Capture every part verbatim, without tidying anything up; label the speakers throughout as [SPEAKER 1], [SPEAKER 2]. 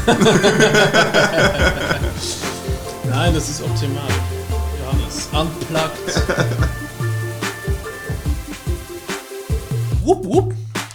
[SPEAKER 1] Nein, das ist optimal. Johannes, unplugged. Wupp, wupp.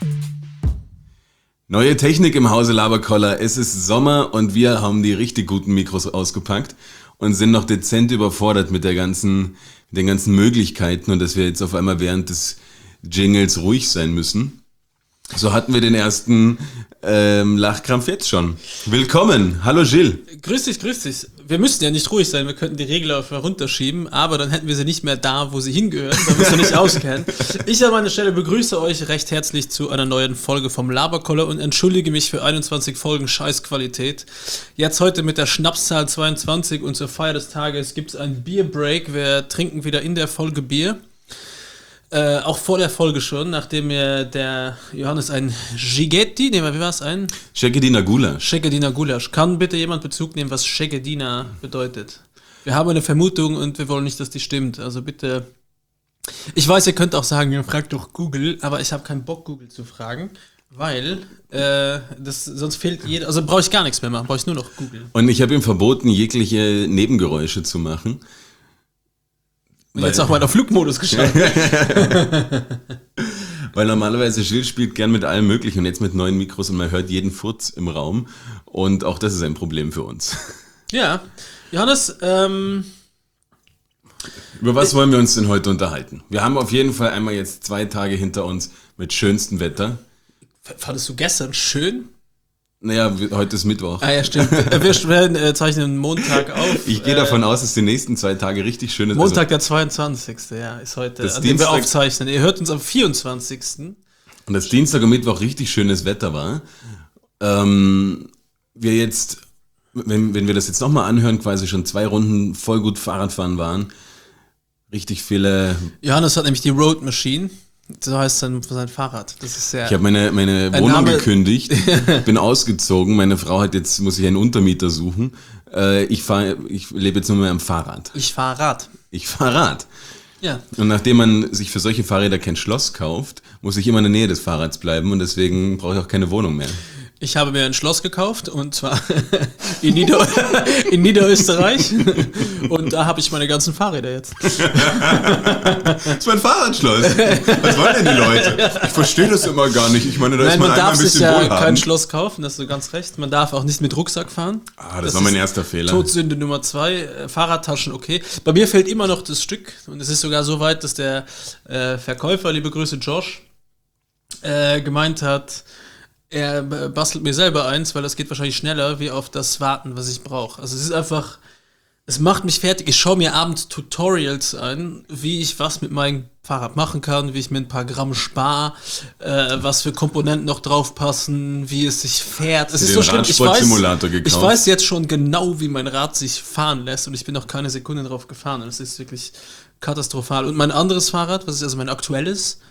[SPEAKER 2] Neue Technik im Hause Laberkoller. Es ist Sommer und wir haben die richtig guten Mikros ausgepackt und sind noch dezent überfordert mit der ganzen, mit den ganzen Möglichkeiten und dass wir jetzt auf einmal während des Jingles ruhig sein müssen. So hatten wir den ersten ähm, Lachkrampf jetzt schon. Willkommen. Hallo Gilles.
[SPEAKER 1] Grüß dich, grüß dich. Wir müssten ja nicht ruhig sein, wir könnten die Regler auf runterschieben, aber dann hätten wir sie nicht mehr da, wo sie hingehören, weil wir sie nicht auskennen. Ich an meiner Stelle begrüße euch recht herzlich zu einer neuen Folge vom Laberkoller und entschuldige mich für einundzwanzig Folgen Scheißqualität. Jetzt heute mit der Schnapszahl zweiundzwanzig und zur Feier des Tages gibt es einen Bierbreak. Wir trinken wieder in der Folge Bier. Äh, auch vor der Folge schon, nachdem mir der Johannes ein Gigetti, nee, wie war es ein?
[SPEAKER 2] Szegediner Gulasch.
[SPEAKER 1] Szegediner Gulasch. Kann bitte jemand Bezug nehmen, was Szegediner bedeutet? Wir haben eine Vermutung und wir wollen nicht, dass die stimmt. Also bitte. Ich weiß, ihr könnt auch sagen, ihr fragt doch Google, aber ich habe keinen Bock, Google zu fragen, weil äh, das, sonst fehlt jeder. Also brauche ich gar nichts mehr machen, brauche ich nur noch Google.
[SPEAKER 2] Und ich habe ihm verboten, jegliche Nebengeräusche zu machen.
[SPEAKER 1] Und jetzt auch mal auf Flugmodus geschaltet.
[SPEAKER 2] Weil normalerweise Gilles spielt gern mit allem Möglichen und jetzt mit neuen Mikros und man hört jeden Furz im Raum und auch das ist ein Problem für uns.
[SPEAKER 1] Ja, Johannes, ähm...
[SPEAKER 2] Über was wollen wir uns denn heute unterhalten? Wir haben auf jeden Fall einmal jetzt zwei Tage hinter uns mit schönstem Wetter.
[SPEAKER 1] Fandest du gestern schön?
[SPEAKER 2] Naja, heute ist Mittwoch.
[SPEAKER 1] Ah ja, stimmt. Wir werden, äh, zeichnen Montag auf.
[SPEAKER 2] Ich gehe
[SPEAKER 1] äh,
[SPEAKER 2] davon aus, dass die nächsten zwei Tage richtig schön ist.
[SPEAKER 1] Montag,
[SPEAKER 2] also,
[SPEAKER 1] der zweiundzwanzigste Ja, ist heute,
[SPEAKER 2] das
[SPEAKER 1] an dem wir
[SPEAKER 2] Dienstag-
[SPEAKER 1] aufzeichnen. Ihr hört uns am vierundzwanzigsten
[SPEAKER 2] Und dass Dienstag und Mittwoch richtig schönes Wetter war. Ähm, wir jetzt, wenn, wenn wir das jetzt nochmal anhören, quasi schon zwei Runden voll gut Fahrradfahren waren. Richtig viele...
[SPEAKER 1] Johannes hat nämlich die Road Machine. So heißt sein, sein Fahrrad. Das ist sehr.
[SPEAKER 2] Ich habe meine, meine Wohnung
[SPEAKER 1] Name-
[SPEAKER 2] gekündigt, bin ausgezogen. Meine Frau hat jetzt, muss ich einen Untermieter suchen. Äh, ich fahr, ich lebe jetzt nur mehr am Fahrrad.
[SPEAKER 1] Ich fahr Rad.
[SPEAKER 2] Ich fahr Rad.
[SPEAKER 1] Ja.
[SPEAKER 2] Und nachdem man sich für solche Fahrräder kein Schloss kauft, muss ich immer in der Nähe des Fahrrads bleiben und deswegen brauche ich auch keine Wohnung mehr.
[SPEAKER 1] Ich habe mir ein Schloss gekauft und zwar in, Nieder- in Niederösterreich und da habe ich meine ganzen Fahrräder jetzt.
[SPEAKER 2] Das ist mein Fahrradschloss. Was wollen denn die Leute? Ich verstehe das immer gar nicht. Ich meine, da
[SPEAKER 1] Nein,
[SPEAKER 2] ist man,
[SPEAKER 1] man
[SPEAKER 2] einmal
[SPEAKER 1] darf
[SPEAKER 2] ein
[SPEAKER 1] sich
[SPEAKER 2] bisschen
[SPEAKER 1] ja
[SPEAKER 2] wohlhabend.
[SPEAKER 1] kein Schloss kaufen, das hast du ganz recht. Man darf auch nicht mit Rucksack fahren.
[SPEAKER 2] Ah, das, das war mein
[SPEAKER 1] ist
[SPEAKER 2] erster Fehler.
[SPEAKER 1] Todsünde Nummer zwei, äh, Fahrradtaschen, okay. Bei mir fehlt immer noch das Stück und es ist sogar so weit, dass der äh, Verkäufer, liebe Grüße Josh, äh, gemeint hat, er bastelt mir selber eins, weil das geht wahrscheinlich schneller, wie auf das warten, was ich brauche. Also es ist einfach, es macht mich fertig. Ich schaue mir abends Tutorials an, wie ich was mit meinem Fahrrad machen kann, wie ich mir ein paar Gramm spare, äh, was für Komponenten noch drauf passen, wie es sich fährt. Es ist so schlimm. Ich weiß,
[SPEAKER 2] Radsportsimulator gekauft.
[SPEAKER 1] ich weiß jetzt schon genau, wie mein Rad sich fahren lässt und ich bin noch keine Sekunde drauf gefahren. Und es ist wirklich katastrophal. Und mein anderes Fahrrad, was ist also mein aktuelles,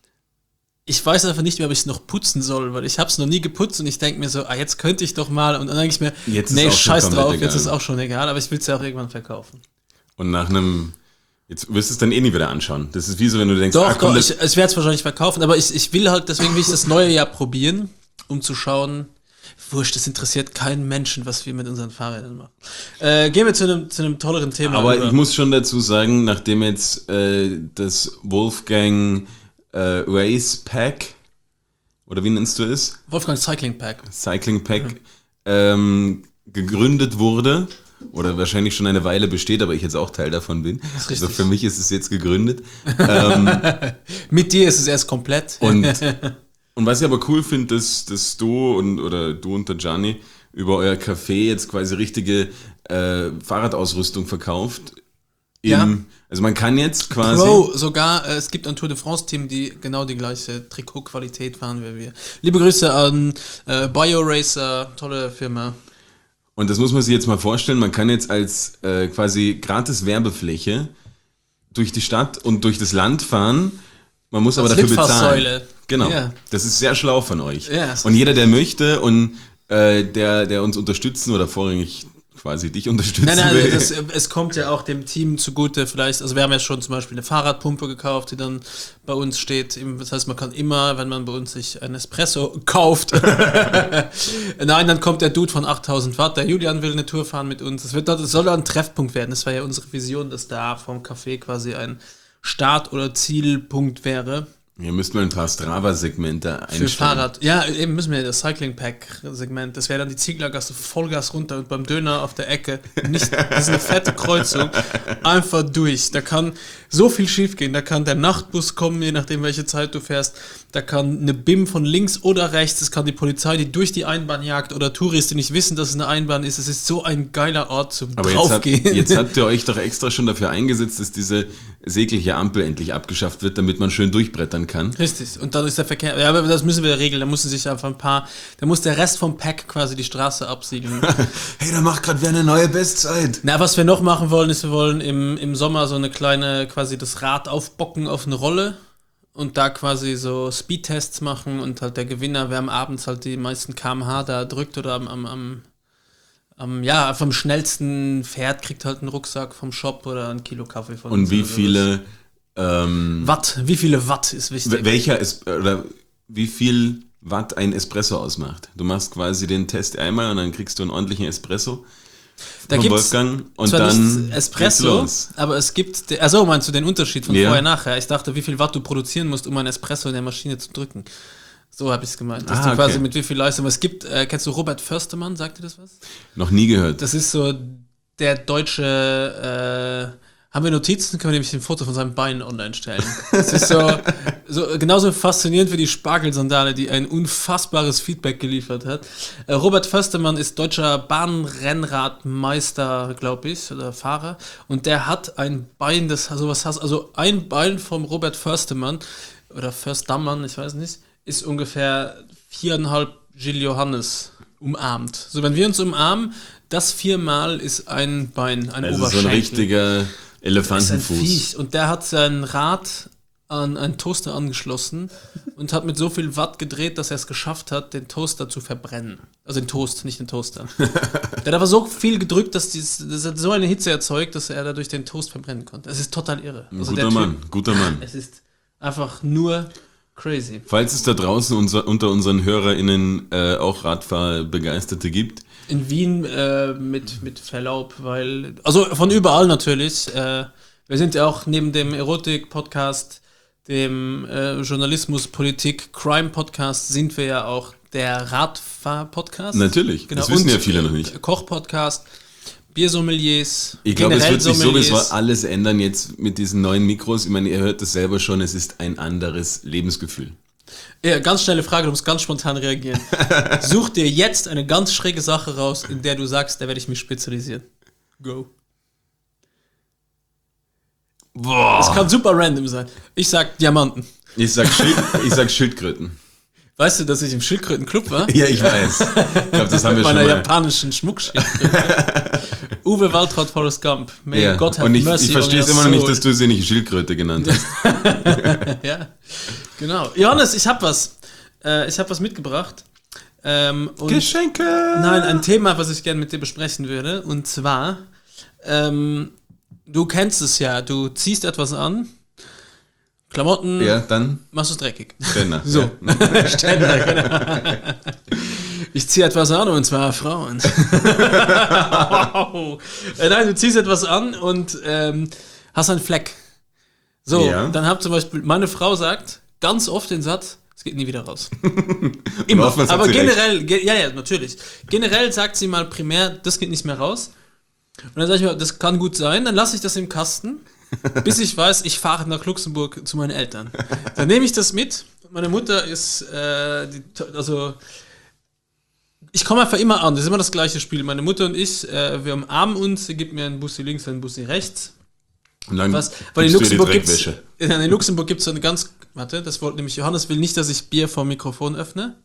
[SPEAKER 1] ich weiß einfach nicht mehr, ob ich es noch putzen soll, weil ich habe es noch nie geputzt und ich denke mir so, ah, jetzt könnte ich doch mal und dann denke ich mir,
[SPEAKER 2] Jetzt ist
[SPEAKER 1] nee,
[SPEAKER 2] auch schon
[SPEAKER 1] scheiß
[SPEAKER 2] komplett
[SPEAKER 1] drauf,
[SPEAKER 2] egal.
[SPEAKER 1] jetzt ist auch schon egal, aber ich will es ja auch irgendwann verkaufen.
[SPEAKER 2] Und nach einem, jetzt wirst du es dann eh nie wieder anschauen. Das ist wie so, wenn du denkst,
[SPEAKER 1] Doch,
[SPEAKER 2] ah, komm,
[SPEAKER 1] doch,
[SPEAKER 2] das,
[SPEAKER 1] ich, ich werde es wahrscheinlich verkaufen, aber ich, ich will halt, deswegen will ich das neue Jahr probieren, um zu schauen, wurscht, das interessiert keinen Menschen, was wir mit unseren Fahrrädern machen. Äh, gehen wir zu einem, zu einem tolleren Thema.
[SPEAKER 2] aber
[SPEAKER 1] über.
[SPEAKER 2] ich muss schon dazu sagen, nachdem jetzt äh, das Wolfgang äh, Race Pack, oder wie nennst du es?
[SPEAKER 1] Wolfgang Cycling Pack.
[SPEAKER 2] Cycling Pack mhm. ähm, gegründet wurde oder wahrscheinlich schon eine Weile besteht, aber ich jetzt auch Teil davon bin.
[SPEAKER 1] Das ist
[SPEAKER 2] also
[SPEAKER 1] richtig.
[SPEAKER 2] für mich ist es jetzt gegründet. ähm,
[SPEAKER 1] Mit dir ist es erst komplett.
[SPEAKER 2] und, und was ich aber cool finde, dass, dass du und oder du und der Gianni über euer Café jetzt quasi richtige äh, Fahrradausrüstung verkauft. Im,
[SPEAKER 1] Ja.
[SPEAKER 2] Also man kann jetzt quasi...
[SPEAKER 1] Bro, sogar, äh, es gibt ein Tour de France-Team, die genau die gleiche Trikotqualität fahren wie wir. Liebe Grüße an äh, BioRacer, tolle Firma.
[SPEAKER 2] Und das muss man sich jetzt mal vorstellen, man kann jetzt als äh, quasi gratis Werbefläche durch die Stadt und durch das Land fahren, man muss aber
[SPEAKER 1] Als
[SPEAKER 2] dafür bezahlen.
[SPEAKER 1] Litfaßsäule.
[SPEAKER 2] Genau,
[SPEAKER 1] Ja.
[SPEAKER 2] das ist sehr schlau von euch.
[SPEAKER 1] Ja, das
[SPEAKER 2] und
[SPEAKER 1] ist
[SPEAKER 2] jeder, der möchte und äh, der, der uns unterstützen oder vorrangig quasi dich unterstützen
[SPEAKER 1] Nein, nein,
[SPEAKER 2] will.
[SPEAKER 1] das, es kommt ja auch dem Team zugute vielleicht, also wir haben ja schon zum Beispiel eine Fahrradpumpe gekauft, die dann bei uns steht, das heißt man kann immer, wenn man bei uns sich ein Espresso kauft, nein, dann kommt der Dude von achttausend Watt, der Julian will eine Tour fahren mit uns, es wird, das soll ein Treffpunkt werden, das war ja unsere Vision, dass da vom Café quasi ein Start- oder Zielpunkt wäre.
[SPEAKER 2] Hier müssten wir ein paar Strava-Segmente einstellen.
[SPEAKER 1] Für Fahrrad. Ja, eben müssen wir das Cycling-Pack-Segment. Das wäre dann die Zieglergasse, Vollgas runter und beim Döner auf der Ecke. Nicht, das ist eine fette Kreuzung. Einfach durch. Da kann so viel schief gehen. Da kann der Nachtbus kommen, je nachdem, welche Zeit du fährst. Da kann eine B I M von links oder rechts. Es kann die Polizei, die durch die Einbahn jagt oder Touristen, die nicht wissen, dass es eine Einbahn ist. Es ist so ein geiler Ort zum
[SPEAKER 2] Aber
[SPEAKER 1] Draufgehen.
[SPEAKER 2] Jetzt, hab, jetzt habt ihr euch doch extra schon dafür eingesetzt, dass diese sägliche Ampel endlich abgeschafft wird, damit man schön durchbrettern kann.
[SPEAKER 1] Richtig, und dann ist der Verkehr, ja, aber das müssen wir regeln, da müssen sich einfach ein paar, da muss der Rest vom Pack quasi die Straße absiegeln.
[SPEAKER 2] Hey, da macht gerade wer eine neue Bestzeit.
[SPEAKER 1] Na, was wir noch machen wollen, ist, wir wollen im, im Sommer so eine kleine, quasi das Rad aufbocken auf eine Rolle und da quasi so Speedtests machen und halt der Gewinner, wer am Abend halt die meisten Kilometer pro Stunde da drückt oder am, am, am, am ja, vom schnellsten fährt, kriegt halt einen Rucksack vom Shop oder ein Kilo Kaffee von uns.
[SPEAKER 2] Und wie viele Ähm,
[SPEAKER 1] Watt, wie viele Watt ist wichtig?
[SPEAKER 2] Welcher ist, oder wie viel Watt ein Espresso ausmacht? Du machst quasi den Test einmal und dann kriegst du einen ordentlichen Espresso
[SPEAKER 1] da
[SPEAKER 2] von
[SPEAKER 1] gibt's
[SPEAKER 2] Wolfgang und
[SPEAKER 1] zwar
[SPEAKER 2] dann
[SPEAKER 1] nicht Espresso, aber es gibt, de- also meinst du den Unterschied von
[SPEAKER 2] Ja.
[SPEAKER 1] vorher nachher? Ich dachte, wie viel Watt du produzieren musst, um einen Espresso in der Maschine zu drücken. So habe ich es gemeint. Dass
[SPEAKER 2] Ah,
[SPEAKER 1] du
[SPEAKER 2] okay.
[SPEAKER 1] quasi mit wie viel Leistung, es gibt, äh, kennst du Robert Förstermann, sagt dir das was?
[SPEAKER 2] Noch nie gehört.
[SPEAKER 1] Das ist so der deutsche, äh, haben wir Notizen, können wir nämlich ein Foto von seinem Bein online stellen. Das ist so, so genauso faszinierend wie die Spargelsandale, die ein unfassbares Feedback geliefert hat. Äh, Robert Förstermann ist deutscher Bahnrennradmeister, glaube ich, oder Fahrer. Und der hat ein Bein, das sowas hast, also ein Bein vom Robert Förstermann oder Förstermann, ich weiß nicht, ist ungefähr viereinhalb Gilles Johannes umarmt. So, wenn wir uns umarmen, das viermal ist ein Bein, ein
[SPEAKER 2] Also
[SPEAKER 1] Oberschenkel.
[SPEAKER 2] so ein richtiger
[SPEAKER 1] Das ist ein
[SPEAKER 2] Elefantenfuß.
[SPEAKER 1] Viech. Und der hat sein Rad an einen Toaster angeschlossen und hat mit so viel Watt gedreht, dass er es geschafft hat, den Toaster zu verbrennen. Also den Toast, nicht den Toaster. Der hat aber so viel gedrückt, dass dieses, das hat so eine Hitze erzeugt, dass er dadurch den Toast verbrennen konnte. Es ist total irre.
[SPEAKER 2] Ein
[SPEAKER 1] Also
[SPEAKER 2] guter
[SPEAKER 1] der Typ,
[SPEAKER 2] Mann, guter Mann.
[SPEAKER 1] Es ist einfach nur crazy.
[SPEAKER 2] Falls es da draußen unser, unter unseren HörerInnen äh, auch Radfahrbegeisterte gibt,
[SPEAKER 1] In Wien äh, mit, mit Verlaub, weil, also von überall natürlich. Äh, wir sind ja auch neben dem Erotik-Podcast, dem äh, Journalismus, Politik, Crime-Podcast, sind wir ja auch der Radfahr-Podcast.
[SPEAKER 2] Natürlich, das wissen ja viele noch nicht.
[SPEAKER 1] Koch-Podcast, Biersommeliers,
[SPEAKER 2] Ich glaube, es
[SPEAKER 1] generell
[SPEAKER 2] wird sich
[SPEAKER 1] Sommeliers.
[SPEAKER 2] sowieso alles ändern jetzt mit diesen neuen Mikros. Ich meine, ihr hört das selber schon, es ist ein anderes Lebensgefühl.
[SPEAKER 1] Ja, ganz schnelle Frage, du musst ganz spontan reagieren. Such dir jetzt eine ganz schräge Sache raus, in der du sagst, da werde ich mich spezialisieren. Go.
[SPEAKER 2] Boah.
[SPEAKER 1] Es kann super random sein. Ich sag Diamanten.
[SPEAKER 2] Ich sag, Schild, ich sag Schildkröten.
[SPEAKER 1] Weißt du, dass ich im Schildkrötenclub war?
[SPEAKER 2] Ja, ich weiß. Ich glaube, das haben wir
[SPEAKER 1] Mit
[SPEAKER 2] schon
[SPEAKER 1] meiner
[SPEAKER 2] mal.
[SPEAKER 1] japanischen Schmuckschildkröte. Uwe Waltraud, Forrest Gump. May
[SPEAKER 2] Ja.
[SPEAKER 1] God have
[SPEAKER 2] Und ich,
[SPEAKER 1] mercy
[SPEAKER 2] ich verstehe es
[SPEAKER 1] on your
[SPEAKER 2] immer noch nicht,
[SPEAKER 1] soul.
[SPEAKER 2] dass du sie nicht Schildkröte genannt hast.
[SPEAKER 1] Ja, genau. Johannes, ich hab was. Äh, ich hab was mitgebracht. Ähm, und
[SPEAKER 2] Geschenke!
[SPEAKER 1] Nein, ein Thema, was ich gerne mit dir besprechen würde. Und zwar, ähm, du kennst es ja, du ziehst etwas an, Klamotten,
[SPEAKER 2] Ja, dann
[SPEAKER 1] machst du es dreckig.
[SPEAKER 2] Renner.
[SPEAKER 1] So.
[SPEAKER 2] Ja.
[SPEAKER 1] Ständer, genau. Ich ziehe etwas an, und zwar Frauen. Wow. Äh, nein, du ziehst etwas an und ähm, hast einen Fleck. So,
[SPEAKER 2] Ja.
[SPEAKER 1] dann hat zum Beispiel, meine Frau sagt ganz oft den Satz, es geht nie wieder raus.
[SPEAKER 2] Und
[SPEAKER 1] Immer.
[SPEAKER 2] oftmals hat
[SPEAKER 1] Aber
[SPEAKER 2] sie recht.
[SPEAKER 1] generell, ge ja, ja, natürlich. Generell sagt sie mal primär, das geht nicht mehr raus. Und dann sage ich mir, das kann gut sein, dann lasse ich das im Kasten, bis ich weiß, ich fahre nach Luxemburg zu meinen Eltern. Dann nehme ich das mit. Meine Mutter ist, äh, die, also, ich komme einfach immer an, das ist immer das gleiche Spiel. Meine Mutter und ich, äh, wir umarmen uns, sie gibt mir einen Bussi links, einen Bussi rechts.
[SPEAKER 2] Und dann
[SPEAKER 1] Was? Weil in
[SPEAKER 2] gibst du ihr die
[SPEAKER 1] Luxemburg gibt's,
[SPEAKER 2] Dreckwäsche.
[SPEAKER 1] in Luxemburg gibt es so eine ganz, warte, das wollte nämlich, Johannes will nicht, dass ich Bier vom Mikrofon öffne.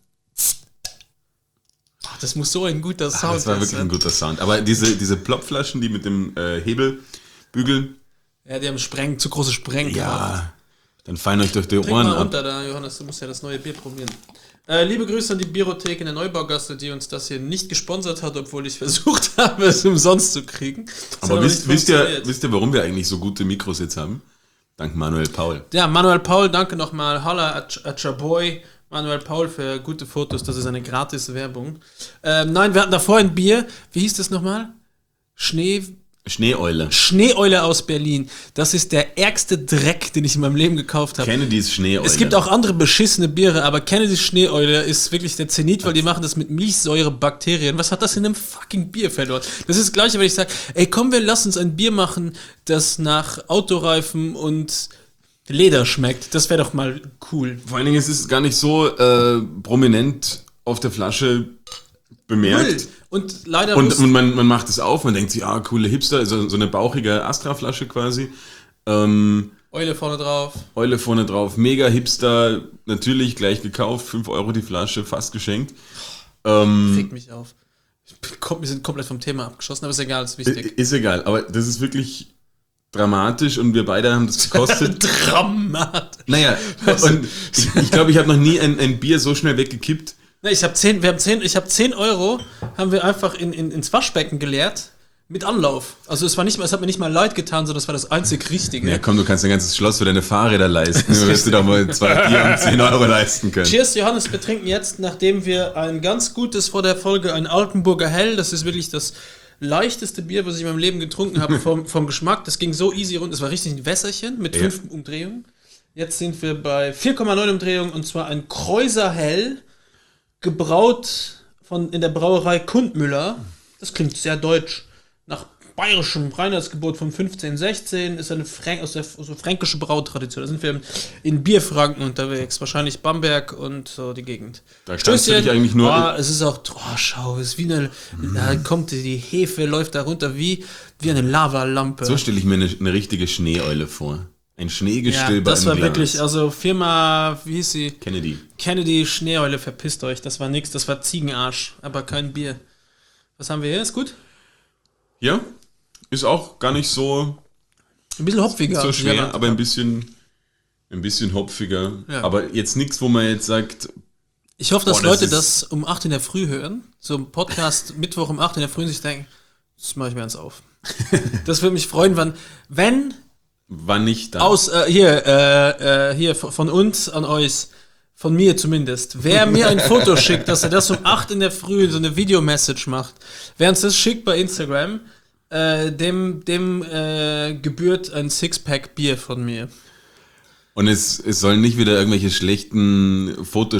[SPEAKER 1] Ach, das muss so ein guter
[SPEAKER 2] Ah,
[SPEAKER 1] Sound
[SPEAKER 2] das war wirklich
[SPEAKER 1] sein.
[SPEAKER 2] ein guter Sound. Aber diese, diese Plopflaschen, die mit dem äh, Hebelbügel,
[SPEAKER 1] Ja, die haben Spreng, zu große Sprengkraft.
[SPEAKER 2] ja, dann fallen euch durch die
[SPEAKER 1] Trink
[SPEAKER 2] Ohren
[SPEAKER 1] mal
[SPEAKER 2] ab.
[SPEAKER 1] runter da, Johannes, du musst ja das neue Bier probieren. Äh, liebe Grüße an die Biothek in der Neubaugasse, die uns das hier nicht gesponsert hat, obwohl ich versucht habe, es umsonst zu kriegen. Das
[SPEAKER 2] aber wisst, wisst, ihr, wisst ihr, warum wir eigentlich so gute Mikros jetzt haben? Dank Manuel Paul.
[SPEAKER 1] Ja, Manuel Paul, danke nochmal. Holla at, at your boy. Manuel Paul für gute Fotos, das ist eine gratis Werbung. Ähm, nein, wir hatten davor ein Bier. Wie hieß das nochmal? Schnee...
[SPEAKER 2] Schneeeule.
[SPEAKER 1] Schneeeule aus Berlin. Das ist der ärgste Dreck, den ich in meinem Leben gekauft habe.
[SPEAKER 2] Kennedys Schneeeule.
[SPEAKER 1] Es gibt auch andere beschissene Biere, aber Kennedys Schneeeule ist wirklich der Zenit, weil die machen das mit Milchsäurebakterien. Was hat das in einem fucking Bier verloren? Das ist das Gleiche, wenn ich sage, ey komm, wir lassen uns ein Bier machen, das nach Autoreifen und Leder schmeckt. Das wäre doch mal cool.
[SPEAKER 2] Vor allen Dingen ist es gar nicht so äh, prominent auf der Flasche bemerkt.
[SPEAKER 1] Null. Und leider
[SPEAKER 2] und, und man, man macht es auf, man denkt sich, ah, coole Hipster, also so eine bauchige Astra-Flasche quasi. Ähm,
[SPEAKER 1] Eule vorne drauf.
[SPEAKER 2] Eule vorne drauf, mega Hipster, natürlich gleich gekauft, fünf Euro die Flasche, fast geschenkt. Ähm,
[SPEAKER 1] Fick mich auf. Wir sind komplett vom Thema abgeschossen, aber ist egal, ist wichtig.
[SPEAKER 2] Ist egal, aber das ist wirklich dramatisch und wir beide haben das gekostet.
[SPEAKER 1] Dramatisch.
[SPEAKER 2] Naja, und ich glaube, ich, glaub, ich habe noch nie ein, ein Bier so schnell weggekippt.
[SPEAKER 1] Ne, ich habe zehn, wir haben zehn, ich habe zehn Euro, haben wir einfach in, in, ins Waschbecken geleert mit Anlauf. Also es war nicht mal, es hat mir nicht mal leid getan, sondern das war das einzig Richtige.
[SPEAKER 2] Ja komm, du kannst ein ganzes Schloss für deine Fahrräder leisten. Du wirst dir doch mal zwei Bier um zehn Euro leisten können.
[SPEAKER 1] Cheers, Johannes, wir trinken jetzt, nachdem wir ein ganz gutes vor der Folge, ein Altenburger Hell, das ist wirklich das leichteste Bier, was ich in meinem Leben getrunken habe, vom, vom Geschmack. Das ging so easy rund, das war richtig ein Wässerchen mit fünf ja. Umdrehungen. Jetzt sind wir bei vier Komma neun Umdrehungen und zwar ein Kreuzer Hell, gebraut von, in der Brauerei Kundmüller. Das klingt sehr deutsch. Nach bayerischem Reinheitsgebot von fünfzehn sechzehn ist eine Frän- aus der so fränkische Brautradition. Da sind wir in Bierfranken unterwegs. Wahrscheinlich Bamberg und so die Gegend.
[SPEAKER 2] Da kannst du dich eigentlich nur...
[SPEAKER 1] Oh, es ist auch... Oh, schau, es ist wie eine... Mm. Da kommt die Hefe, läuft da runter wie, wie eine Lavalampe.
[SPEAKER 2] So stelle ich mir eine, eine richtige Schneeeule vor. Ein Schneegestöber
[SPEAKER 1] ja, das war
[SPEAKER 2] im Glas.
[SPEAKER 1] wirklich, also Firma, wie hieß sie?
[SPEAKER 2] Kennedy.
[SPEAKER 1] Kennedy, Schneeeule, verpisst euch. Das war nix, das war Ziegenarsch, aber kein Bier. Was haben wir hier? Ist gut?
[SPEAKER 2] Ja, ist auch gar nicht so...
[SPEAKER 1] Ein bisschen hopfiger.
[SPEAKER 2] So schwer, aber ein bisschen, ein bisschen hopfiger. Ja. Aber jetzt nichts, wo man jetzt sagt...
[SPEAKER 1] Ich hoffe, dass boah, das Leute das um acht in der Früh hören. So ein Podcast Mittwoch um acht in der Früh und sich denken, das mache ich mir eins auf. Das würde mich freuen, wann, wenn...
[SPEAKER 2] War nicht da.
[SPEAKER 1] Aus, äh, hier, äh, äh, hier, von uns an euch, von mir zumindest. Wer mir ein Foto schickt, dass er das um acht in der Früh so eine Videomessage macht, wer uns das schickt bei Instagram, äh, dem, dem äh, gebührt ein Sixpack Bier von mir.
[SPEAKER 2] Und es, es sollen nicht wieder irgendwelche schlechten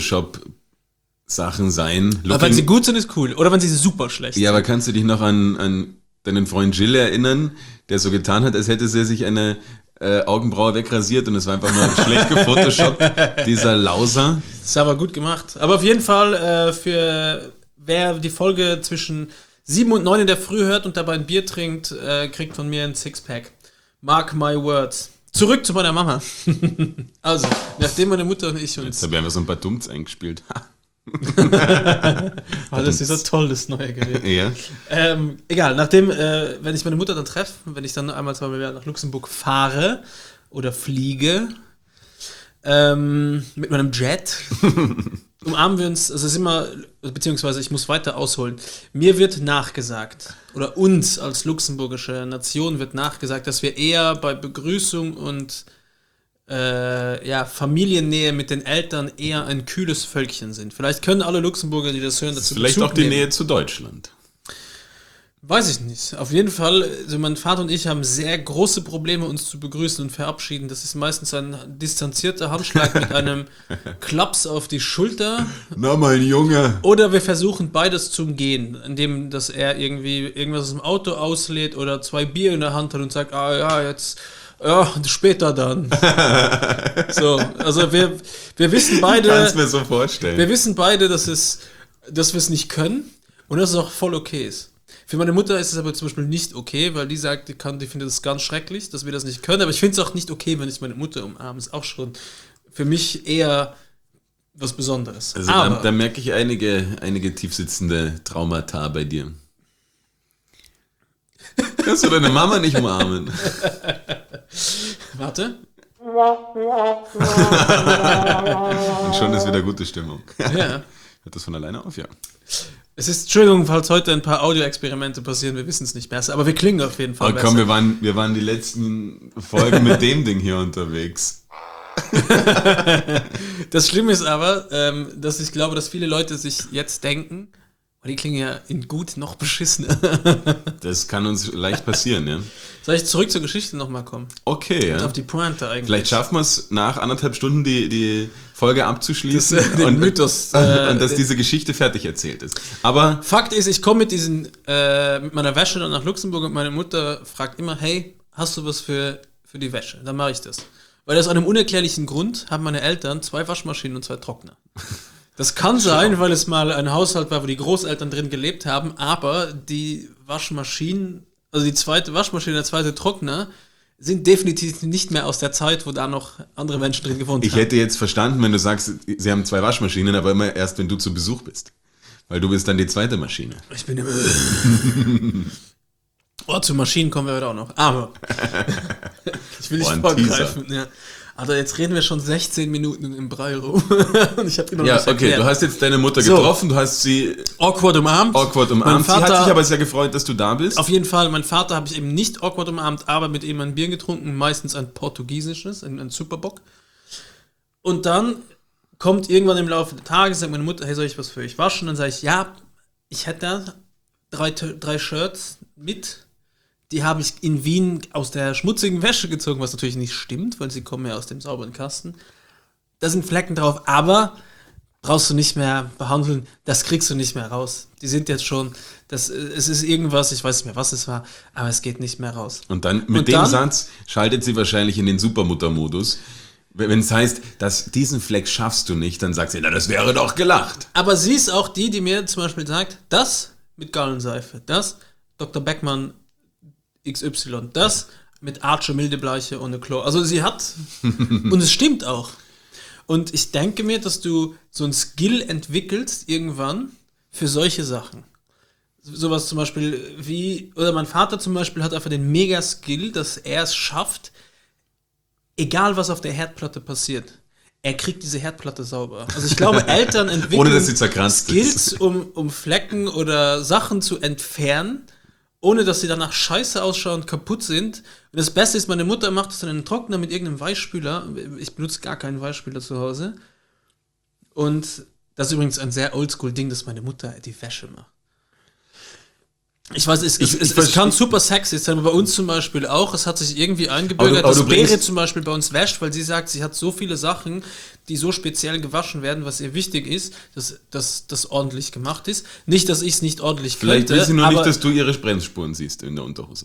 [SPEAKER 2] Photoshop-Sachen sein.
[SPEAKER 1] Looking, aber wenn sie gut sind, ist cool. Oder wenn sie super schlecht sind.
[SPEAKER 2] Ja, aber kannst du dich noch an, an deinen Freund Jill erinnern, der so getan hat, als hätte sie sich eine äh, Augenbraue wegrasiert und es war einfach nur schlecht gefotoshoppt, dieser Lauser.
[SPEAKER 1] Das ist aber gut gemacht. Aber auf jeden Fall, äh, für wer die Folge zwischen sieben und neun in der Früh hört und dabei ein Bier trinkt, äh, kriegt von mir ein Sixpack. Mark my words. Zurück zu meiner Mama. Also, nachdem meine Mutter und ich uns...
[SPEAKER 2] Jetzt haben wir so ein paar Dumms eingespielt.
[SPEAKER 1] Oh, das ist so toll, das neue Gerät.
[SPEAKER 2] Ja.
[SPEAKER 1] Ähm, egal, nachdem, äh, wenn ich meine Mutter dann treffe, wenn ich dann einmal zwei Mal nach Luxemburg fahre oder fliege, ähm, mit meinem Jet, umarmen wir uns, also es ist immer, beziehungsweise ich muss weiter ausholen, mir wird nachgesagt, oder uns als luxemburgische Nation wird nachgesagt, dass wir eher bei Begrüßung und Äh, ja, Familiennähe mit den Eltern eher ein kühles Völkchen sind. Vielleicht können alle Luxemburger, die das hören, dazu
[SPEAKER 2] Vielleicht
[SPEAKER 1] Bezug
[SPEAKER 2] auch die
[SPEAKER 1] nehmen.
[SPEAKER 2] Nähe zu Deutschland.
[SPEAKER 1] Weiß ich nicht. Auf jeden Fall, also mein Vater und ich haben sehr große Probleme, uns zu begrüßen und verabschieden. Das ist meistens ein distanzierter Handschlag mit einem Klaps auf die Schulter.
[SPEAKER 2] Na, mein Junge.
[SPEAKER 1] Oder wir versuchen beides zu umgehen, indem dass er irgendwie irgendwas aus dem Auto auslädt oder zwei Bier in der Hand hat und sagt, ah ja, jetzt... Ja, später dann. So, also wir, wir wissen beide.
[SPEAKER 2] Ich kann es mir so vorstellen.
[SPEAKER 1] Wir wissen beide, dass es, dass wir es nicht können und dass es auch voll okay ist. Für meine Mutter ist es aber zum Beispiel nicht okay, weil die sagt, die, kann, die findet es ganz schrecklich, dass wir das nicht können. Aber ich finde es auch nicht okay, wenn ich meine Mutter umarme. Ist auch schon für mich eher was Besonderes.
[SPEAKER 2] Also
[SPEAKER 1] aber,
[SPEAKER 2] da, da merke ich einige, einige tiefsitzende Traumata bei dir. Kannst du deine Mama nicht umarmen?
[SPEAKER 1] Warte.
[SPEAKER 2] Und schon ist wieder gute Stimmung.
[SPEAKER 1] Ja.
[SPEAKER 2] Hört das von alleine auf? Ja.
[SPEAKER 1] Es ist, Entschuldigung, falls heute ein paar Audioexperimente passieren, wir wissen es nicht mehr, aber wir klingen auf jeden Fall
[SPEAKER 2] Aber komm, wir waren, wir waren die letzten Folgen mit dem Ding hier unterwegs.
[SPEAKER 1] Das Schlimme ist aber, ähm, dass ich glaube, dass viele Leute sich jetzt denken, oh, die klingen ja in gut noch beschissener.
[SPEAKER 2] Das kann uns leicht passieren, ja.
[SPEAKER 1] Soll ich zurück zur Geschichte nochmal kommen?
[SPEAKER 2] Okay, ja.
[SPEAKER 1] Auf die Pointe eigentlich.
[SPEAKER 2] Vielleicht schaffen wir es nach anderthalb Stunden die, die Folge abzuschließen
[SPEAKER 1] das, äh, den
[SPEAKER 2] und,
[SPEAKER 1] Mythos,
[SPEAKER 2] und,
[SPEAKER 1] äh,
[SPEAKER 2] und dass diese Geschichte fertig erzählt ist. Aber
[SPEAKER 1] Fakt ist, ich komme mit diesen, äh, mit meiner Wäsche dann nach Luxemburg und meine Mutter fragt immer, hey, hast du was für, für die Wäsche? Dann mache ich das. Weil aus einem unerklärlichen Grund haben meine Eltern zwei Waschmaschinen und zwei Trockner. Das kann sein, weil es mal ein Haushalt war, wo die Großeltern drin gelebt haben, aber die Waschmaschinen, also die zweite Waschmaschine, der zweite Trockner, sind definitiv nicht mehr aus der Zeit, wo da noch andere Menschen drin gewohnt
[SPEAKER 2] ich
[SPEAKER 1] haben.
[SPEAKER 2] hätte jetzt verstanden, wenn du sagst, sie haben zwei Waschmaschinen, aber immer erst, wenn du zu Besuch bist. Weil du bist dann die zweite Maschine.
[SPEAKER 1] Ich bin immer... Oh, zu Maschinen kommen wir heute auch noch. Aber ich will nicht
[SPEAKER 2] oh,
[SPEAKER 1] vorgreifen. Ja. Aber jetzt reden wir schon sechzehn Minuten im Brei rum. Und ich habe immer noch
[SPEAKER 2] Ja,
[SPEAKER 1] nicht
[SPEAKER 2] okay,
[SPEAKER 1] erklärt.
[SPEAKER 2] du hast jetzt deine Mutter
[SPEAKER 1] So.
[SPEAKER 2] getroffen, du hast sie
[SPEAKER 1] Awkward umarmt.
[SPEAKER 2] awkward
[SPEAKER 1] Mein
[SPEAKER 2] umarmt. Sie hat
[SPEAKER 1] Vater-
[SPEAKER 2] sich aber sehr gefreut, dass du da bist.
[SPEAKER 1] Auf jeden Fall, mein Vater habe ich eben nicht awkward umarmt, aber mit ihm ein Bier getrunken, meistens ein portugiesisches, ein, ein Superbock. Und dann kommt irgendwann im Laufe des Tages, sagt meine Mutter, hey, soll ich was für euch waschen? Dann sage ich, ja, ich hätte da drei, drei Shirts mit, die habe ich in Wien aus der schmutzigen Wäsche gezogen, was natürlich nicht stimmt, weil sie kommen ja aus dem sauberen Kasten. Da sind Flecken drauf, aber brauchst du nicht mehr behandeln, das kriegst du nicht mehr raus. Die sind jetzt schon, das, es ist irgendwas, ich weiß nicht mehr, was es war, aber es geht nicht mehr raus.
[SPEAKER 2] Und dann mit
[SPEAKER 1] Und
[SPEAKER 2] dem
[SPEAKER 1] dann-
[SPEAKER 2] Satz schaltet sie wahrscheinlich in den Supermutter-Modus. Wenn es heißt, dass diesen Fleck schaffst du nicht, dann sagt sie, na, das wäre doch gelacht.
[SPEAKER 1] Aber sie ist auch die, die mir zum Beispiel sagt, das mit Gallenseife, das Doktor Beckmann X Y, das mit Archer Mildebleiche ohne Chlor. Also sie hat, und es stimmt auch. Und ich denke mir, dass du so ein Skill entwickelst irgendwann für solche Sachen. Sowas zum Beispiel wie, oder mein Vater zum Beispiel hat einfach den Mega-Skill, dass er es schafft, egal was auf der Herdplatte passiert, er kriegt diese Herdplatte sauber. Also ich glaube, Eltern entwickeln
[SPEAKER 2] Ohne, dass sie zerkratzt
[SPEAKER 1] Skills,
[SPEAKER 2] ist.
[SPEAKER 1] um, um Flecken oder Sachen zu entfernen, ohne dass sie danach scheiße ausschauen und kaputt sind. Und das Beste ist, meine Mutter macht das dann in einen Trockner mit irgendeinem Weichspüler. Ich benutze gar keinen Weichspüler zu Hause. Und das ist übrigens ein sehr oldschool-Ding, dass meine Mutter die Wäsche macht. Ich weiß, es,
[SPEAKER 2] Ich-
[SPEAKER 1] es, es,
[SPEAKER 2] ich
[SPEAKER 1] es kann
[SPEAKER 2] versteh-
[SPEAKER 1] super sexy sein, aber bei uns zum Beispiel auch. Es hat sich irgendwie
[SPEAKER 2] Aber
[SPEAKER 1] eingebürgert,
[SPEAKER 2] du- aber
[SPEAKER 1] dass
[SPEAKER 2] du bringst-
[SPEAKER 1] Bere zum Beispiel bei uns wäscht, weil sie sagt, sie hat so viele Sachen, die so speziell gewaschen werden, was ihr wichtig ist, dass dass das ordentlich gemacht ist. Nicht, dass ich es nicht ordentlich
[SPEAKER 2] Vielleicht
[SPEAKER 1] könnte,
[SPEAKER 2] will sie nur
[SPEAKER 1] aber
[SPEAKER 2] nicht, dass du ihre Bremsspuren siehst in der Unterhose.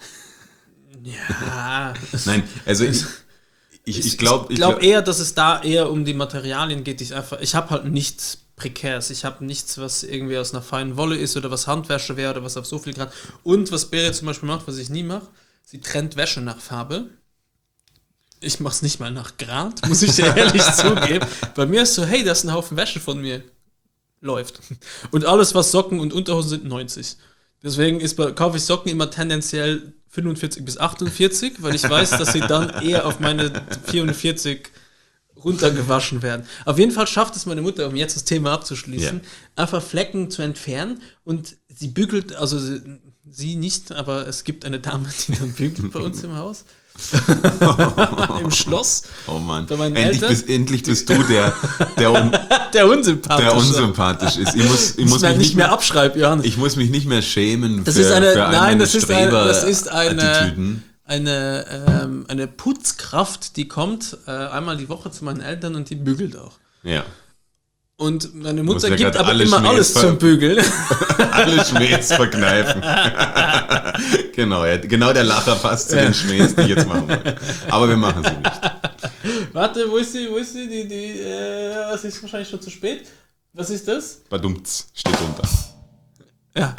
[SPEAKER 1] ja,
[SPEAKER 2] Nein, also ich, ich, ich glaube...
[SPEAKER 1] ich glaube eher, dass es da eher um die Materialien geht. Ich einfach, ich habe halt nichts Prekäres. Ich habe nichts, was irgendwie aus einer feinen Wolle ist oder was Handwäsche wäre oder was auf so viel Grad. Und was Bere zum Beispiel macht, was ich nie mache, sie trennt Wäsche nach Farbe. Ich mache es nicht mal nach Grad, muss ich dir ehrlich zugeben. Bei mir ist so, hey, da ist ein Haufen Wäsche von mir. Läuft. Und alles, was Socken und Unterhosen sind, neunzig. Deswegen ist bei, kaufe ich Socken immer tendenziell fünfundvierzig bis achtundvierzig, weil ich weiß, dass sie dann eher auf meine vierundvierzig runtergewaschen werden. Auf jeden Fall schafft es meine Mutter, um jetzt das Thema abzuschließen,
[SPEAKER 2] Ja.
[SPEAKER 1] einfach Flecken zu entfernen und sie bügelt, also sie, sie nicht, aber es gibt eine Dame, die dann bügelt bei uns im Haus. Im Schloss.
[SPEAKER 2] Oh Mann,
[SPEAKER 1] Bei meinen
[SPEAKER 2] endlich
[SPEAKER 1] Eltern?
[SPEAKER 2] bist, endlich bist du der, der, un,
[SPEAKER 1] Der unsympathische.
[SPEAKER 2] der unsympathisch ist. Ich muss, ich
[SPEAKER 1] Nicht
[SPEAKER 2] muss
[SPEAKER 1] mehr,
[SPEAKER 2] mich
[SPEAKER 1] nicht
[SPEAKER 2] nicht
[SPEAKER 1] mehr
[SPEAKER 2] mehr...
[SPEAKER 1] abschreib, Johannes.
[SPEAKER 2] Ich muss mich nicht mehr schämen
[SPEAKER 1] Das
[SPEAKER 2] für,
[SPEAKER 1] ist eine,
[SPEAKER 2] für all
[SPEAKER 1] nein,
[SPEAKER 2] meine
[SPEAKER 1] das ist eine, das ist eine,
[SPEAKER 2] Streber-Attitüden.
[SPEAKER 1] eine, ähm, eine Putzkraft, die kommt äh, einmal die Woche zu meinen Eltern und die bügelt auch.
[SPEAKER 2] Ja.
[SPEAKER 1] Und meine
[SPEAKER 2] Muss
[SPEAKER 1] Mutter
[SPEAKER 2] ja
[SPEAKER 1] gibt
[SPEAKER 2] grad
[SPEAKER 1] aber
[SPEAKER 2] alle
[SPEAKER 1] immer
[SPEAKER 2] Schmähs
[SPEAKER 1] alles
[SPEAKER 2] ver-
[SPEAKER 1] zum Bügeln.
[SPEAKER 2] Alle Schmähs verkneifen. Genau, ja, genau der Lacher passt zu
[SPEAKER 1] Ja.
[SPEAKER 2] den Schmähs, die ich jetzt machen wollte. Aber wir machen sie nicht.
[SPEAKER 1] Warte, wo ist die, wo ist die, die, die, äh, es ist wahrscheinlich schon zu spät. Was ist das?
[SPEAKER 2] Badumts steht drunter.
[SPEAKER 1] Ja.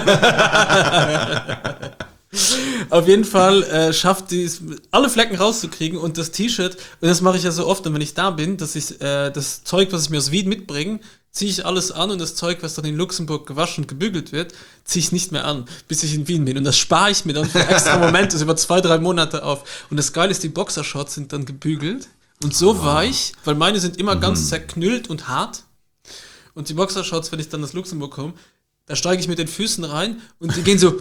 [SPEAKER 1] Auf jeden Fall äh, schafft die es, alle Flecken rauszukriegen und das T-Shirt, und das mache ich ja so oft, und wenn ich da bin, dass ich äh, das Zeug, was ich mir aus Wien mitbringe, ziehe ich alles an und das Zeug, was dann in Luxemburg gewaschen und gebügelt wird, ziehe ich nicht mehr an, bis ich in Wien bin. Und das spare ich mir dann für extra Momente, über zwei, drei Monate auf. Und das Geile ist, die Boxershorts sind dann gebügelt und so oh. weich, weil meine sind immer mhm. ganz zerknüllt und hart. Und die Boxershorts, wenn ich dann nach Luxemburg komme, da steige ich mit den Füßen rein und die gehen so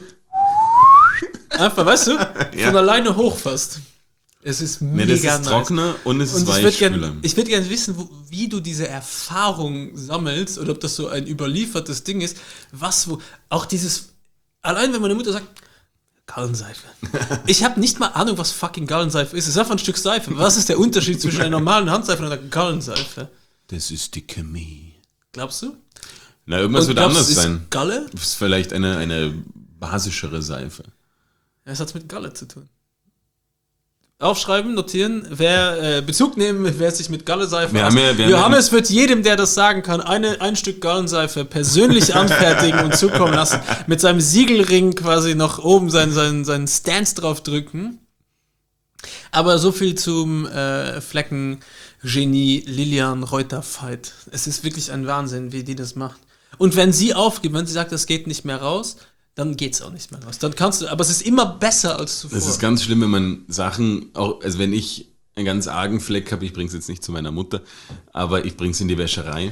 [SPEAKER 1] einfach, weißt du, ja. von alleine hoch fast. Es ist mega
[SPEAKER 2] nee, das ist
[SPEAKER 1] nice.
[SPEAKER 2] trockener und es ist
[SPEAKER 1] weichspüler. Ich würde gerne wissen, wo, wie du diese Erfahrung sammelst oder ob das so ein überliefertes Ding ist. Was, wo, auch dieses, allein wenn meine Mutter sagt, Gallenseife. Ich habe nicht mal Ahnung, was fucking Gallenseife ist. Es ist einfach ein Stück Seife. Was ist der Unterschied zwischen einer normalen Handseife und einer Gallenseife?
[SPEAKER 2] Das ist die Chemie.
[SPEAKER 1] Glaubst du?
[SPEAKER 2] Na, irgendwas
[SPEAKER 1] und
[SPEAKER 2] wird
[SPEAKER 1] glaubst,
[SPEAKER 2] anders
[SPEAKER 1] ist
[SPEAKER 2] sein.
[SPEAKER 1] Galle?
[SPEAKER 2] Das ist vielleicht eine, eine basischere Seife.
[SPEAKER 1] Ja, es hat mit Galle zu tun. Aufschreiben, notieren, wer äh, Bezug nehmen, wer sich mit Gallenseife
[SPEAKER 2] wir haben ja, wir
[SPEAKER 1] Johannes haben ja, wird jedem, der das sagen kann, eine, ein Stück Gallenseife persönlich anfertigen und zukommen lassen. Mit seinem Siegelring quasi noch oben seinen, seinen, seinen Stance drauf drücken. Aber so viel zum äh, Flecken-Genie Lilian Reuter-Fight. Es ist wirklich ein Wahnsinn, wie die das macht. Und wenn sie aufgibt, wenn sie sagt, das geht nicht mehr raus, dann geht's auch nicht mehr raus. Dann kannst du, aber es ist immer besser als zuvor.
[SPEAKER 2] Es ist ganz schlimm, wenn man Sachen, auch, also wenn ich einen ganz argen Fleck habe, ich bring's jetzt nicht zu meiner Mutter, aber ich bring's in die Wäscherei.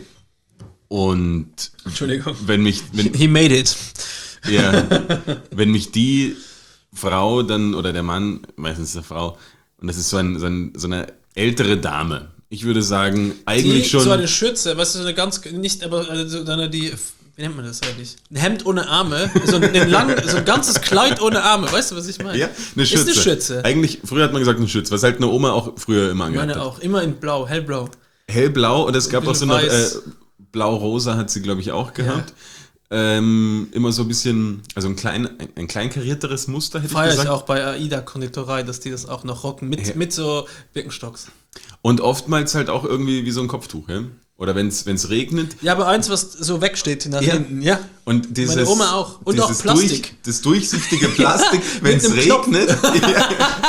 [SPEAKER 2] Und
[SPEAKER 1] Entschuldigung.
[SPEAKER 2] Wenn mich, wenn,
[SPEAKER 1] He made it.
[SPEAKER 2] Ja, wenn mich die Frau dann, oder der Mann, meistens der Frau, und das ist so, ein, so, ein, so eine ältere Dame, ich würde sagen, eigentlich
[SPEAKER 1] die,
[SPEAKER 2] schon...
[SPEAKER 1] so eine Schürze, weißt du, so eine ganz, nicht, aber also eine, die... Wie nennt man das eigentlich? Ein Hemd ohne Arme, so ein, ein, lang, so ein ganzes Kleid ohne Arme, weißt du, was ich meine?
[SPEAKER 2] Ja, eine Schürze.
[SPEAKER 1] Ist eine Schürze.
[SPEAKER 2] Eigentlich, früher hat man gesagt eine Schürze, was halt eine Oma auch früher immer angehabt hat.
[SPEAKER 1] Meine auch, immer in blau, hellblau.
[SPEAKER 2] Hellblau, und es gab auch so noch, äh, blau-rosa hat sie, glaube ich, auch gehabt. Ja. Ähm, immer so ein bisschen, also ein klein, ein, ein klein karierteres Muster, hätte
[SPEAKER 1] Feier
[SPEAKER 2] ich gesagt.
[SPEAKER 1] ich auch bei AIDA Konditorei, dass die das auch noch rocken, mit, ja. mit so Birkenstocks.
[SPEAKER 2] Und oftmals halt auch irgendwie wie so ein Kopftuch, ja? Oder wenn es regnet.
[SPEAKER 1] Ja, aber eins, was so wegsteht nach
[SPEAKER 2] ja.
[SPEAKER 1] hinten, ja.
[SPEAKER 2] Und dieses,
[SPEAKER 1] meine Oma auch. Und auch Plastik.
[SPEAKER 2] Durch, das durchsichtige Plastik, wenn es regnet. Ja.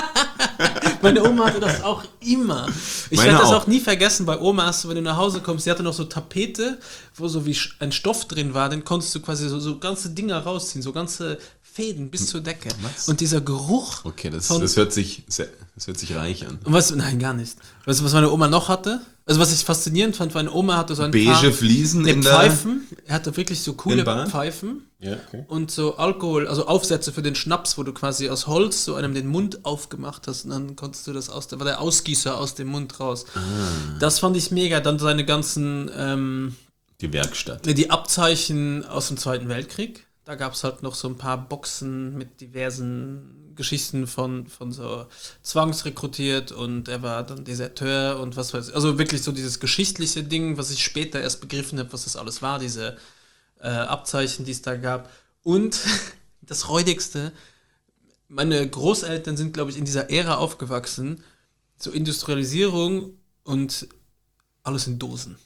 [SPEAKER 1] Meine Oma hatte das auch immer. Ich werde das auch nie vergessen bei Omas, wenn du nach Hause kommst, sie hatte noch so Tapete, wo so wie ein Stoff drin war, dann konntest du quasi so, so ganze Dinger rausziehen, so ganze Fäden bis zur Decke. Was? Und dieser Geruch.
[SPEAKER 2] Okay, das, von, das, hört sich, das hört sich reich an.
[SPEAKER 1] Und was, nein, gar nicht. Weißt du, was meine Oma noch hatte? Also was ich faszinierend fand, meine Oma hatte so ein
[SPEAKER 2] beige
[SPEAKER 1] paar
[SPEAKER 2] Fliesen in
[SPEAKER 1] Pfeifen. Er hatte wirklich so coole Pfeifen.
[SPEAKER 2] Ja, okay.
[SPEAKER 1] Und so Alkohol, also Aufsätze für den Schnaps, wo du quasi aus Holz so einem den Mund aufgemacht hast und dann konntest du das aus, da war der Ausgießer aus dem Mund raus. Ah. Das fand ich mega. Dann seine ganzen ähm,
[SPEAKER 2] die Werkstatt.
[SPEAKER 1] Die Abzeichen aus dem Zweiten Weltkrieg. Da gab es halt noch so ein paar Boxen mit diversen Geschichten von, von so zwangsrekrutiert und er war dann Deserteur und was weiß ich. Also wirklich so dieses geschichtliche Ding, was ich später erst begriffen habe, was das alles war, diese äh, Abzeichen, die es da gab. Und das Räudigste, meine Großeltern sind, glaube ich, in dieser Ära aufgewachsen, so Industrialisierung und alles in Dosen.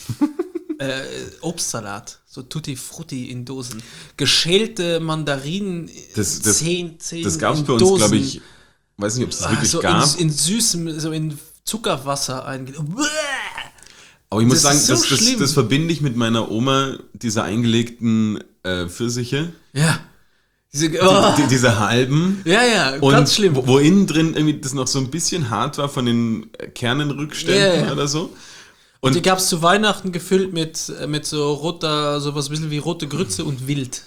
[SPEAKER 1] Äh, Obstsalat, so Tutti Frutti in Dosen. Geschälte Mandarinen,
[SPEAKER 2] das, das,
[SPEAKER 1] zehn, zehn
[SPEAKER 2] das gab es bei uns, glaube ich, weiß nicht, ob es das wirklich
[SPEAKER 1] so
[SPEAKER 2] gab.
[SPEAKER 1] In, in süßem, so in Zuckerwasser eingelegt.
[SPEAKER 2] Aber ich muss
[SPEAKER 1] das
[SPEAKER 2] sagen,
[SPEAKER 1] so
[SPEAKER 2] das, das, das verbinde ich mit meiner Oma, diese eingelegten äh, Pfirsiche.
[SPEAKER 1] Ja. Diese, oh.
[SPEAKER 2] die, die, diese halben.
[SPEAKER 1] Ja, ja,
[SPEAKER 2] und
[SPEAKER 1] ganz schlimm.
[SPEAKER 2] Wo, wo innen drin irgendwie das noch so ein bisschen hart war von den Kernenrückständen ja, ja. oder so.
[SPEAKER 1] Und die gab es zu Weihnachten gefüllt mit, mit so roter, sowas ein bisschen wie rote Grütze und Wild.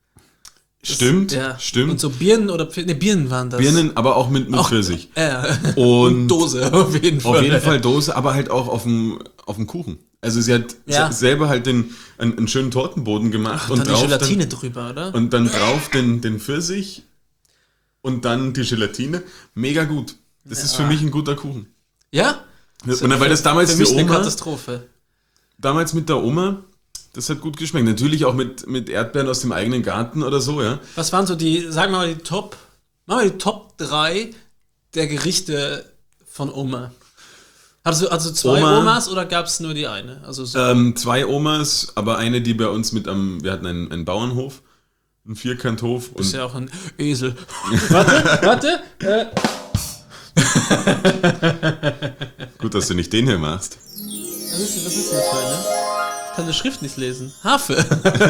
[SPEAKER 1] Das,
[SPEAKER 2] stimmt,
[SPEAKER 1] ja.
[SPEAKER 2] stimmt.
[SPEAKER 1] Und so Birnen oder ne, Birnen waren das.
[SPEAKER 2] Birnen, aber auch mit, mit auch, Pfirsich.
[SPEAKER 1] Ja.
[SPEAKER 2] Und,
[SPEAKER 1] und Dose, auf jeden Fall.
[SPEAKER 2] Auf jeden Fall Dose, aber halt auch auf dem, auf dem Kuchen. Also sie hat ja. selber halt den, einen, einen schönen Tortenboden gemacht.
[SPEAKER 1] Und, und dann
[SPEAKER 2] drauf
[SPEAKER 1] die Gelatine
[SPEAKER 2] dann,
[SPEAKER 1] drüber, oder?
[SPEAKER 2] Und dann drauf den, den Pfirsich und dann die Gelatine. Mega gut. Das ja. ist für mich ein guter Kuchen.
[SPEAKER 1] Ja?
[SPEAKER 2] Und dann, weil das damals
[SPEAKER 1] für mich
[SPEAKER 2] die Oma,
[SPEAKER 1] eine Katastrophe.
[SPEAKER 2] Damals mit der Oma, das hat gut geschmeckt. Natürlich auch mit, mit Erdbeeren aus dem eigenen Garten oder so, ja.
[SPEAKER 1] Was waren so die, sagen wir mal die Top, machen wir die Top drei der Gerichte von Oma? Also, also zwei Oma, Omas oder gab es nur die eine? Also so
[SPEAKER 2] ähm, zwei Omas, aber eine, die bei uns mit am, wir hatten einen, einen Bauernhof, einen Vierkanthof.
[SPEAKER 1] Du bist ja auch ein Esel. warte, warte. Äh.
[SPEAKER 2] Gut, dass du nicht den hier machst.
[SPEAKER 1] Was ist, was ist das für eine? Ich kann die Schrift nicht lesen. Harfe.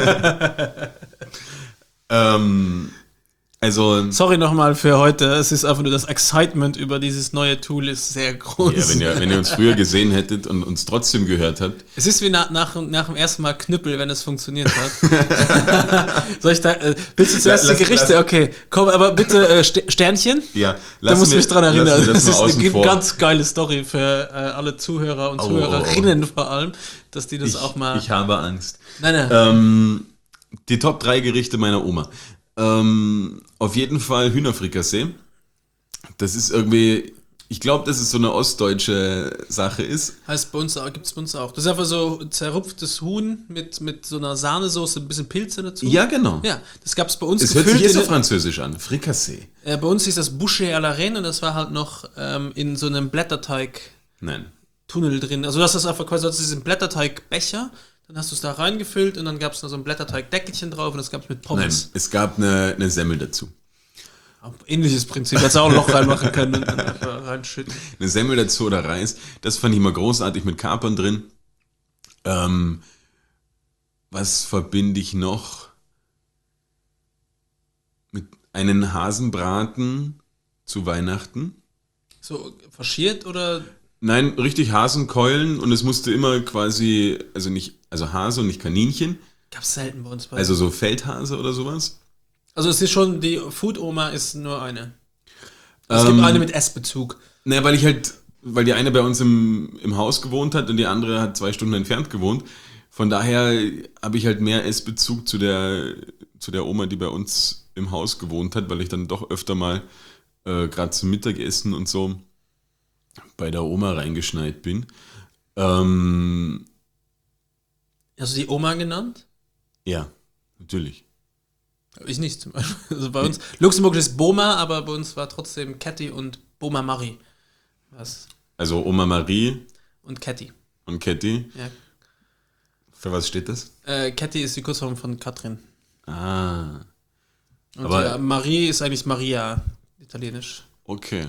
[SPEAKER 2] ähm, also...
[SPEAKER 1] Sorry nochmal für heute. Es ist einfach nur das Excitement über dieses neue Tool ist sehr groß.
[SPEAKER 2] Ja, wenn ihr, wenn ihr uns früher gesehen hättet und uns trotzdem gehört habt.
[SPEAKER 1] Es ist wie nach, nach, nach dem ersten Mal Knüppel, wenn es funktioniert hat. Soll ich da... Äh, willst du zuerst
[SPEAKER 2] Lass-
[SPEAKER 1] die Gerichte?
[SPEAKER 2] lass-
[SPEAKER 1] Okay. Komm, aber bitte äh, St- Sternchen.
[SPEAKER 2] Ja,
[SPEAKER 1] Da muss
[SPEAKER 2] wir-
[SPEAKER 1] mich dran erinnern.
[SPEAKER 2] lassen wir
[SPEAKER 1] Das,
[SPEAKER 2] das mal
[SPEAKER 1] ist eine
[SPEAKER 2] außen vor.
[SPEAKER 1] ganz geile Story für äh, alle Zuhörer und
[SPEAKER 2] Oh,
[SPEAKER 1] Zuhörerinnen vor allem, dass die das
[SPEAKER 2] Ich,
[SPEAKER 1] auch mal...
[SPEAKER 2] ich habe Angst.
[SPEAKER 1] nein, nein.
[SPEAKER 2] Ähm, die Top drei Gerichte meiner Oma. Ähm, auf jeden Fall Hühnerfrikassee. Das ist irgendwie, ich glaube, dass es so eine ostdeutsche Sache ist.
[SPEAKER 1] Heißt bei uns auch, gibt's bei uns auch. Das ist einfach so zerrupftes Huhn mit, mit so einer Sahnesoße, ein bisschen Pilze dazu.
[SPEAKER 2] Ja, genau.
[SPEAKER 1] Ja, das gab's bei uns
[SPEAKER 2] Es hört sich
[SPEAKER 1] gefüllt
[SPEAKER 2] eh so
[SPEAKER 1] in-
[SPEAKER 2] französisch an. Frikassee.
[SPEAKER 1] äh, bei uns hieß das Boucher à la Reine und das war halt noch ähm, in so einem Blätterteig-Tunnel
[SPEAKER 2] Nein.
[SPEAKER 1] drin. Also das ist einfach quasi, du hast diesen Blätterteigbecher, dann hast du es da reingefüllt und dann gab's noch so ein Blätterteigdeckelchen drauf und das gab's mit
[SPEAKER 2] Nein,
[SPEAKER 1] Pommes.
[SPEAKER 2] es gab eine, eine Semmel dazu.
[SPEAKER 1] Ähnliches Prinzip, hättest du auch ein Loch reinmachen können und dann einfach reinschütten.
[SPEAKER 2] Eine Semmel dazu oder Reis. Das fand ich immer großartig mit Kapern drin. Ähm, was verbinde ich noch? Mit einem Hasenbraten zu Weihnachten.
[SPEAKER 1] So faschiert oder...
[SPEAKER 2] Nein, richtig Hasenkeulen und es musste immer quasi, also nicht, also Hase und nicht Kaninchen,
[SPEAKER 1] Gab's selten bei uns. Bei
[SPEAKER 2] also so Feldhase oder sowas.
[SPEAKER 1] Also es ist schon, die Food-Oma ist nur eine. Es
[SPEAKER 2] Ähm,
[SPEAKER 1] gibt eine mit Essbezug.
[SPEAKER 2] Naja, weil ich halt, weil die eine bei uns im, im Haus gewohnt hat und die andere hat zwei Stunden entfernt gewohnt. Von daher habe ich halt mehr Essbezug zu der, zu der Oma, die bei uns im Haus gewohnt hat, weil ich dann doch öfter mal, äh, gerade zum Mittagessen und so, bei der Oma reingeschneit bin. Ähm,
[SPEAKER 1] Hast du die Oma genannt?
[SPEAKER 2] ja, natürlich.
[SPEAKER 1] Ich nicht zum Beispiel. Also bei uns, Luxemburg ist Boma, aber bei uns war trotzdem Catty und Boma Marie. Was?
[SPEAKER 2] Also Oma Marie
[SPEAKER 1] Und Catty.
[SPEAKER 2] und Ketty.
[SPEAKER 1] Ja.
[SPEAKER 2] Für was steht das?
[SPEAKER 1] Äh, Catty ist die Kurzform von Katrin.
[SPEAKER 2] Ah,
[SPEAKER 1] Und
[SPEAKER 2] Aber-
[SPEAKER 1] ja, Marie ist eigentlich Maria, italienisch.
[SPEAKER 2] okay.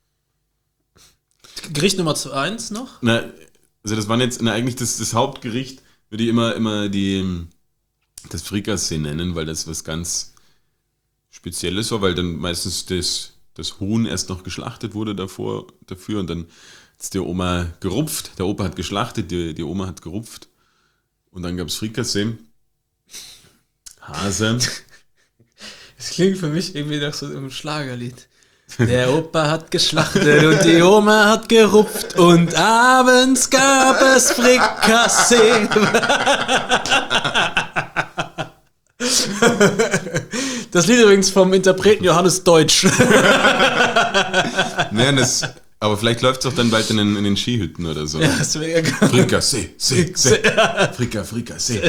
[SPEAKER 1] Gericht Nummer eins noch?
[SPEAKER 2] Na, also das waren jetzt, na, eigentlich das, das Hauptgericht, würde ich immer, immer die, das Frikassee nennen, weil das was ganz Spezielles war, weil dann meistens das, das Huhn erst noch geschlachtet wurde davor, dafür und dann hat die Oma gerupft, der Opa hat geschlachtet, die, die Oma hat gerupft und dann gab es Frikassee, Hase.
[SPEAKER 1] Das klingt für mich irgendwie nach so einem Schlagerlied. Der Opa hat geschlachtet und die Oma hat gerupft und abends gab es Frikassee. Das Lied übrigens vom Interpreten Johannes Deutsch.
[SPEAKER 2] Nein, das, aber vielleicht läuft es auch dann bald in den, in den Skihütten oder so.
[SPEAKER 1] Ja, das wäre ja
[SPEAKER 2] Frikassee, See, See. Frika, Frikassee.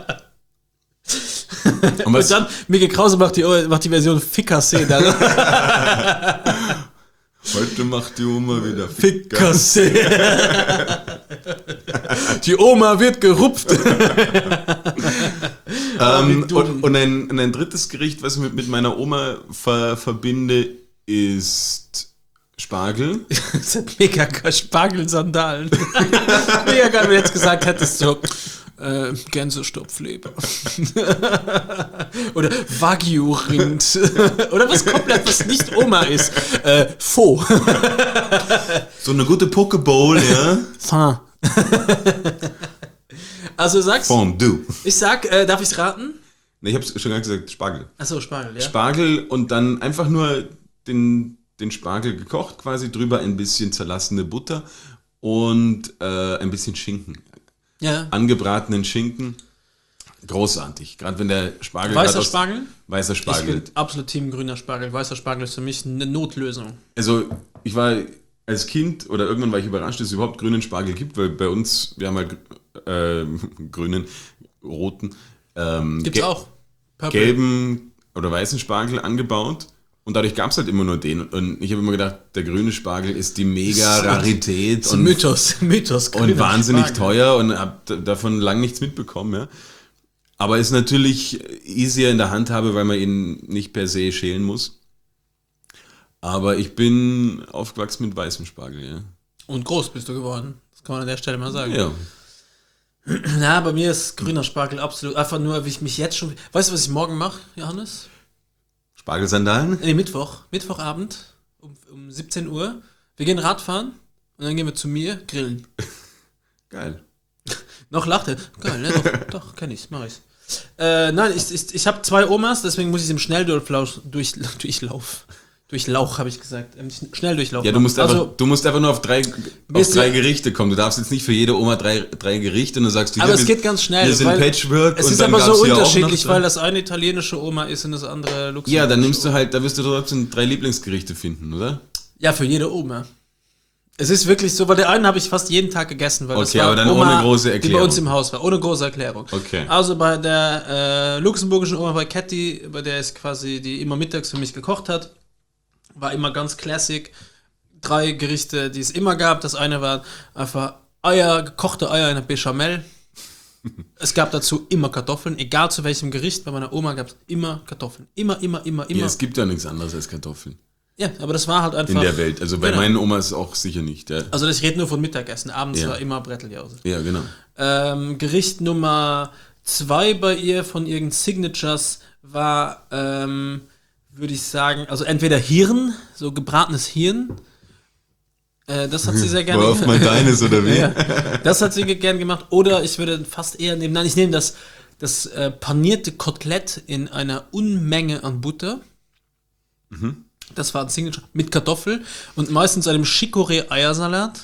[SPEAKER 2] Und
[SPEAKER 1] Und
[SPEAKER 2] was,
[SPEAKER 1] dann, Mike Krause macht die, macht die Version Fikassee dann.
[SPEAKER 2] heute macht die Oma wieder
[SPEAKER 1] Fikassee. Die Oma wird gerupft.
[SPEAKER 2] Ähm,
[SPEAKER 1] du-
[SPEAKER 2] und und ein, und ein drittes Gericht, was ich mit, mit meiner Oma ver, verbinde, ist Spargel.
[SPEAKER 1] Das hat mega geil. Spargelsandalen. Mega geil, wenn du jetzt gesagt hättest, so, äh, Gänsestopfleber. Oder Wagyu-Rind. Oder was komplett, was nicht Oma ist. Äh, Faux.
[SPEAKER 2] So eine gute Pokeball, ja.
[SPEAKER 1] Fin. Also du sagst,
[SPEAKER 2] Fondue.
[SPEAKER 1] ich sag, äh, darf ich's raten?
[SPEAKER 2] Ne, ich hab's schon gar gesagt, Spargel.
[SPEAKER 1] Achso, Spargel, ja.
[SPEAKER 2] Spargel und dann einfach nur den, den Spargel gekocht, quasi drüber ein bisschen zerlassene Butter und äh, ein bisschen Schinken.
[SPEAKER 1] Ja.
[SPEAKER 2] Angebratenen Schinken. Großartig. Gerade wenn der Spargel.
[SPEAKER 1] Weißer
[SPEAKER 2] grad aus-
[SPEAKER 1] Spargel?
[SPEAKER 2] Weißer
[SPEAKER 1] Ich
[SPEAKER 2] Spargel.
[SPEAKER 1] bin absolut Team grüner Spargel. Weißer Spargel ist für mich eine Notlösung.
[SPEAKER 2] Also, ich war als Kind oder irgendwann war ich überrascht, dass es überhaupt grünen Spargel gibt, weil bei uns, wir haben halt äh, grünen, roten, ähm,
[SPEAKER 1] Gibt's
[SPEAKER 2] ge-
[SPEAKER 1] auch. Purple.
[SPEAKER 2] gelben oder weißen Spargel angebaut. Und dadurch gab es halt immer nur den. Und ich habe immer gedacht, der grüne Spargel ist die mega Rarität
[SPEAKER 1] Das ist ein
[SPEAKER 2] und,
[SPEAKER 1] Mythos. Mythos.
[SPEAKER 2] und
[SPEAKER 1] grüner
[SPEAKER 2] wahnsinnig
[SPEAKER 1] Spargel.
[SPEAKER 2] teuer und habe davon lang nichts mitbekommen. Ja. Aber ist natürlich easier in der Handhabe, weil man ihn nicht per se schälen muss. Aber ich bin aufgewachsen mit weißem Spargel, ja.
[SPEAKER 1] Und groß bist du geworden. Das kann man an der Stelle mal sagen.
[SPEAKER 2] Ja.
[SPEAKER 1] Na, bei mir ist grüner Spargel absolut. Einfach nur, wie ich mich jetzt schon. Weißt du, was ich morgen mache, Johannes?
[SPEAKER 2] Spargelsandalen?
[SPEAKER 1] Nee, Mittwoch. Mittwochabend um, um siebzehn Uhr. Wir gehen Radfahren und dann gehen wir zu mir grillen.
[SPEAKER 2] Geil.
[SPEAKER 1] Noch lacht er. Geil, ne? Doch, doch kenn ich's, mach ich's. Äh, nein, ich, ich, ich habe zwei Omas, deswegen muss ich im Schnelldurchlauf durch, Durchlauf. Durchlauch, habe ich gesagt. Ähm, Schnelldurchlauf.
[SPEAKER 2] Ja, du musst,
[SPEAKER 1] also,
[SPEAKER 2] einfach, du musst einfach nur auf drei, auf drei Gerichte kommen. Du darfst jetzt nicht für jede Oma drei, drei Gerichte und du sagst,
[SPEAKER 1] aber es geht ganz schnell.
[SPEAKER 2] Wir sind
[SPEAKER 1] weil
[SPEAKER 2] Patchwork.
[SPEAKER 1] Es
[SPEAKER 2] und
[SPEAKER 1] ist
[SPEAKER 2] dann
[SPEAKER 1] aber so
[SPEAKER 2] gab's hier
[SPEAKER 1] unterschiedlich,
[SPEAKER 2] auch noch
[SPEAKER 1] weil das eine italienische Oma ist und das andere Luxemburgische.
[SPEAKER 2] Ja, dann nimmst du halt, da wirst du trotzdem drei Lieblingsgerichte finden, oder?
[SPEAKER 1] Ja, für jede Oma. Es ist wirklich so, weil der einen habe ich fast jeden Tag gegessen, weil
[SPEAKER 2] okay,
[SPEAKER 1] das war
[SPEAKER 2] aber dann
[SPEAKER 1] Oma,
[SPEAKER 2] ohne große Erklärung.
[SPEAKER 1] die bei uns im Haus war, ohne große Erklärung.
[SPEAKER 2] Okay.
[SPEAKER 1] Also bei der äh, luxemburgischen Oma, bei Cathy, bei der ist quasi, die immer mittags für mich gekocht hat, war immer ganz classic. Drei Gerichte, die es immer gab. Das eine war einfach Eier, gekochte Eier in der Bechamel. Es gab dazu immer Kartoffeln, egal zu welchem Gericht. Bei meiner Oma gab es immer Kartoffeln. Immer, immer, immer, immer.
[SPEAKER 2] Ja, es gibt ja nichts anderes als Kartoffeln.
[SPEAKER 1] Ja, aber das war halt einfach...
[SPEAKER 2] In der Welt. Also bei
[SPEAKER 1] genau.
[SPEAKER 2] meinen Omas auch sicher nicht. Ja,
[SPEAKER 1] Also ich rede nur von Mittagessen. Abends
[SPEAKER 2] ja.
[SPEAKER 1] war immer Bretteljause.
[SPEAKER 2] Ja, genau.
[SPEAKER 1] Ähm, Gericht Nummer zwei bei ihr von ihren Signatures war, ähm, würde ich sagen, also entweder Hirn, so gebratenes Hirn. Äh, das hat sie sehr gerne
[SPEAKER 2] gemacht. Mal deines, oder wie?
[SPEAKER 1] Ja, das hat sie gern gemacht. Oder ich würde fast eher nehmen, nein, ich nehme das, das äh, panierte Kotelett in einer Unmenge an Butter.
[SPEAKER 2] Mhm.
[SPEAKER 1] Das war ein Signature mit Kartoffel und meistens einem Chicorée-Eiersalat.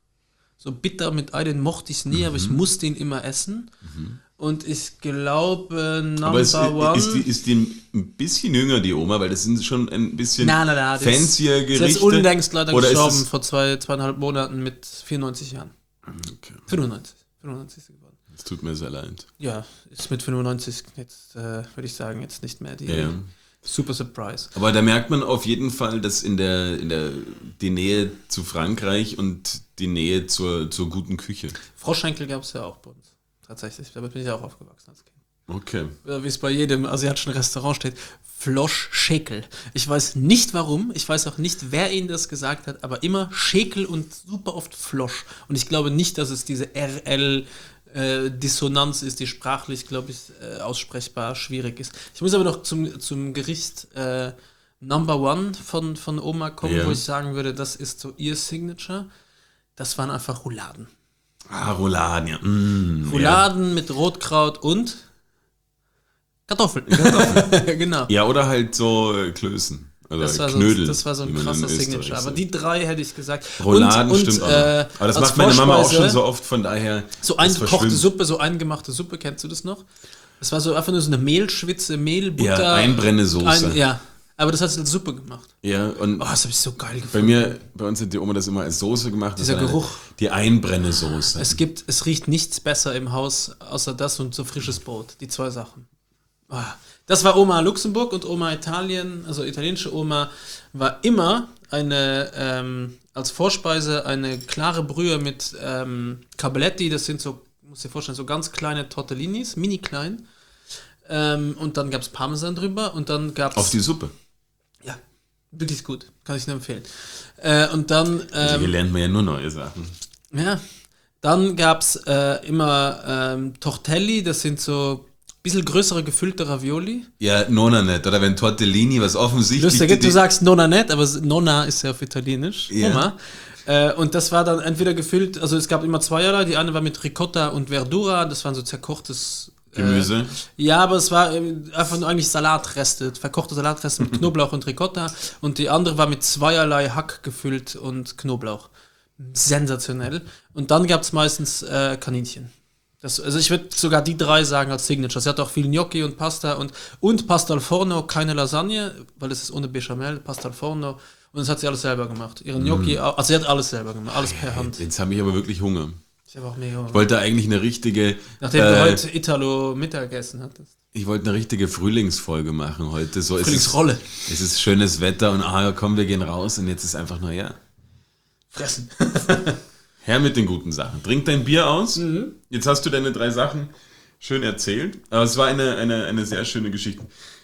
[SPEAKER 1] So bitter mit Ei, den mochte ich nie, mhm. aber ich musste ihn immer essen. Mhm. Und ich glaube, Number
[SPEAKER 2] aber ist,
[SPEAKER 1] One...
[SPEAKER 2] Ist die, ist die ein bisschen jünger, die Oma? Weil das sind schon ein bisschen
[SPEAKER 1] na, na, na,
[SPEAKER 2] fancier Gerichte.
[SPEAKER 1] Sie ist unlängst leider
[SPEAKER 2] oder
[SPEAKER 1] gestorben,
[SPEAKER 2] ist
[SPEAKER 1] vor zwei, zweieinhalb Monaten mit vierundneunzig Jahren.
[SPEAKER 2] Okay.
[SPEAKER 1] fünfundneunzig. fünfundneunzig ist sie geworden.
[SPEAKER 2] Es tut mir sehr leid.
[SPEAKER 1] Ja, ist mit fünfundneunzig jetzt, äh, würde ich sagen, jetzt nicht mehr die...
[SPEAKER 2] Ja.
[SPEAKER 1] Super Surprise.
[SPEAKER 2] Aber da merkt man auf jeden Fall, dass in der, in der die Nähe zu Frankreich und die Nähe zur, zur guten Küche.
[SPEAKER 1] Froschschenkel gab es ja auch bei uns. Tatsächlich. Damit bin ich auch aufgewachsen als Kind.
[SPEAKER 2] Okay.
[SPEAKER 1] Ja, wie es bei jedem asiatischen Restaurant steht. Flosch-Schäkel. Ich weiß nicht warum, ich weiß auch nicht, wer ihnen das gesagt hat, aber immer Schäkel und super oft Flosch. Und ich glaube nicht, dass es diese R L Äh, Dissonanz ist, die sprachlich, glaube ich, äh, aussprechbar schwierig ist. Ich muss aber noch zum, zum Gericht äh, Number One von, von Oma kommen,
[SPEAKER 2] ja.
[SPEAKER 1] wo ich sagen würde, das ist so ihr Signature. Das waren einfach Rouladen.
[SPEAKER 2] Ah, Rouladen, ja. Mm,
[SPEAKER 1] Rouladen
[SPEAKER 2] ja.
[SPEAKER 1] mit Rotkraut und Kartoffeln.
[SPEAKER 2] Kartoffeln.
[SPEAKER 1] Genau.
[SPEAKER 2] Ja, oder halt so äh, Klößen. Oder
[SPEAKER 1] das war,
[SPEAKER 2] Knödel,
[SPEAKER 1] so, das war so ein krasser Signature. Aber die drei hätte ich gesagt.
[SPEAKER 2] Rouladen
[SPEAKER 1] und,
[SPEAKER 2] stimmt
[SPEAKER 1] und,
[SPEAKER 2] auch.
[SPEAKER 1] Äh,
[SPEAKER 2] aber das macht meine Mama auch schon so oft, von daher.
[SPEAKER 1] So eingekochte Suppe, so eingemachte Suppe, kennst du das noch? Das war so einfach nur so eine Mehlschwitze, Mehl, Butter.
[SPEAKER 2] Ja, Einbrennesoße.
[SPEAKER 1] Ein, ja, aber das hat sie als Suppe gemacht.
[SPEAKER 2] Ja, und
[SPEAKER 1] oh, das habe ich so geil gefunden.
[SPEAKER 2] Bei mir, bei uns hat die Oma das immer als Soße gemacht.
[SPEAKER 1] Dieser Geruch.
[SPEAKER 2] Die Einbrennesoße.
[SPEAKER 1] Es gibt, es riecht nichts besser im Haus, außer das und so frisches Brot. Die zwei Sachen. Oh. Das war Oma Luxemburg und Oma Italien, also italienische Oma, war immer eine, ähm, als Vorspeise eine klare Brühe mit ähm, Cabeletti, das sind so, muss dir vorstellen, so ganz kleine Tortellinis, mini klein. Ähm, und dann gab es Parmesan drüber und dann gab es...
[SPEAKER 2] Auf die Suppe?
[SPEAKER 1] Ja, wirklich gut, kann ich nur empfehlen. Äh, und dann... Ähm,
[SPEAKER 2] also hier lernt man ja nur neue Sachen.
[SPEAKER 1] Ja, dann gab es äh, immer ähm, Tortelli, das sind so... bisschen größere gefüllte Ravioli.
[SPEAKER 2] Ja, Nonna nicht. Oder wenn Tortellini, was offensichtlich...
[SPEAKER 1] Lustig, du sagst Nonna nicht, aber Nonna ist ja auf Italienisch.
[SPEAKER 2] Ja.
[SPEAKER 1] Oma. Äh, und das war dann entweder gefüllt, also es gab immer zweierlei. Die eine war mit Ricotta und Verdura, das waren so zerkochtes... Äh,
[SPEAKER 2] Gemüse?
[SPEAKER 1] Ja, aber es war äh, einfach nur eigentlich Salatreste, verkochte Salatreste mit Knoblauch und Ricotta. Und die andere war mit zweierlei Hack gefüllt und Knoblauch. Sensationell. Und dann gab es meistens äh, Kaninchen. Das, also ich würde sogar die drei sagen als Signature. Sie hat auch viel Gnocchi und Pasta und, und Pasta al Forno, keine Lasagne, weil es ist ohne Bechamel, Pasta al Forno. Und das hat sie alles selber gemacht. Ihre Gnocchi, mm. also sie hat alles selber gemacht, alles per Hand.
[SPEAKER 2] Jetzt habe ich aber wirklich Hunger.
[SPEAKER 1] Ich habe auch mega Hunger.
[SPEAKER 2] Ich wollte eigentlich eine richtige...
[SPEAKER 1] Nachdem
[SPEAKER 2] äh,
[SPEAKER 1] du heute Italo Mittagessen hattest.
[SPEAKER 2] Ich wollte eine richtige Frühlingsfolge machen heute. So,
[SPEAKER 1] Frühlingsrolle.
[SPEAKER 2] Es ist, es ist schönes Wetter und ah, komm, wir gehen raus und jetzt ist einfach nur, ja.
[SPEAKER 1] Fressen.
[SPEAKER 2] Her mit den guten Sachen. Trink dein Bier aus. Mhm. Jetzt hast du deine drei Sachen schön erzählt. Aber es war eine, eine, eine sehr schöne Geschichte.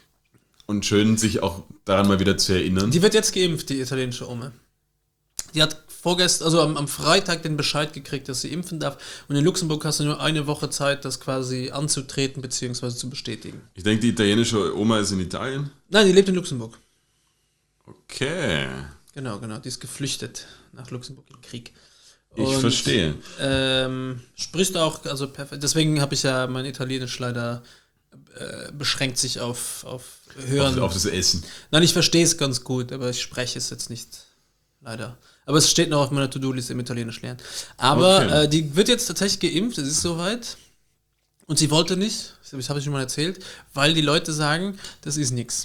[SPEAKER 2] Und schön, sich auch daran mal wieder zu erinnern.
[SPEAKER 1] Die wird jetzt geimpft, die italienische Oma. Die hat vorgestern, also am, am Freitag den Bescheid gekriegt, dass sie impfen darf. Und in Luxemburg hast du nur eine Woche Zeit, das quasi anzutreten bzw. zu bestätigen.
[SPEAKER 2] Ich denke, die italienische Oma ist in Italien.
[SPEAKER 1] Nein, die lebt in Luxemburg.
[SPEAKER 2] Okay.
[SPEAKER 1] Genau, genau. Die ist geflüchtet nach Luxemburg im Krieg.
[SPEAKER 2] Ich
[SPEAKER 1] Und,
[SPEAKER 2] verstehe.
[SPEAKER 1] Ähm, sprichst auch, also perfekt. Deswegen habe ich ja mein Italienisch leider äh, beschränkt sich auf, auf Hören.
[SPEAKER 2] Auf, auf das Essen.
[SPEAKER 1] Nein, ich verstehe es ganz gut, aber ich spreche es jetzt nicht. Leider. Aber es steht noch auf meiner To-Do-Liste im Italienisch lernen. Aber
[SPEAKER 2] Okay.
[SPEAKER 1] äh, die wird jetzt tatsächlich geimpft, es ist soweit. Und sie wollte nicht, das habe ich schon mal erzählt, weil die Leute sagen, das ist nix.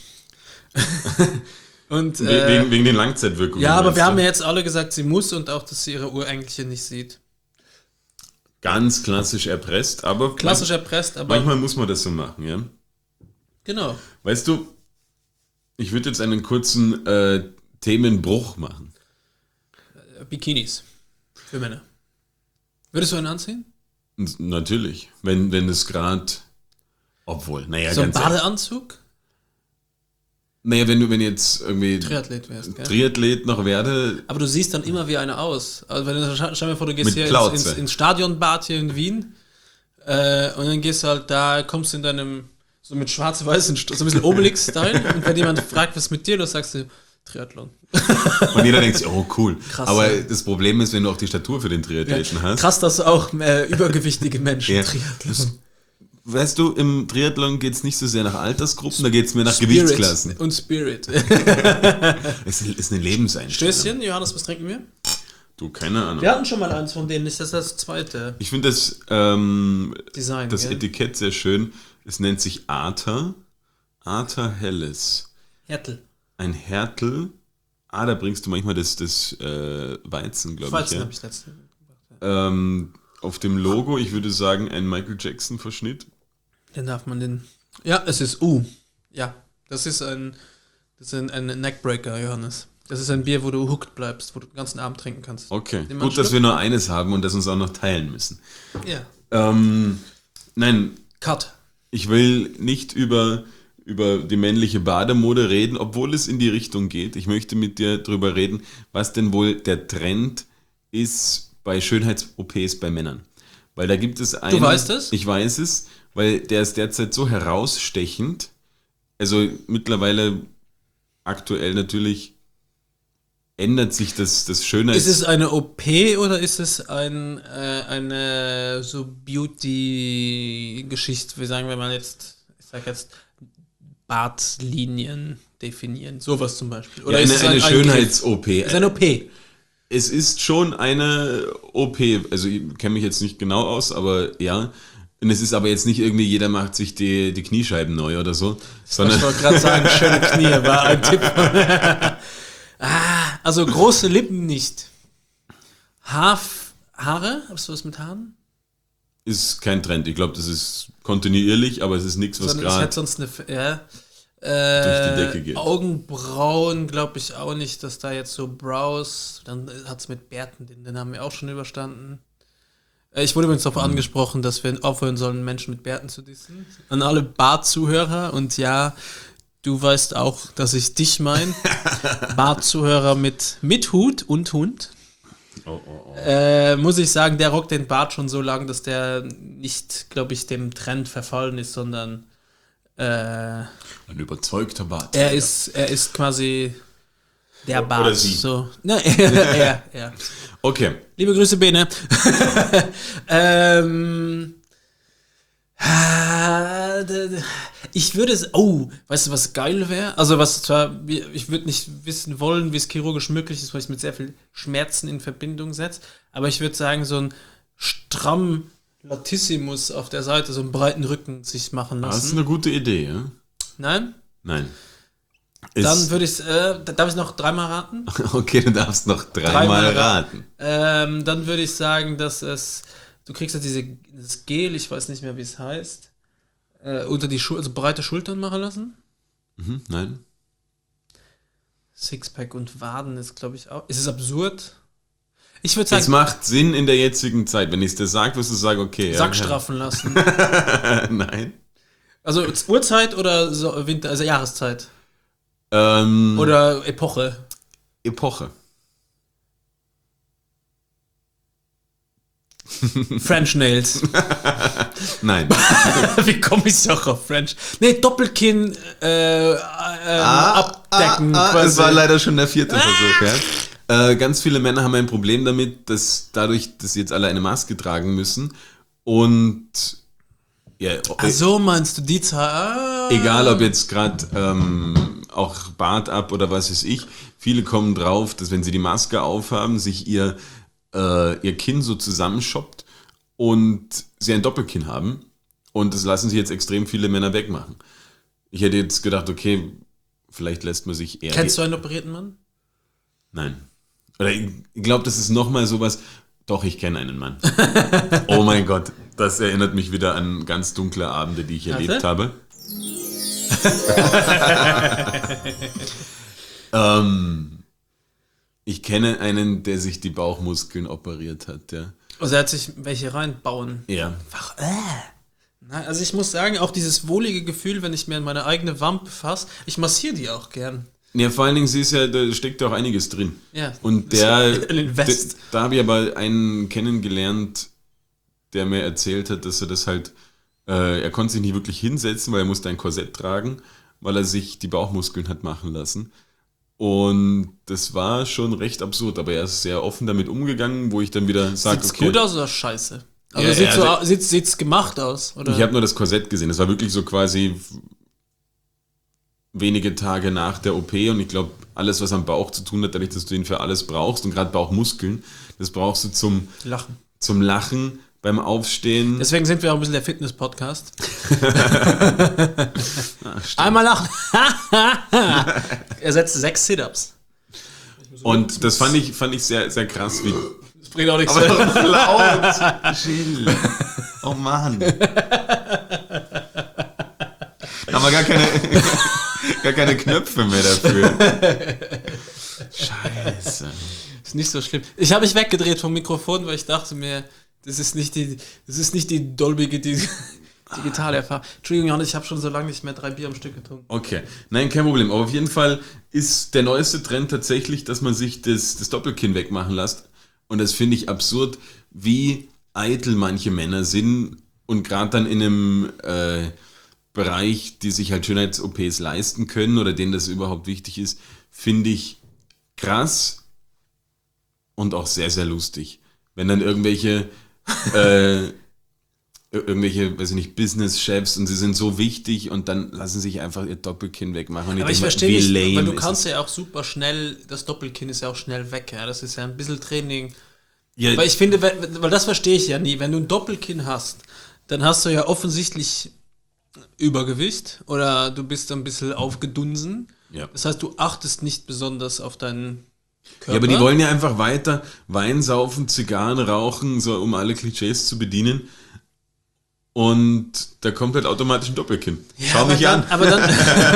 [SPEAKER 1] Und,
[SPEAKER 2] We-
[SPEAKER 1] äh,
[SPEAKER 2] wegen, wegen den Langzeitwirkungen.
[SPEAKER 1] ja, aber
[SPEAKER 2] meinst
[SPEAKER 1] wir
[SPEAKER 2] du?
[SPEAKER 1] haben ja jetzt alle gesagt, sie muss und auch, dass sie ihre Urenkelchen nicht sieht.
[SPEAKER 2] Ganz klassisch erpresst, aber
[SPEAKER 1] Klassisch erpresst, aber
[SPEAKER 2] manchmal muss man das so machen, ja.
[SPEAKER 1] genau.
[SPEAKER 2] Weißt du, ich würde jetzt einen kurzen äh, Themenbruch machen.
[SPEAKER 1] Äh, Bikinis für Männer. Würdest du einen anziehen?
[SPEAKER 2] Und natürlich, wenn, wenn es gerade, obwohl, naja,
[SPEAKER 1] so ein
[SPEAKER 2] ganz ehrlich,
[SPEAKER 1] Badeanzug?
[SPEAKER 2] naja, wenn du, wenn jetzt irgendwie
[SPEAKER 1] Triathlet wärst, gell?
[SPEAKER 2] Triathlet noch werde,
[SPEAKER 1] Aber du siehst dann immer wie einer aus. Also wenn du, stell dir vor, du gehst
[SPEAKER 2] Mit
[SPEAKER 1] hier ins,
[SPEAKER 2] Plauze.
[SPEAKER 1] ins, ins Stadionbad hier in Wien äh, und dann gehst du halt da, kommst in deinem, so mit schwarz-weiß, so ein bisschen Obelix-Style und wenn jemand fragt, was ist mit dir, dann sagst du Triathlon.
[SPEAKER 2] und jeder denkt sich, oh cool.
[SPEAKER 1] Krass,
[SPEAKER 2] Aber
[SPEAKER 1] ja.
[SPEAKER 2] das Problem ist, wenn du auch die Statur für den Triathleten hast.
[SPEAKER 1] Krass, dass auch äh, übergewichtige Menschen
[SPEAKER 2] Ja.
[SPEAKER 1] Triathlon.
[SPEAKER 2] Weißt du, im Triathlon geht es nicht so sehr nach Altersgruppen, da geht es mehr nach Gewichtsklassen.
[SPEAKER 1] Und Spirit.
[SPEAKER 2] Es ist eine Lebenseinstellung.
[SPEAKER 1] Stößchen, Johannes, was trinken wir?
[SPEAKER 2] Du, keine Ahnung.
[SPEAKER 1] Wir hatten schon mal eins von denen, ist das das zweite
[SPEAKER 2] Ich finde das, ähm,
[SPEAKER 1] Design,
[SPEAKER 2] das
[SPEAKER 1] gell?
[SPEAKER 2] Etikett sehr schön. Es nennt sich Arta. Arta Helles.
[SPEAKER 1] Hertel.
[SPEAKER 2] Ein Härtel. Ah, da bringst du manchmal das, das äh, Weizen, glaube ich.
[SPEAKER 1] Weizen
[SPEAKER 2] Ja.
[SPEAKER 1] habe ich letztens.
[SPEAKER 2] Ähm, auf dem Logo, ich würde sagen, ein Michael Jackson-Verschnitt.
[SPEAKER 1] Dann darf man den. Ja, es ist U. Ja, das ist ein, das ist ein, ein Neckbreaker, Johannes. Das ist ein Bier, wo du hooked bleibst, wo du den ganzen Abend trinken kannst.
[SPEAKER 2] Okay,
[SPEAKER 1] Nimm mal einen
[SPEAKER 2] gut, dass
[SPEAKER 1] Schluck.
[SPEAKER 2] wir nur eines haben und das uns auch noch teilen müssen.
[SPEAKER 1] Ja.
[SPEAKER 2] Ähm, nein,
[SPEAKER 1] Cut.
[SPEAKER 2] ich will nicht über, über die männliche Bademode reden, obwohl es in die Richtung geht. Ich möchte mit dir drüber reden, was denn wohl der Trend ist bei Schönheits-O Ps bei Männern. Weil da gibt es einen...
[SPEAKER 1] Du weißt es?
[SPEAKER 2] Ich weiß es, weil der ist derzeit so herausstechend. Also mittlerweile aktuell natürlich ändert sich das, das Schönheits...
[SPEAKER 1] Ist es eine O P oder ist es ein, äh, eine so Beauty-Geschichte, wie sagen wir mal jetzt, ich sag jetzt Bartlinien definieren, sowas zum Beispiel. Oder
[SPEAKER 2] ja,
[SPEAKER 1] ist
[SPEAKER 2] eine,
[SPEAKER 1] es
[SPEAKER 2] eine
[SPEAKER 1] ein
[SPEAKER 2] Schönheits-O P.
[SPEAKER 1] Ist eine O P.
[SPEAKER 2] Es ist schon eine O P, also ich kenne mich jetzt nicht genau aus, aber ja. Und es ist aber jetzt nicht irgendwie, jeder macht sich die, die Kniescheiben neu oder so, sondern
[SPEAKER 1] Ich wollte gerade sagen, schöne Knie war ein Tipp. ah, also große Lippen nicht. Haar, Haare? Hast du was mit Haaren?
[SPEAKER 2] ist kein Trend. Ich glaube, das ist kontinuierlich, aber es ist nichts, was
[SPEAKER 1] Sondern es hat
[SPEAKER 2] gerade...
[SPEAKER 1] sonst eine, ja, äh,
[SPEAKER 2] durch die Decke geht.
[SPEAKER 1] Augenbrauen glaube ich auch nicht, dass da jetzt so Brows, dann hat es mit Bärten, den, den haben wir auch schon überstanden. Äh, Ich wurde übrigens darauf
[SPEAKER 2] Mhm.
[SPEAKER 1] angesprochen, dass wir aufhören sollen, Menschen mit Bärten zu dissen. An alle Bart-Zuhörer und ja, du weißt auch, dass ich dich mein. Bart-Zuhörer mit, mit Hut und Hund.
[SPEAKER 2] Oh, oh, oh.
[SPEAKER 1] Äh, muss ich sagen, der rockt den Bart schon so lang, dass der nicht, glaube ich, dem Trend verfallen ist, sondern äh,
[SPEAKER 2] Ein überzeugter Bart.
[SPEAKER 1] er ist, er ist quasi der
[SPEAKER 2] Oder
[SPEAKER 1] Bart.
[SPEAKER 2] sie.
[SPEAKER 1] So. Ne, er, er.
[SPEAKER 2] Okay.
[SPEAKER 1] Liebe Grüße, Bene. ähm, ah, d- d- ich würde es. Oh, weißt du, was geil wäre? Also, was zwar, ich würde nicht wissen wollen, wie es chirurgisch möglich ist, weil ich es mit sehr viel Schmerzen in Verbindung setze. Aber ich würde sagen, so ein stramm Latissimus auf der Seite, so einen breiten Rücken sich machen
[SPEAKER 2] Das ist
[SPEAKER 1] lassen.
[SPEAKER 2] eine gute Idee, ja?
[SPEAKER 1] Nein?
[SPEAKER 2] Nein.
[SPEAKER 1] Dann
[SPEAKER 2] Ist,
[SPEAKER 1] würde ich es. Äh, darf ich noch dreimal raten?
[SPEAKER 2] okay, du darfst noch dreimal
[SPEAKER 1] Dreimal
[SPEAKER 2] raten.
[SPEAKER 1] Ähm, dann würde ich sagen, dass es, du kriegst ja diese, das Gel, ich weiß nicht mehr, wie es heißt, äh, unter die Schul also breite Schultern machen lassen.
[SPEAKER 2] Mhm, nein.
[SPEAKER 1] Sixpack und Waden ist, glaube ich, auch. Ist es absurd? Ich würde sagen,
[SPEAKER 2] Es macht Sinn in der jetzigen Zeit. Wenn ich es dir sage, wirst du sagen, okay.
[SPEAKER 1] Sack
[SPEAKER 2] ja,
[SPEAKER 1] straffen lassen.
[SPEAKER 2] ja. Nein.
[SPEAKER 1] Also Uhrzeit oder so, Winter, also Jahreszeit?
[SPEAKER 2] Ähm,
[SPEAKER 1] Oder Epoche?
[SPEAKER 2] Epoche.
[SPEAKER 1] French Nails.
[SPEAKER 2] Nein.
[SPEAKER 1] Wie komme ich doch auf French? Nee, Doppelkinn äh, äh,
[SPEAKER 2] ah,
[SPEAKER 1] abdecken.
[SPEAKER 2] Ah, ah,
[SPEAKER 1] quasi.
[SPEAKER 2] das war leider schon der vierte Versuch, ja. Äh, ganz viele Männer haben ein Problem damit, dass dadurch, dass sie jetzt alle eine Maske tragen müssen und ja,
[SPEAKER 1] Ach so, meinst du die Zahl? Ah.
[SPEAKER 2] Egal, ob jetzt gerade ähm, auch Bart ab oder was weiß ich, viele kommen drauf, dass wenn sie die Maske aufhaben, sich ihr, äh, ihr Kinn so zusammenschoppt und sie ein Doppelkinn haben. Und das lassen sich jetzt extrem viele Männer wegmachen. Ich hätte jetzt gedacht, okay, vielleicht lässt man sich eher...
[SPEAKER 1] Kennst du einen operierten Mann?
[SPEAKER 2] Nein. Oder ich, ich glaube, das ist nochmal sowas... Doch, ich kenne einen Mann. Oh mein Gott, das erinnert mich wieder an ganz dunkle Abende, die ich erlebt habe. ähm, ich kenne einen, der sich die Bauchmuskeln operiert hat, ja.
[SPEAKER 1] Also er hat sich welche reinbauen.
[SPEAKER 2] Ja.
[SPEAKER 1] Ach, äh. Na, also ich muss sagen, auch dieses wohlige Gefühl, wenn ich mir in meine eigene Wampe fasse, ich massiere die auch gern.
[SPEAKER 2] Ja, vor allen Dingen, sie ist ja, da steckt ja auch einiges drin.
[SPEAKER 1] Ja.
[SPEAKER 2] Und der,
[SPEAKER 1] der
[SPEAKER 2] da habe ich aber einen kennengelernt, der mir erzählt hat, dass er das halt, äh, er konnte sich nicht wirklich hinsetzen, weil er musste ein Korsett tragen, weil er sich die Bauchmuskeln hat machen lassen. Und das war schon recht absurd, aber er ist sehr offen damit umgegangen, wo ich dann wieder sage,
[SPEAKER 1] Sieht's
[SPEAKER 2] okay.
[SPEAKER 1] gut aus oder scheiße? Also
[SPEAKER 2] Ja,
[SPEAKER 1] sieht
[SPEAKER 2] also,
[SPEAKER 1] so, au- sieht, sieht's gemacht aus? Oder?
[SPEAKER 2] Ich habe nur das Korsett gesehen. Das war wirklich so quasi wenige Tage nach der O P und ich glaube, alles, was am Bauch zu tun hat, dadurch, dass du ihn für alles brauchst und gerade Bauchmuskeln, das brauchst du zum
[SPEAKER 1] Lachen.
[SPEAKER 2] zum Lachen, beim Aufstehen.
[SPEAKER 1] Deswegen sind wir auch ein bisschen der Fitness-Podcast. Einmal lachen. Er setzt sechs Sit-Ups.
[SPEAKER 2] Und das fand ich, fand ich sehr, sehr krass. Wie
[SPEAKER 1] Das bringt auch nichts.
[SPEAKER 2] aber laut. Chill. Oh Mann. Haben wir gar keine, gar keine Knöpfe mehr dafür. Scheiße.
[SPEAKER 1] Ist nicht so schlimm. Ich habe mich weggedreht vom Mikrofon, weil ich dachte mir, das ist nicht die, das ist nicht die dolbige die, digitale Erfahrung. Entschuldigung, Johannes, ich habe schon so lange nicht mehr drei Bier am Stück getrunken.
[SPEAKER 2] Okay, nein, kein Problem. Aber auf jeden Fall ist der neueste Trend tatsächlich, dass man sich das, das Doppelkinn wegmachen lässt. Und das finde ich absurd, wie eitel manche Männer sind und gerade dann in einem äh, Bereich, die sich halt Schönheits-O Ps leisten können oder denen das überhaupt wichtig ist, finde ich krass und auch sehr, sehr lustig. Wenn dann irgendwelche äh, irgendwelche, weiß ich nicht, Business-Chefs und sie sind so wichtig und dann lassen sich einfach ihr Doppelkinn wegmachen. Und
[SPEAKER 1] Aber ich
[SPEAKER 2] denke
[SPEAKER 1] verstehe
[SPEAKER 2] mal, wie
[SPEAKER 1] nicht, weil
[SPEAKER 2] lame
[SPEAKER 1] du
[SPEAKER 2] ist
[SPEAKER 1] kannst
[SPEAKER 2] es?
[SPEAKER 1] ja auch super schnell, das Doppelkinn ist ja auch schnell weg, ja. Das ist ja ein bisschen Training.
[SPEAKER 2] Ja,
[SPEAKER 1] Weil ich finde, weil weil das verstehe ich ja nie. Wenn du ein Doppelkinn hast, dann hast du ja offensichtlich Übergewicht oder du bist ein bisschen aufgedunsen.
[SPEAKER 2] ja.
[SPEAKER 1] Das heißt, du achtest nicht besonders auf deinen Körper.
[SPEAKER 2] ja, aber die wollen ja einfach weiter Wein saufen, Zigarren rauchen, so um alle Klischees zu bedienen. Und da kommt halt automatisch ein Doppelkinn.
[SPEAKER 1] Ja,
[SPEAKER 2] Schau
[SPEAKER 1] aber
[SPEAKER 2] mich
[SPEAKER 1] dann,
[SPEAKER 2] an.
[SPEAKER 1] Aber dann.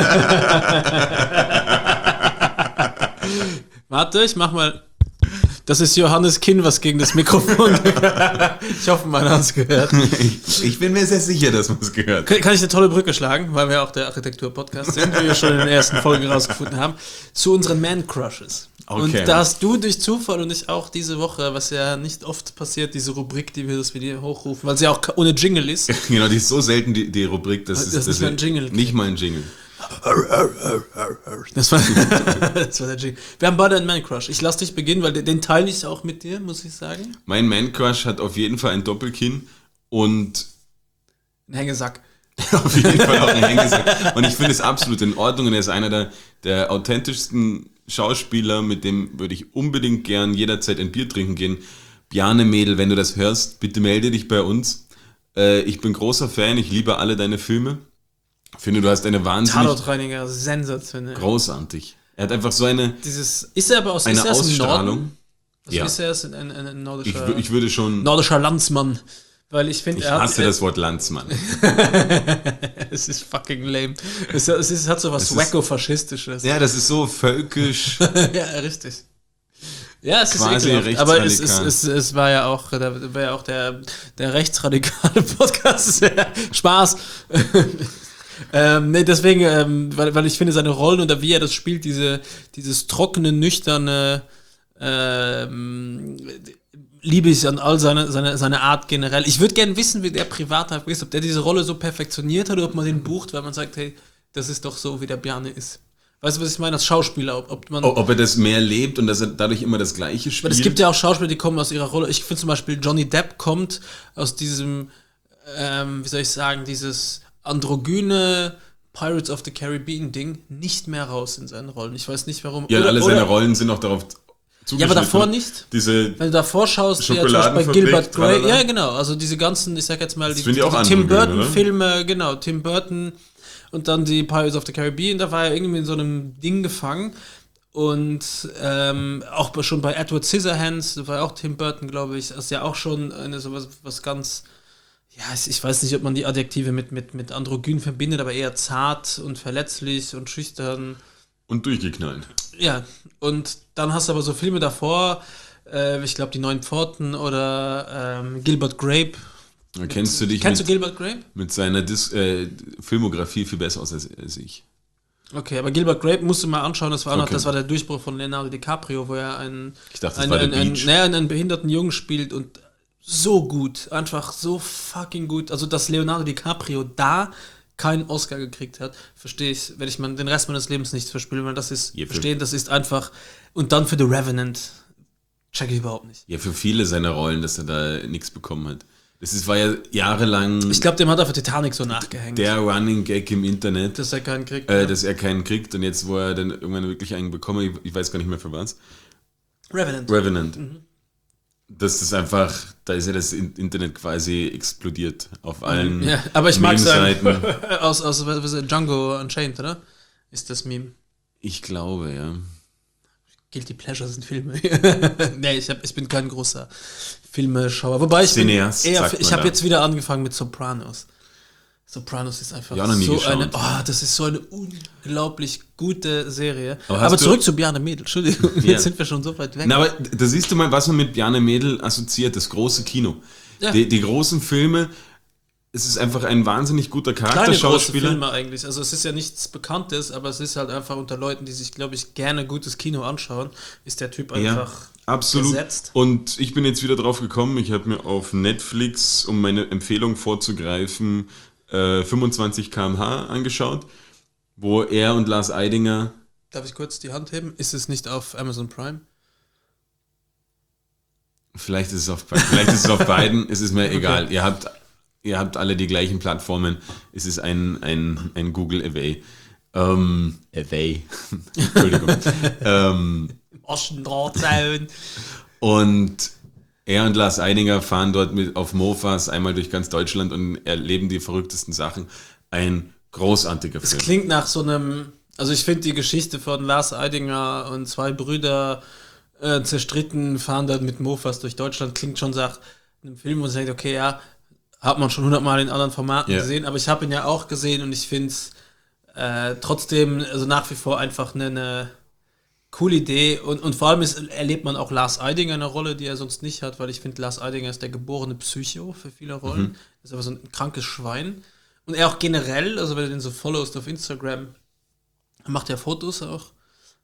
[SPEAKER 1] Warte, ich mach mal. Das ist Johannes Kinn, was gegen das Mikrofon. Ich hoffe, man hat es gehört.
[SPEAKER 2] ich, ich bin mir sehr sicher, dass man es gehört.
[SPEAKER 1] Kann kann ich eine tolle Brücke schlagen, weil wir auch der Architektur-Podcast sind, wie wir schon in den ersten Folgen rausgefunden haben, zu unseren Man-Crushes.
[SPEAKER 2] Okay.
[SPEAKER 1] Und da hast du durch Zufall und ich auch diese Woche, was ja nicht oft passiert, diese Rubrik, die wir das Video hochrufen, weil sie auch ohne Jingle ist.
[SPEAKER 2] Genau, die ist so selten, die, die Rubrik, das,
[SPEAKER 1] Das
[SPEAKER 2] ist,
[SPEAKER 1] ist nicht mal ein Jingle.
[SPEAKER 2] Nicht mal ein Jingle.
[SPEAKER 1] Das war, das war der Jingle. Wir haben beide einen Man-Crush. Ich lass dich beginnen, weil den, den teile ich auch mit dir, muss ich sagen.
[SPEAKER 2] Mein Man-Crush hat auf jeden Fall ein Doppelkinn und
[SPEAKER 1] Ein Hängesack.
[SPEAKER 2] auf jeden Fall auch ein Hängesack. Und ich finde es absolut in Ordnung und er ist einer der, der authentischsten Schauspieler, mit dem würde ich unbedingt gern jederzeit ein Bier trinken gehen. Bjarne Mädel, wenn du das hörst, bitte melde dich bei uns. Äh, ich bin großer Fan, ich liebe alle deine Filme. Ich finde, du hast eine wahnsinnig
[SPEAKER 1] Tatortreiniger, sensationell.
[SPEAKER 2] großartig. Er hat einfach so eine,
[SPEAKER 1] Dieses, ist er aber aus,
[SPEAKER 2] eine
[SPEAKER 1] ist er aus dem
[SPEAKER 2] Ausstrahlung.
[SPEAKER 1] Norden? Also
[SPEAKER 2] Ja.
[SPEAKER 1] ist er ein, ein, ein
[SPEAKER 2] Ich,
[SPEAKER 1] nordischer,
[SPEAKER 2] wür- ich würde schon,
[SPEAKER 1] nordischer Landsmann? Weil ich finde,
[SPEAKER 2] ich
[SPEAKER 1] er hat...
[SPEAKER 2] hasse das Wort Landsmann.
[SPEAKER 1] Es ist fucking lame. Es, es, ist, es hat so was
[SPEAKER 2] Es ist-
[SPEAKER 1] wacko-faschistisches.
[SPEAKER 2] Ja, das ist so völkisch.
[SPEAKER 1] Ja, richtig. Ja, es
[SPEAKER 2] Quasi
[SPEAKER 1] ist ekelhaft, aber es, es,
[SPEAKER 2] rechtsradikal.
[SPEAKER 1] es, es war ja auch, da war ja auch der, der rechtsradikale Podcast. Spaß. ähm, nee, deswegen, ähm, weil, weil ich finde, seine Rollen oder wie er das spielt, diese, dieses trockene, nüchterne, ähm, liebe ich an all seine, seine, seine Art generell. Ich würde gerne wissen, wie der privat ist, ob der diese Rolle so perfektioniert hat oder ob man den bucht, weil man sagt, hey, das ist doch so, wie der Bjarne ist. Weißt du, was ich meine, als Schauspieler? Ob, ob, man,
[SPEAKER 2] ob er das mehr lebt und dass er dadurch immer das Gleiche spielt?
[SPEAKER 1] Weil es gibt ja auch Schauspieler, die kommen aus ihrer Rolle. Ich finde zum Beispiel, Johnny Depp kommt aus diesem, ähm, wie soll ich sagen, dieses androgyne Pirates of the Caribbean Ding nicht mehr raus in seinen Rollen. Ich weiß nicht, warum.
[SPEAKER 2] Ja,
[SPEAKER 1] oder,
[SPEAKER 2] alle
[SPEAKER 1] oder,
[SPEAKER 2] seine Rollen sind auch darauf zugeschnitten.
[SPEAKER 1] Ja, aber davor nicht.
[SPEAKER 2] Diese
[SPEAKER 1] Wenn du davor schaust, wie ja, zum Beispiel bei Gilbert Grape, ja genau, also diese ganzen, ich sag jetzt mal, die, die, die Tim Burton-Filme, genau, Tim Burton und dann die Pirates of the Caribbean, da war er irgendwie in so einem Ding gefangen und ähm, auch schon bei Edward Scissorhands, da war ja auch Tim Burton, glaube ich, ist ja auch schon eine, so was, was ganz, ja, ich weiß nicht, ob man die Adjektive mit, mit, mit androgyn verbindet, aber eher zart und verletzlich und schüchtern.
[SPEAKER 2] Und durchgeknallt.
[SPEAKER 1] Ja, und dann hast du aber so Filme davor, äh, ich glaube die Neun Pforten oder ähm, Gilbert Grape.
[SPEAKER 2] Da kennst du dich
[SPEAKER 1] Kennst
[SPEAKER 2] mit,
[SPEAKER 1] du Gilbert Grape?
[SPEAKER 2] Mit seiner Dis- äh, Filmografie viel besser aus als, als ich.
[SPEAKER 1] Okay, aber Gilbert Grape musst du mal anschauen, das war,
[SPEAKER 2] okay.
[SPEAKER 1] noch, das war der Durchbruch von Leonardo DiCaprio, wo er einen,
[SPEAKER 2] ich dachte, das
[SPEAKER 1] einen,
[SPEAKER 2] war der
[SPEAKER 1] einen,
[SPEAKER 2] Beach.
[SPEAKER 1] einen, einen behinderten Jungen spielt und so gut, einfach so fucking gut. Also, dass Leonardo DiCaprio da keinen Oscar gekriegt hat, verstehe ich, werde ich man den Rest meines Lebens nicht verspielen, weil das ist,
[SPEAKER 2] ja,
[SPEAKER 1] verstehen, das ist einfach, und dann für The Revenant, check ich überhaupt nicht.
[SPEAKER 2] Ja, für viele seiner Rollen, dass er da nichts bekommen hat. Das ist, war ja jahrelang...
[SPEAKER 1] Ich glaube, dem hat er für Titanic so nachgehängt.
[SPEAKER 2] Der Running Gag im Internet.
[SPEAKER 1] Dass er keinen kriegt.
[SPEAKER 2] Äh, dass er keinen kriegt und jetzt, wo er dann irgendwann wirklich einen bekommen, ich, ich weiß gar nicht mehr für was.
[SPEAKER 1] Revenant.
[SPEAKER 2] Revenant.
[SPEAKER 1] Mhm.
[SPEAKER 2] Das ist einfach, da ist ja das Internet quasi explodiert auf allen
[SPEAKER 1] ja, aber ich mag
[SPEAKER 2] Meme-Seiten.
[SPEAKER 1] sagen, aus, aus was ist Django Unchained, oder? Ist das Meme?
[SPEAKER 2] Ich glaube, ja.
[SPEAKER 1] Guilty Pleasure sind Filme. nee, ich, hab, ich bin kein großer Filmeschauer. Wobei ich
[SPEAKER 2] Cineast,
[SPEAKER 1] eher,
[SPEAKER 2] sagt man
[SPEAKER 1] ich habe
[SPEAKER 2] da.
[SPEAKER 1] jetzt wieder angefangen mit Sopranos. Sopranos ist einfach
[SPEAKER 2] Ja, noch nie
[SPEAKER 1] so
[SPEAKER 2] geschaut.
[SPEAKER 1] eine, oh, das ist so eine unglaublich gute Serie.
[SPEAKER 2] Aber
[SPEAKER 1] Aber,
[SPEAKER 2] hast du-
[SPEAKER 1] zurück zu Bjarne Mädel, Entschuldigung,
[SPEAKER 2] Ja.
[SPEAKER 1] jetzt sind wir schon so weit weg.
[SPEAKER 2] Na, aber da siehst du mal, was man mit Bjarne Mädel assoziiert, das große Kino.
[SPEAKER 1] Ja.
[SPEAKER 2] Die, die großen Filme, es ist einfach ein wahnsinnig guter
[SPEAKER 1] Kleine große
[SPEAKER 2] Charakterschauspieler.
[SPEAKER 1] Filme eigentlich. Also es ist ja nichts Bekanntes, aber es ist halt einfach unter Leuten, die sich, glaube ich, gerne gutes Kino anschauen, ist der Typ einfach
[SPEAKER 2] Absolut.
[SPEAKER 1] gesetzt.
[SPEAKER 2] Und ich bin jetzt wieder drauf gekommen, ich habe mir auf Netflix, um meine Empfehlung vorzugreifen, äh, fünfundzwanzig Kilometer pro Stunde angeschaut, wo er und Lars Eidinger...
[SPEAKER 1] Darf ich kurz die Hand heben? Ist es nicht auf Amazon Prime?
[SPEAKER 2] Vielleicht ist es auf, vielleicht ist es auf beiden, es ist mir egal. Ihr habt, ihr habt alle die gleichen Plattformen. Es ist ein, ein, ein Google Away. Ähm, Away. Entschuldigung. ähm,
[SPEAKER 1] Ostendrahtzaun.
[SPEAKER 2] und er und Lars Eidinger fahren dort mit auf Mofas einmal durch ganz Deutschland und erleben die verrücktesten Sachen. Ein großartiger
[SPEAKER 1] Es
[SPEAKER 2] Film.
[SPEAKER 1] klingt nach so einem, also ich finde die Geschichte von Lars Eidinger und zwei Brüder äh, zerstritten, fahren dann mit Mofas durch Deutschland, klingt schon nach einem Film, wo man sagt, okay, ja, hat man schon hundertmal in anderen Formaten
[SPEAKER 2] Ja.
[SPEAKER 1] gesehen, aber ich habe ihn ja auch gesehen und ich finde es äh, trotzdem, also nach wie vor einfach eine, eine coole Idee und, und vor allem ist, erlebt man auch Lars Eidinger eine Rolle, die er sonst nicht hat, weil ich finde, Lars Eidinger ist der geborene Psycho für viele Rollen.
[SPEAKER 2] Mhm.
[SPEAKER 1] Ist aber so ein krankes Schwein. Und er auch generell, also wenn du den so followst auf Instagram, macht er Fotos auch.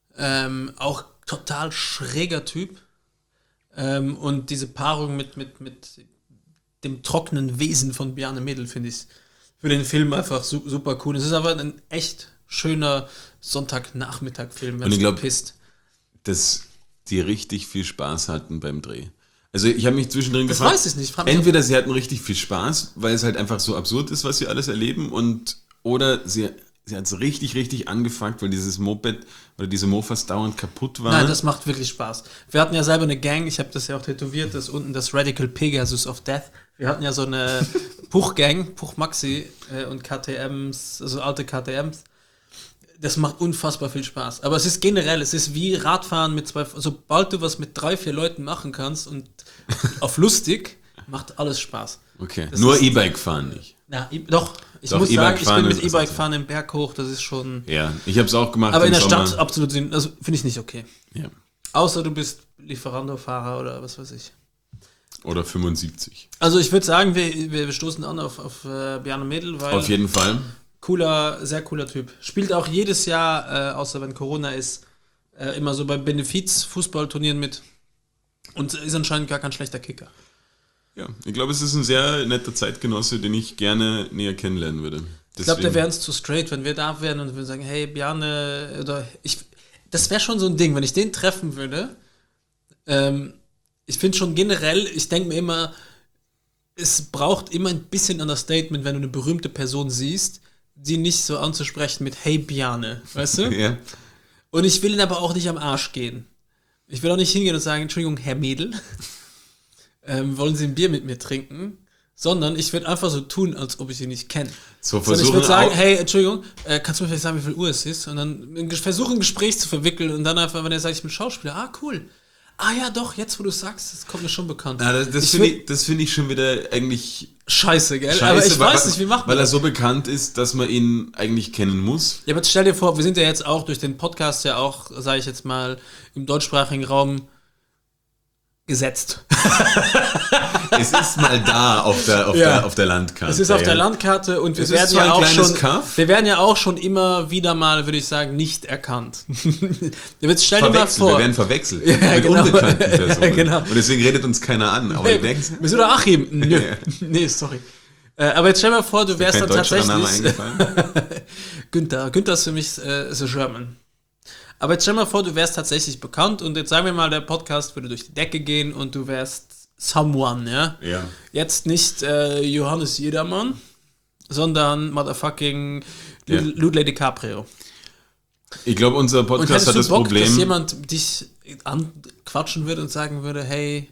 [SPEAKER 1] Ähm, auch total schräger Typ. Ähm, und diese Paarung mit, mit, mit dem trockenen Wesen von Bjarne Mädel finde ich für den Film einfach su- super cool. Es ist aber ein echt schöner Sonntagnachmittag-Film, wenn
[SPEAKER 2] Und
[SPEAKER 1] es
[SPEAKER 2] ich glaub,
[SPEAKER 1] pisst.
[SPEAKER 2] dass die richtig viel Spaß hatten beim Dreh. Also ich habe mich zwischendrin
[SPEAKER 1] Das
[SPEAKER 2] gefragt,
[SPEAKER 1] weiß ich nicht. Frag mich,
[SPEAKER 2] entweder sie hatten richtig viel Spaß, weil es halt einfach so absurd ist, was sie alles erleben, und oder sie, sie hat es richtig, richtig angefuckt, weil dieses Moped oder diese Mofas dauernd kaputt waren.
[SPEAKER 1] Nein, das macht wirklich Spaß. Wir hatten ja selber eine Gang, ich habe das ja auch tätowiert, das unten das Radical Pegasus of Death. Wir hatten ja so eine Puch-Gang, Puch Maxi äh, und K T Ms, also alte K T Ms. Das macht unfassbar viel Spaß. Aber es ist generell, es ist wie Radfahren mit zwei, sobald du was mit drei, vier Leuten machen kannst und auf lustig, macht alles Spaß.
[SPEAKER 2] Okay,
[SPEAKER 1] Das
[SPEAKER 2] nur
[SPEAKER 1] ist-
[SPEAKER 2] E-Bike fahren nicht.
[SPEAKER 1] Ja, i- doch, ich
[SPEAKER 2] Doch,
[SPEAKER 1] muss
[SPEAKER 2] E-Bike
[SPEAKER 1] sagen, ich
[SPEAKER 2] fahren
[SPEAKER 1] bin
[SPEAKER 2] ist
[SPEAKER 1] mit
[SPEAKER 2] was
[SPEAKER 1] E-Bike
[SPEAKER 2] anderes.
[SPEAKER 1] fahren im Berg hoch, das ist schon...
[SPEAKER 2] Ja, ich habe es auch gemacht.
[SPEAKER 1] Aber in
[SPEAKER 2] im
[SPEAKER 1] der
[SPEAKER 2] Sommer.
[SPEAKER 1] Stadt absolut, sinn- also finde ich nicht okay.
[SPEAKER 2] Ja.
[SPEAKER 1] Außer du bist Lieferando-Fahrer oder was weiß ich.
[SPEAKER 2] Oder fünfundsiebzig.
[SPEAKER 1] Also ich würde sagen, wir, wir stoßen an auf, auf äh, Bjarne Mädel, weil
[SPEAKER 2] Auf jeden Fall.
[SPEAKER 1] cooler, sehr cooler Typ. Spielt auch jedes Jahr, äh, außer wenn Corona ist, äh, immer so bei Benefiz-Fußballturnieren mit. Und ist anscheinend gar kein schlechter Kicker.
[SPEAKER 2] Ja, ich glaube, es ist ein sehr netter Zeitgenosse, den ich gerne näher kennenlernen würde. Deswegen.
[SPEAKER 1] Ich glaube, der wäre uns zu straight, wenn wir da wären und wir sagen, hey, Bjarne, oder ich, das wäre schon so ein Ding, wenn ich den treffen würde. Ähm, ich finde schon generell, ich denke mir immer, es braucht immer ein bisschen Understatement, wenn du eine berühmte Person siehst, die nicht so anzusprechen mit hey Bjarne, weißt du?
[SPEAKER 2] Ja.
[SPEAKER 1] Und ich will ihn aber auch nicht am Arsch gehen. Ich will auch nicht hingehen und sagen, Entschuldigung, Herr Mädel, ähm, wollen Sie ein Bier mit mir trinken? Sondern ich würde einfach so tun, als ob ich ihn nicht kenne.
[SPEAKER 2] So
[SPEAKER 1] Sondern ich würde sagen, hey, Entschuldigung, äh, kannst du mir vielleicht sagen, wie viel Uhr es ist? Und dann versuchen, ein Gespräch zu verwickeln und dann einfach, wenn er sagt, ich bin Schauspieler, ah, cool. Ah ja, doch, jetzt wo du sagst, das kommt mir schon bekannt.
[SPEAKER 2] Ja, das das finde ich, das find ich schon wieder eigentlich
[SPEAKER 1] scheiße, gell?
[SPEAKER 2] scheiße,
[SPEAKER 1] aber ich
[SPEAKER 2] weil,
[SPEAKER 1] weiß nicht, wie macht man
[SPEAKER 2] Weil er
[SPEAKER 1] das?
[SPEAKER 2] so bekannt ist, dass man ihn eigentlich kennen muss.
[SPEAKER 1] Ja, aber stell dir vor, wir sind ja jetzt auch durch den Podcast ja auch, sage ich jetzt mal, im deutschsprachigen Raum gesetzt.
[SPEAKER 2] Es ist mal da auf der, auf
[SPEAKER 1] Ja.
[SPEAKER 2] der, auf der Landkarte.
[SPEAKER 1] Es ist auf
[SPEAKER 2] ja.
[SPEAKER 1] der Landkarte und wir
[SPEAKER 2] Es ist
[SPEAKER 1] werden
[SPEAKER 2] zwar
[SPEAKER 1] ja
[SPEAKER 2] ein
[SPEAKER 1] auch
[SPEAKER 2] kleines
[SPEAKER 1] schon,
[SPEAKER 2] Kaff.
[SPEAKER 1] wir werden ja auch schon immer wieder mal, würde ich sagen, nicht erkannt. Jetzt stell dir mal
[SPEAKER 2] Verwechselt,
[SPEAKER 1] vor,
[SPEAKER 2] wir werden verwechselt
[SPEAKER 1] Ja,
[SPEAKER 2] mit
[SPEAKER 1] genau.
[SPEAKER 2] unbekannten Personen.
[SPEAKER 1] Ja, genau.
[SPEAKER 2] Und deswegen redet uns keiner an. Aber
[SPEAKER 1] hey,
[SPEAKER 2] du denkst,
[SPEAKER 1] bist du der Achim? Nö.
[SPEAKER 2] Ja.
[SPEAKER 1] Nee, sorry. Äh, aber jetzt stell dir mal vor, du wärst
[SPEAKER 2] kein
[SPEAKER 1] dann
[SPEAKER 2] deutscher Name
[SPEAKER 1] tatsächlich
[SPEAKER 2] eingefallen.
[SPEAKER 1] Günther. Günther ist für mich äh, so German. Aber jetzt stell dir mal vor, du wärst tatsächlich bekannt und jetzt sagen wir mal, der Podcast würde durch die Decke gehen und du wärst someone, ja?
[SPEAKER 2] Ja.
[SPEAKER 1] Jetzt nicht äh, Johannes Jedermann, sondern motherfucking
[SPEAKER 2] Ja.
[SPEAKER 1] Ludley DiCaprio.
[SPEAKER 2] Ich glaube, unser
[SPEAKER 1] Und
[SPEAKER 2] Podcast
[SPEAKER 1] hättest
[SPEAKER 2] hat
[SPEAKER 1] du
[SPEAKER 2] das
[SPEAKER 1] Bock,
[SPEAKER 2] Problem.
[SPEAKER 1] dass jemand dich anquatschen würde und sagen würde, hey,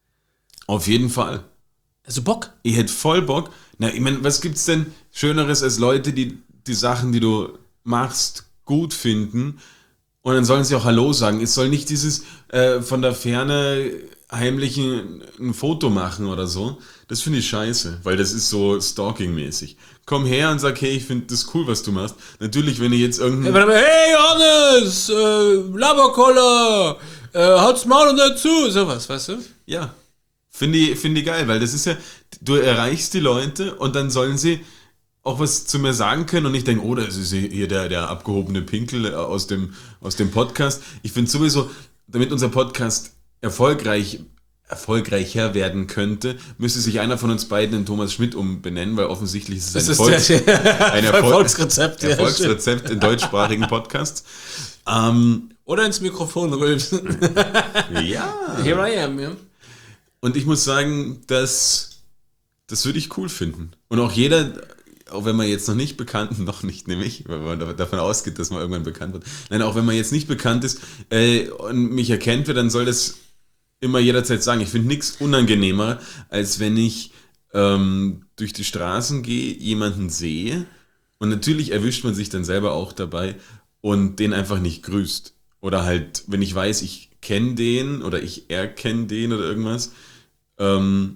[SPEAKER 2] Auf jeden Fall.
[SPEAKER 1] hast du Bock?
[SPEAKER 2] Ich hätte voll Bock. Na, ich meine, was gibt's denn Schöneres als Leute, die die Sachen, die du machst, gut finden und dann sollen sie auch Hallo sagen. Es soll nicht dieses äh, von der Ferne heimlich ein, ein Foto machen oder so. Das finde ich scheiße, weil das ist so Stalking-mäßig. Komm her und sag, hey, ich finde das cool, was du machst. Natürlich, wenn ich jetzt irgendein...
[SPEAKER 1] Hey Johannes, äh, Laberkoller, äh, halt's Maul und dazu, sowas, weißt du?
[SPEAKER 2] Ja, finde ich, find ich geil, weil das ist ja, du erreichst die Leute und dann sollen sie auch was zu mir sagen können und nicht denken, oh, das ist hier der, der abgehobene Pinkel aus dem, aus dem Podcast. Ich finde sowieso, damit unser Podcast erfolgreich, erfolgreicher werden könnte, müsste sich einer von uns beiden in Thomas Schmidt umbenennen, weil offensichtlich ist es ein,
[SPEAKER 1] Das
[SPEAKER 2] Erfolgs-
[SPEAKER 1] ist der,
[SPEAKER 2] ein
[SPEAKER 1] der
[SPEAKER 2] Erfolg-
[SPEAKER 1] Erfolgsrezept. Ja,
[SPEAKER 2] Erfolgsrezept in deutschsprachigen Podcasts. Ähm,
[SPEAKER 1] oder ins Mikrofon rülpsen.
[SPEAKER 2] ja.
[SPEAKER 1] Here I am, ja.
[SPEAKER 2] Und ich muss sagen, das, das würde ich cool finden. Und auch jeder, auch wenn man jetzt noch nicht bekannt, noch nicht nämlich, weil man davon ausgeht, dass man irgendwann bekannt wird. Nein, auch wenn man jetzt nicht bekannt ist äh, und mich erkennt wird, dann soll das immer jederzeit sagen. Ich finde nichts unangenehmer, als wenn ich ähm, durch die Straßen gehe, jemanden sehe und natürlich erwischt man sich dann selber auch dabei und den einfach nicht grüßt. Oder halt, wenn ich weiß, ich kenne den oder ich erkenne den oder irgendwas. Ähm,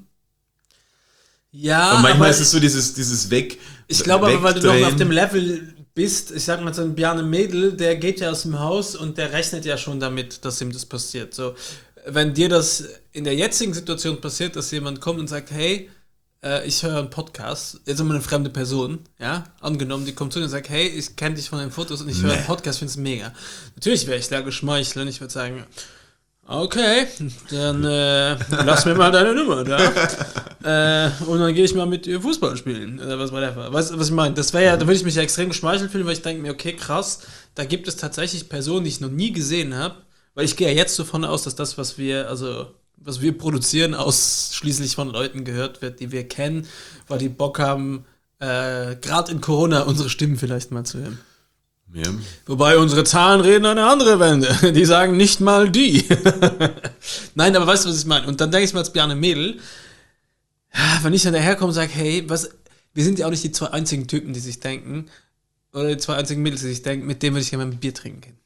[SPEAKER 1] Ja,
[SPEAKER 2] und manchmal
[SPEAKER 1] aber
[SPEAKER 2] ist es so dieses, dieses Weg.
[SPEAKER 1] ich glaube aber, weil du noch
[SPEAKER 2] Wegdrehen.
[SPEAKER 1] auf dem Level bist, ich sag mal, so ein Bjarne Mädel, der geht ja aus dem Haus und der rechnet ja schon damit, dass ihm das passiert. So, wenn dir das in der jetzigen Situation passiert, dass jemand kommt und sagt, hey, äh, ich höre einen Podcast, jetzt immer eine fremde Person, ja, angenommen, die kommt zu dir und sagt, hey, ich kenne dich von den Fotos und ich höre
[SPEAKER 2] Nee.
[SPEAKER 1] einen Podcast, finde es mega. Natürlich wäre ich da geschmeichelt und ich würde sagen, okay, dann äh, lass mir mal deine Nummer da. äh, und dann gehe ich mal mit dir Fußball spielen. Oder was whatever. Weißt du, was ich meine? Das wäre ja, da würde ich mich ja extrem geschmeichelt fühlen, weil ich denke mir, okay, krass, da gibt es tatsächlich Personen, die ich noch nie gesehen habe. Weil ich gehe ja jetzt davon aus, dass das, was wir, also was wir produzieren, ausschließlich von Leuten gehört wird, die wir kennen, weil die Bock haben, äh, gerade in Corona unsere Stimmen vielleicht mal zu hören.
[SPEAKER 2] Ja.
[SPEAKER 1] Wobei unsere Zahlen reden eine andere Wende. Die sagen nicht mal die. Nein, aber weißt du, was ich meine? Und dann denke ich mir als Bjarne Mädel, wenn ich dann daherkomme und sage, hey, was, wir sind ja auch nicht die zwei einzigen Typen, die sich denken, oder die zwei einzigen Mädels, die sich denken, mit denen würde ich gerne mal ein Bier trinken gehen.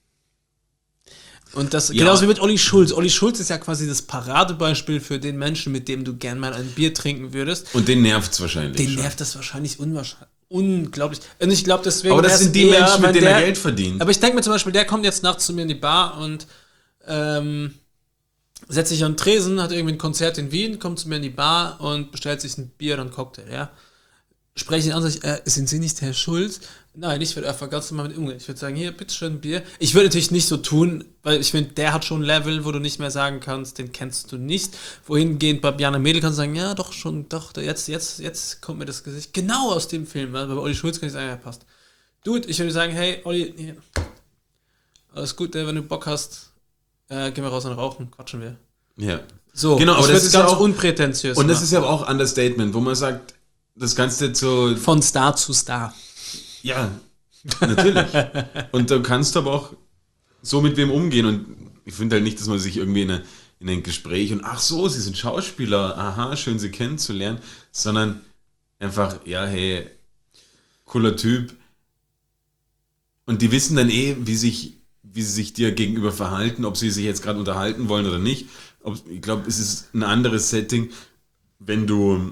[SPEAKER 1] Und das,
[SPEAKER 2] Ja.
[SPEAKER 1] genauso wie mit Olli Schulz. Olli Schulz ist ja quasi das Paradebeispiel für den Menschen, mit dem du gern mal ein Bier trinken würdest.
[SPEAKER 2] Und den nervt's wahrscheinlich.
[SPEAKER 1] Den
[SPEAKER 2] schon.
[SPEAKER 1] nervt das wahrscheinlich unwahrscheinlich. Unglaublich. Und ich glaube, deswegen.
[SPEAKER 2] Aber das
[SPEAKER 1] wär's
[SPEAKER 2] sind die
[SPEAKER 1] eher,
[SPEAKER 2] Menschen, mit
[SPEAKER 1] wenn
[SPEAKER 2] denen er
[SPEAKER 1] der-
[SPEAKER 2] Geld verdient.
[SPEAKER 1] Aber ich denke mir zum Beispiel, der kommt jetzt nachts zu mir in die Bar und ähm, setzt sich an den Tresen, hat irgendwie ein Konzert in Wien, kommt zu mir in die Bar und bestellt sich ein Bier oder einen Cocktail, ja. Spreche ihn an, sag ich, äh, sind Sie nicht Herr Schulz? Nein, ich würde einfach ganz normal mit umgehen. Ich würde sagen, hier, bitteschön, ein Bier. Ich würde natürlich nicht so tun, weil ich finde, der hat schon ein Level, wo du nicht mehr sagen kannst, den kennst du nicht. Wohingehend bei Bjarne Mädel kannst du sagen, ja, doch, schon, doch, jetzt, jetzt, jetzt kommt mir das Gesicht genau aus dem Film. Also bei Olli Schulz kann ich sagen, ja, passt. Dude, ich würde sagen, hey, Olli, hier, alles gut, wenn du Bock hast, äh, gehen wir raus und rauchen, quatschen wir.
[SPEAKER 2] Ja.
[SPEAKER 1] So,
[SPEAKER 2] genau, aber das ist
[SPEAKER 1] ganz
[SPEAKER 2] ja auch
[SPEAKER 1] unprätentiös.
[SPEAKER 2] Und das machen. Ist ja auch Understatement, wo man sagt, das kannst du jetzt so...
[SPEAKER 1] Von Star zu Star.
[SPEAKER 2] Ja, natürlich. Und da kannst du aber auch so mit wem umgehen. Und ich finde halt nicht, dass man sich irgendwie in, eine, in ein Gespräch und ach so, sie sind Schauspieler, aha, schön sie kennenzulernen, sondern einfach, ja, hey, cooler Typ. Und die wissen dann eh, wie sich, wie sie sich dir gegenüber verhalten, ob sie sich jetzt gerade unterhalten wollen oder nicht. Ob, ich glaube, es ist ein anderes Setting, wenn du,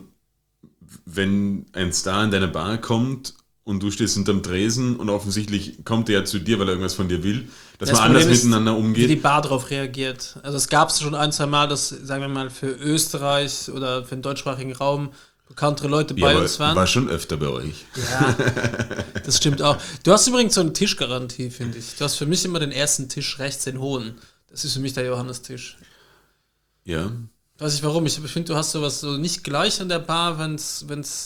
[SPEAKER 2] wenn ein Star in deine Bar kommt und du stehst hinterm Tresen und offensichtlich kommt er ja zu dir, weil er irgendwas von dir will, dass
[SPEAKER 1] das
[SPEAKER 2] man anders
[SPEAKER 1] ist,
[SPEAKER 2] miteinander umgeht.
[SPEAKER 1] Wie die Bar darauf reagiert. Also es gab es schon ein, zwei Mal, dass, sagen wir mal, für Österreich oder für den deutschsprachigen Raum bekanntere Leute bei
[SPEAKER 2] ja,
[SPEAKER 1] uns waren.
[SPEAKER 2] War schon öfter bei euch.
[SPEAKER 1] Ja, das stimmt auch. Du hast übrigens so eine Tischgarantie, finde ich. Du hast für mich immer den ersten Tisch rechts, den hohen. Das ist für mich der Johannes-Tisch.
[SPEAKER 2] Ja.
[SPEAKER 1] Weiß ich warum. Ich finde, du hast sowas so nicht gleich an der Bar, wenn es,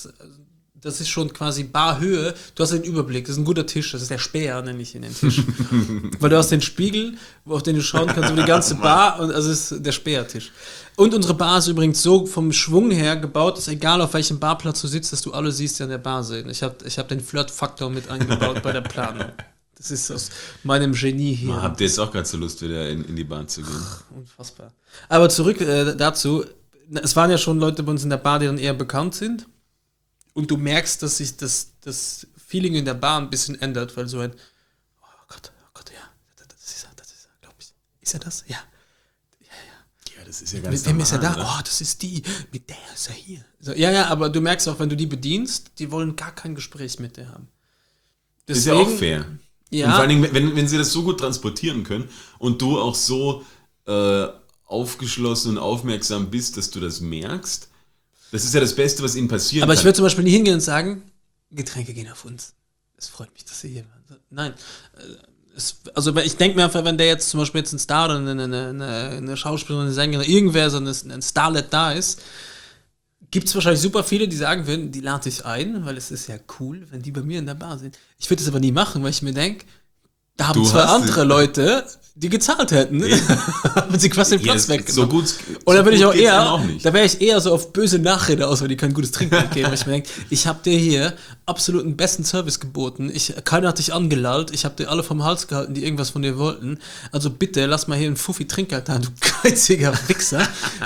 [SPEAKER 1] das ist schon quasi Barhöhe. Du hast den Überblick. Das ist ein guter Tisch. Das ist der Speer, nenne ich ihn, den Tisch. Weil du hast den Spiegel, auf den du schauen kannst über die ganze Bar. Und also es ist der Speertisch. Und unsere Bar ist übrigens so vom Schwung her gebaut, dass egal auf welchem Barplatz du sitzt, dass du alle siehst, die an der Bar sind. Ich habe ich hab den Flirt-Faktor mit eingebaut bei der Planung. Das ist aus meinem Genie hier.
[SPEAKER 2] Man, habt ihr jetzt auch gerade so Lust, wieder in, in die Bahn zu gehen?
[SPEAKER 1] Ach, unfassbar. Aber zurück äh, dazu. Es waren ja schon Leute bei uns in der Bar, die dann eher bekannt sind. Und du merkst, dass sich das, das Feeling in der Bar ein bisschen ändert, weil so ein, oh Gott, oh Gott, ja, das ist er, das ist er, glaube ich. Ist er das? Ja. Ja, ja.
[SPEAKER 2] Ja, das ist ja ganz
[SPEAKER 1] Mit wem ist er da?
[SPEAKER 2] oder?
[SPEAKER 1] Oh, das ist die. Mit der ist er hier. So, ja, ja, aber du merkst auch, wenn du die bedienst, die wollen gar kein Gespräch mit dir haben.
[SPEAKER 2] Deswegen, ist ja auch fair.
[SPEAKER 1] Ja.
[SPEAKER 2] Und vor allen Dingen, wenn, wenn sie das so gut transportieren können und du auch so äh, aufgeschlossen und aufmerksam bist, dass du das merkst, das ist ja das Beste, was ihnen passieren
[SPEAKER 1] Aber
[SPEAKER 2] kann.
[SPEAKER 1] ich würde zum Beispiel nicht hingehen und sagen, Getränke gehen auf uns. Es freut mich, dass Sie hier waren. Nein. Es, also ich denke mir einfach, wenn der jetzt zum Beispiel jetzt ein Star oder eine, eine, eine, eine Schauspielerin, eine Sängerin, irgendwer so ein, ein Starlet da ist, gibt es wahrscheinlich super viele, die sagen würden, die lade ich ein, weil es ist ja cool, wenn die bei mir in der Bar sind. Ich würde das aber nie machen, weil ich mir denke, da haben
[SPEAKER 2] Du
[SPEAKER 1] zwei
[SPEAKER 2] hast
[SPEAKER 1] andere
[SPEAKER 2] den-
[SPEAKER 1] Leute, die gezahlt hätten,
[SPEAKER 2] Ja.
[SPEAKER 1] haben sie quasi den
[SPEAKER 2] Ja,
[SPEAKER 1] Platz
[SPEAKER 2] so
[SPEAKER 1] weggenommen.
[SPEAKER 2] gut,
[SPEAKER 1] Oder
[SPEAKER 2] so
[SPEAKER 1] würde ich
[SPEAKER 2] gut
[SPEAKER 1] auch
[SPEAKER 2] geht's
[SPEAKER 1] eher,
[SPEAKER 2] einem auch nicht.
[SPEAKER 1] da wäre ich eher so auf böse Nachrede aus, weil die kein gutes Trinkgeld geben. Weil ich mir denke, ich habe dir hier absoluten besten Service geboten. Ich, keiner hat dich angelallt. Ich habe dir alle vom Hals gehalten, die irgendwas von dir wollten. Also bitte, lass mal hier einen Fuffi Trinkgeld da, du geiziger Wichser.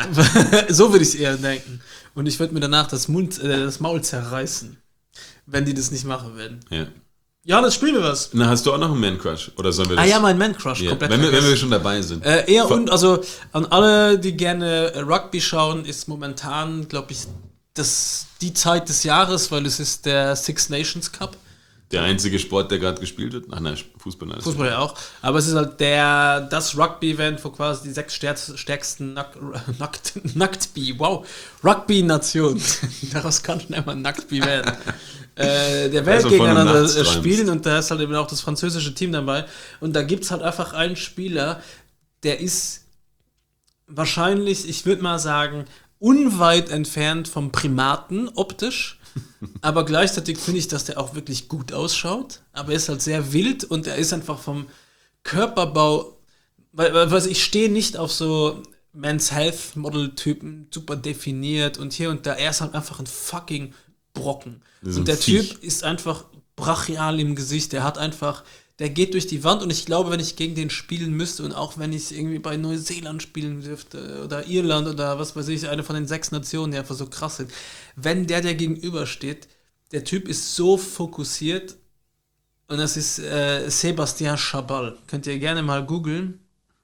[SPEAKER 1] So würde ich eher denken. Und ich würde mir danach das, Mund, äh, das Maul zerreißen, wenn die das nicht machen würden.
[SPEAKER 2] Ja.
[SPEAKER 1] Johannes, spielen wir was?
[SPEAKER 2] Na, hast du auch noch einen Man-Crush? Oder sollen wir das?
[SPEAKER 1] Ah ja, mein Man-Crush,
[SPEAKER 2] Ja,
[SPEAKER 1] komplett
[SPEAKER 2] wenn, wir, wenn
[SPEAKER 1] vergessen.
[SPEAKER 2] wir schon dabei sind.
[SPEAKER 1] Äh, eher
[SPEAKER 2] Ver-
[SPEAKER 1] und, also an alle, die gerne äh, Rugby schauen, ist momentan, glaube ich, das die Zeit des Jahres, weil es ist der Six Nations Cup.
[SPEAKER 2] Der einzige Sport, der gerade gespielt wird? Ach nein, Fußball. Nein,
[SPEAKER 1] Fußball ja auch. Aber es ist halt der, das Rugby-Event, wo quasi die sechs stärksten, stärksten Nack, Nackt, Nacktbi, wow, Rugby-Nation. Daraus kann schon einmal Nacktbi werden. äh, der Welt
[SPEAKER 2] Also von
[SPEAKER 1] gegeneinander
[SPEAKER 2] du nachts
[SPEAKER 1] äh,
[SPEAKER 2] träumst.
[SPEAKER 1] spielen und da ist halt eben auch das französische Team dabei. Und da gibt es halt einfach einen Spieler, der ist wahrscheinlich, ich würde mal sagen, unweit entfernt vom Primaten optisch. Aber gleichzeitig finde ich, dass der auch wirklich gut ausschaut. Aber er ist halt sehr wild und er ist einfach vom Körperbau, weil, weil weil ich stehe nicht auf so Men's Health Model Typen, super definiert und hier und da. Er ist halt einfach ein fucking Brocken.
[SPEAKER 2] Das ist
[SPEAKER 1] Und
[SPEAKER 2] ein
[SPEAKER 1] der
[SPEAKER 2] Viech.
[SPEAKER 1] Typ ist einfach brachial im Gesicht. Der hat einfach, der geht durch die Wand und ich glaube, wenn ich gegen den spielen müsste und auch wenn ich irgendwie bei Neuseeland spielen dürfte oder Irland oder was weiß ich, eine von den sechs Nationen, die einfach so krass sind, wenn der der gegenübersteht, der Typ ist so fokussiert und das ist äh, Sébastien Chabal. Könnt ihr gerne mal googeln.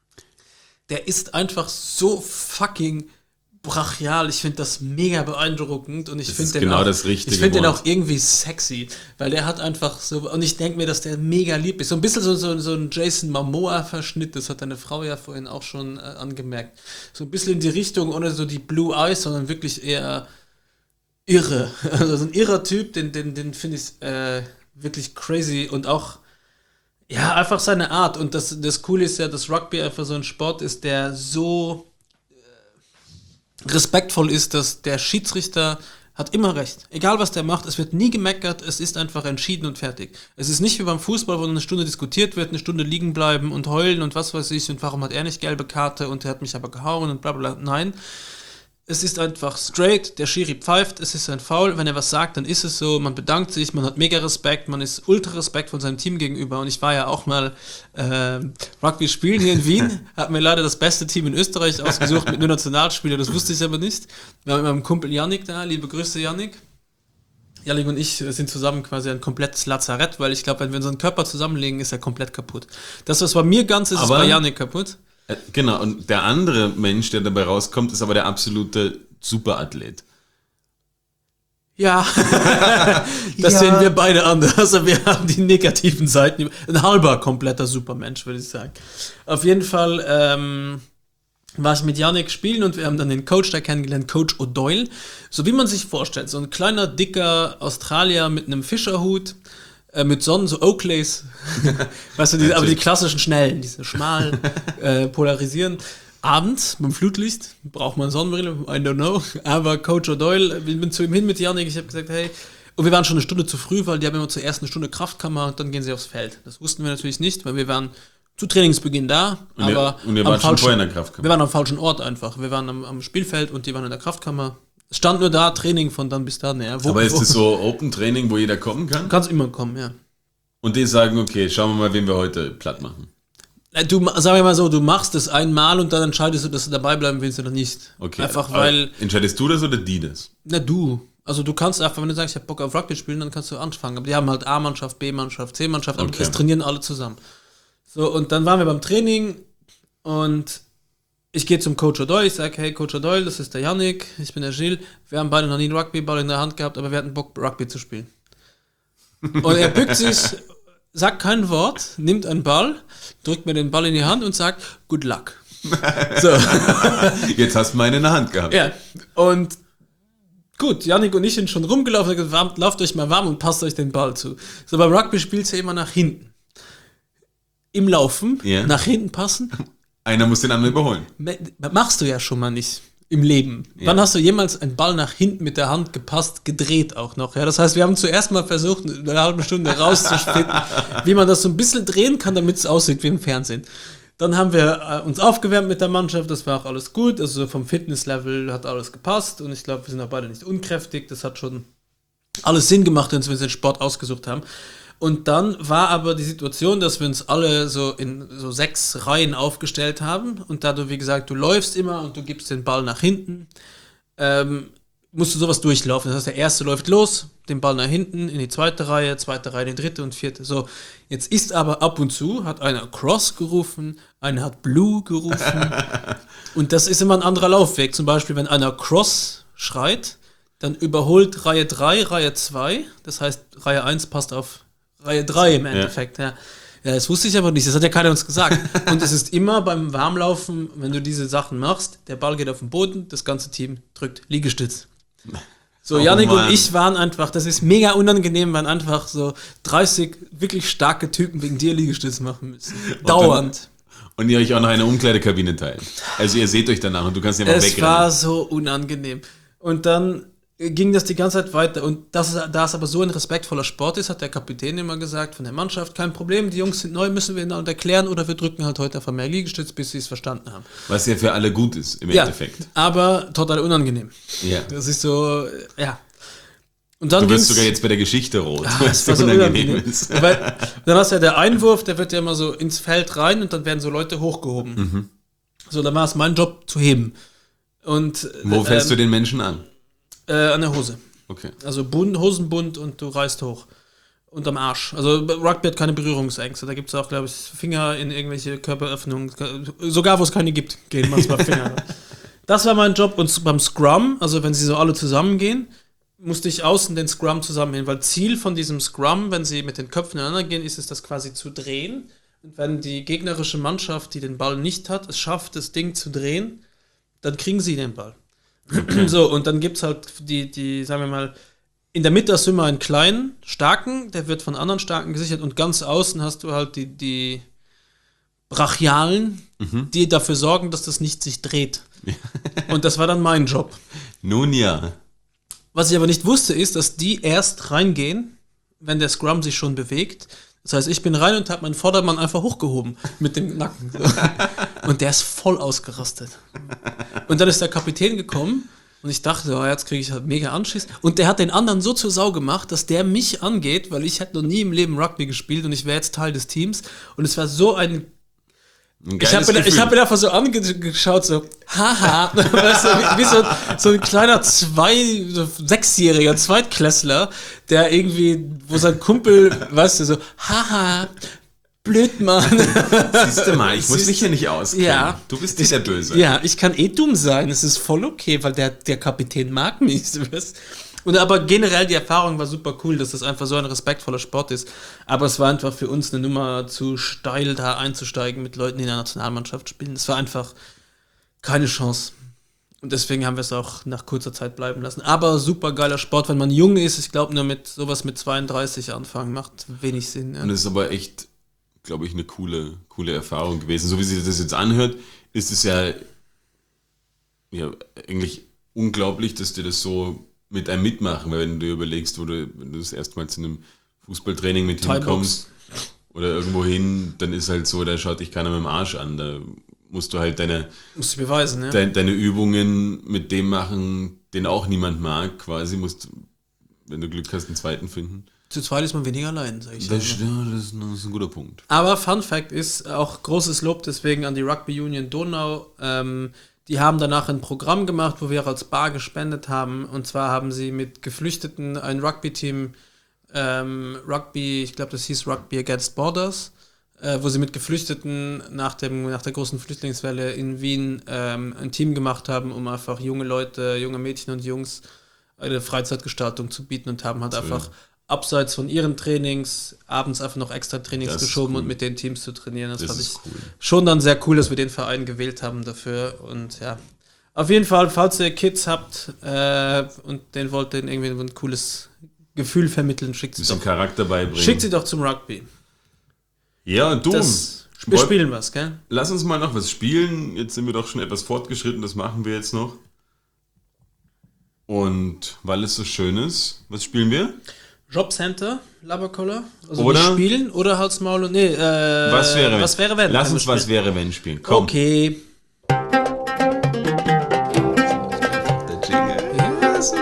[SPEAKER 1] Der ist einfach so fucking brachial. Ich finde das mega beeindruckend und ich
[SPEAKER 2] Das
[SPEAKER 1] finde
[SPEAKER 2] ist
[SPEAKER 1] den
[SPEAKER 2] genau
[SPEAKER 1] auch,
[SPEAKER 2] das richtige
[SPEAKER 1] ich finde den
[SPEAKER 2] Wort.
[SPEAKER 1] auch irgendwie sexy, weil der hat einfach so, und ich denke mir, dass der mega lieb ist. So ein bisschen so, so, so ein Jason Momoa-Verschnitt, das hat deine Frau ja vorhin auch schon äh, angemerkt. So ein bisschen in die Richtung, ohne so die Blue Eyes, sondern wirklich eher irre. Also so ein irrer Typ, den, den, den finde ich äh, wirklich crazy und auch, ja, einfach seine Art. Und das, das Coole ist ja, dass Rugby einfach so ein Sport ist, der so äh, respektvoll ist, dass der Schiedsrichter hat immer recht. Egal, was der macht, es wird nie gemeckert, es ist einfach entschieden und fertig. Es ist nicht wie beim Fußball, wo eine Stunde diskutiert wird, eine Stunde liegen bleiben und heulen und was weiß ich und warum hat er nicht gelbe Karte und er hat mich aber gehauen und bla bla. Nein, es ist einfach straight, der Schiri pfeift, es ist ein Foul, wenn er was sagt, dann ist es so, man bedankt sich, man hat mega Respekt, man ist ultra Respekt von seinem Team gegenüber und ich war ja auch mal äh, Rugby spielen hier in Wien, hat mir leider das beste Team in Österreich ausgesucht mit nur Nationalspielern, das wusste ich aber nicht. Wir haben mit meinem Kumpel Yannick da, liebe Grüße Yannick. Yannick und ich sind zusammen quasi ein komplettes Lazarett, weil ich glaube, wenn wir unseren Körper zusammenlegen, ist er komplett kaputt. Das, was bei mir ganz ist, aber ist bei Yannick kaputt.
[SPEAKER 2] Genau, und der andere Mensch, der dabei rauskommt, ist aber der absolute Superathlet.
[SPEAKER 1] Ja, das ja. Sehen wir beide anders. Also wir haben die negativen Seiten. Ein halber kompletter Supermensch, würde ich sagen. Auf jeden Fall ähm, war ich mit Yannick spielen und wir haben dann den Coach da kennengelernt, Coach O'Doyle. So wie man sich vorstellt, so ein kleiner, dicker Australier mit einem Fischerhut, Äh, mit Sonnen, so Oakleys, weißt du, die, aber die klassischen Schnellen, diese schmal äh, polarisieren. Abends beim Flutlicht braucht man Sonnenbrille, I don't know, aber Coach O'Doyle, ich bin zu ihm hin mit Yannick, ich habe gesagt, hey, und wir waren schon eine Stunde zu früh, weil die haben immer zuerst eine Stunde Kraftkammer und dann gehen sie aufs Feld. Das wussten wir natürlich nicht, weil wir waren zu Trainingsbeginn da,
[SPEAKER 2] und
[SPEAKER 1] aber
[SPEAKER 2] ihr, und ihr wart schon vorher in der Kraftkammer.
[SPEAKER 1] Wir waren am falschen Ort einfach, wir waren am, am Spielfeld und die waren in der Kraftkammer. Es stand nur da, Training von dann bis dann. Ja. Wo,
[SPEAKER 2] aber ist
[SPEAKER 1] wo,
[SPEAKER 2] das so Open-Training, wo jeder kommen kann?
[SPEAKER 1] Kannst immer kommen, ja.
[SPEAKER 2] Und die sagen, okay, schauen wir mal, wen wir heute platt machen.
[SPEAKER 1] Du, sagen wir mal so, du machst es einmal und dann entscheidest du, dass du dabei bleiben willst oder nicht.
[SPEAKER 2] Okay.
[SPEAKER 1] Einfach weil...
[SPEAKER 2] Entscheidest du das oder die das?
[SPEAKER 1] Na, du. Also du kannst einfach, wenn du sagst, ich hab Bock auf Rugby spielen, dann kannst du anfangen. Aber die haben halt A-Mannschaft, B-Mannschaft, C-Mannschaft, aber
[SPEAKER 2] okay.
[SPEAKER 1] Das trainieren alle zusammen. So, und dann waren wir beim Training und ich gehe zum Coach O'Doyle, ich sage, hey Coach O'Doyle, das ist der Yannick, ich bin der Gilles, wir haben beide noch nie einen Rugbyball in der Hand gehabt, aber wir hatten Bock, Rugby zu spielen. Und er bückt sich, sagt kein Wort, nimmt einen Ball, drückt mir den Ball in die Hand und sagt, good luck. So.
[SPEAKER 2] Jetzt hast du meine in der Hand gehabt.
[SPEAKER 1] Ja, und gut, Yannick und ich sind schon rumgelaufen, gesagt, lauft euch mal warm und passt euch den Ball zu. So, beim Rugby spielst du immer nach hinten. Im Laufen, yeah. Nach hinten passen.
[SPEAKER 2] Einer muss den anderen überholen.
[SPEAKER 1] Machst du ja schon mal nicht im Leben. Ja. Wann hast du jemals einen Ball nach hinten mit der Hand gepasst, gedreht auch noch? Ja, das heißt, wir haben zuerst mal versucht, eine halbe Stunde rauszuspielen, wie man das so ein bisschen drehen kann, damit es aussieht wie im Fernsehen. Dann haben wir äh, uns aufgewärmt mit der Mannschaft, das war auch alles gut, also vom Fitnesslevel hat alles gepasst und ich glaube, wir sind auch beide nicht unkräftig, das hat schon alles Sinn gemacht, wenn wir uns den Sport ausgesucht haben. Und dann war aber die Situation, dass wir uns alle so in so sechs Reihen aufgestellt haben und da du, wie gesagt, du läufst immer und du gibst den Ball nach hinten, ähm, musst du sowas durchlaufen. Das heißt, der erste läuft los, den Ball nach hinten, in die zweite Reihe, zweite Reihe, in die dritte und vierte. So, jetzt ist aber ab und zu, hat einer Cross gerufen, einer hat Blue gerufen und das ist immer ein anderer Laufweg. Zum Beispiel, wenn einer Cross schreit, dann überholt Reihe drei, Reihe zwei, das heißt, Reihe eins passt auf Reihe drei im Endeffekt, ja. ja. Ja, das wusste ich aber nicht, das hat ja keiner uns gesagt. Und es ist immer beim Warmlaufen, wenn du diese Sachen machst, der Ball geht auf den Boden, das ganze Team drückt Liegestütz. So, oh, Yannick Mann. Und ich waren einfach, das ist mega unangenehm, waren einfach so dreißig wirklich starke Typen wegen dir Liegestütz machen müssen. Dauernd.
[SPEAKER 2] Und, und ihr euch auch noch eine Umkleidekabine teilt. Also ihr seht euch danach und du kannst ja mal wegrennen.
[SPEAKER 1] Es war so unangenehm. Und dann ging das die ganze Zeit weiter und das, da es aber so ein respektvoller Sport ist, hat der Kapitän immer gesagt von der Mannschaft, kein Problem, die Jungs sind neu, müssen wir ihnen erklären oder wir drücken halt heute einfach mehr Liegestütz, bis sie es verstanden haben.
[SPEAKER 2] Was ja für alle gut ist im
[SPEAKER 1] ja,
[SPEAKER 2] Endeffekt.
[SPEAKER 1] Aber total unangenehm.
[SPEAKER 2] Ja.
[SPEAKER 1] Das ist so, ja. Und dann
[SPEAKER 2] du wirst sogar jetzt bei der Geschichte rot,
[SPEAKER 1] ah, weil es so unangenehm, unangenehm ist. Weil, dann hast du ja der Einwurf, der wird ja immer so ins Feld rein und dann werden so Leute hochgehoben. Mhm. So, dann war es mein Job zu heben. Und,
[SPEAKER 2] Wo
[SPEAKER 1] ähm,
[SPEAKER 2] fällst du den Menschen an?
[SPEAKER 1] Äh, an der Hose.
[SPEAKER 2] Okay.
[SPEAKER 1] Also Bund, Hosenbund und du reißt hoch. Und am Arsch. Also Rugby hat keine Berührungsängste. Da gibt es auch, glaube ich, Finger in irgendwelche Körperöffnungen. Sogar wo es keine gibt, gehen manchmal Finger. Das war mein Job. Und beim Scrum, also wenn sie so alle zusammengehen, musste ich außen den Scrum zusammenhängen. Weil Ziel von diesem Scrum, wenn sie mit den Köpfen ineinander gehen, ist es, das quasi zu drehen. Und wenn die gegnerische Mannschaft, die den Ball nicht hat, es schafft, das Ding zu drehen, dann kriegen sie den Ball. Okay. So, und dann gibt es halt die, die, sagen wir mal, in der Mitte hast du immer einen kleinen, starken, der wird von anderen Starken gesichert und ganz außen hast du halt die, die Brachialen, mhm. die dafür sorgen, dass das nicht sich dreht. Und das war dann mein Job.
[SPEAKER 2] Nun ja.
[SPEAKER 1] Was ich aber nicht wusste, ist, dass die erst reingehen, wenn der Scrum sich schon bewegt. Das heißt, ich bin rein und habe meinen Vordermann einfach hochgehoben mit dem Nacken. Und der ist voll ausgerastet. Und dann ist der Kapitän gekommen und ich dachte, oh, jetzt kriege ich halt mega Anschiss. Und der hat den anderen so zur Sau gemacht, dass der mich angeht, weil ich hätte noch nie im Leben Rugby gespielt und ich wäre jetzt Teil des Teams. Und es war so ein... ein ich habe mir, hab mir einfach so angeschaut, so, haha, weißt du, wie, wie so, so ein kleiner zwei, so sechsjähriger Zweitklässler, der irgendwie, wo sein Kumpel, weißt du, so, haha, blöd, Mann.
[SPEAKER 2] Siehst du mal, ich muss mich hier nicht auskennen.
[SPEAKER 1] Ja,
[SPEAKER 2] du bist nicht der Böse.
[SPEAKER 1] Ja, ich kann eh dumm sein, es ist voll okay, weil der, der Kapitän mag mich, weißt. Und aber generell die Erfahrung war super cool, dass das einfach so ein respektvoller Sport ist. Aber es war einfach für uns eine Nummer zu steil, da einzusteigen mit Leuten, die in der Nationalmannschaft spielen. Es war einfach keine Chance. Und deswegen haben wir es auch nach kurzer Zeit bleiben lassen. Aber super geiler Sport, wenn man jung ist. Ich glaube, nur mit sowas mit zweiunddreißig anfangen macht wenig Sinn. Ja.
[SPEAKER 2] Und es ist aber echt, glaube ich, eine coole, coole Erfahrung gewesen. So wie sich das jetzt anhört, ist es ja, ja eigentlich unglaublich, dass dir das so mit einem mitmachen, weil wenn du dir überlegst, wo du, wenn du das erstmal zu einem Fußballtraining mit hinkommst oder irgendwo hin, dann ist halt so, da schaut dich keiner mit dem Arsch an, da musst du halt deine,
[SPEAKER 1] musst du beweisen, ja.
[SPEAKER 2] de, deine Übungen mit dem machen, den auch niemand mag, quasi, musst, wenn du Glück hast, einen zweiten finden.
[SPEAKER 1] Zu zweit ist man weniger allein, sag ich.
[SPEAKER 2] Das, ja, das, ist, das ist ein guter Punkt.
[SPEAKER 1] Aber Fun Fact ist, auch großes Lob deswegen an die Rugby Union Donau, ähm, die haben danach ein Programm gemacht, wo wir als Bar gespendet haben. Und zwar haben sie mit Geflüchteten ein Rugby-Team, ähm, Rugby, ich glaube, das hieß Rugby Against Borders, äh, wo sie mit Geflüchteten nach, dem, nach der großen Flüchtlingswelle in Wien ähm, ein Team gemacht haben, um einfach junge Leute, junge Mädchen und Jungs eine Freizeitgestaltung zu bieten und haben halt so. einfach abseits von ihren Trainings abends einfach noch extra Trainings das geschoben cool. und mit den Teams zu trainieren. Das, das fand ich cool. schon dann sehr cool, dass wir den Verein gewählt haben dafür. Und ja, auf jeden Fall, falls ihr Kids habt äh, und den wollt denen irgendwie ein cooles Gefühl vermitteln, schickt sie doch.
[SPEAKER 2] Charakter beibringen.
[SPEAKER 1] Schickt sie doch zum Rugby.
[SPEAKER 2] Ja, du.
[SPEAKER 1] Das, wir spielen was, gell?
[SPEAKER 2] Lass uns mal noch was spielen. Jetzt sind wir doch schon etwas fortgeschritten, das machen wir jetzt noch. Und weil es so schön ist, was spielen wir?
[SPEAKER 1] Jobcenter, Laberkoller, also
[SPEAKER 2] oder
[SPEAKER 1] spielen oder Hals, Maul und nee, äh,
[SPEAKER 2] was wäre wenn?
[SPEAKER 1] Was wäre wenn?
[SPEAKER 2] Lass uns was wäre wenn spielen. Komm.
[SPEAKER 1] Okay.
[SPEAKER 2] Der Jingle.
[SPEAKER 1] Ja, ist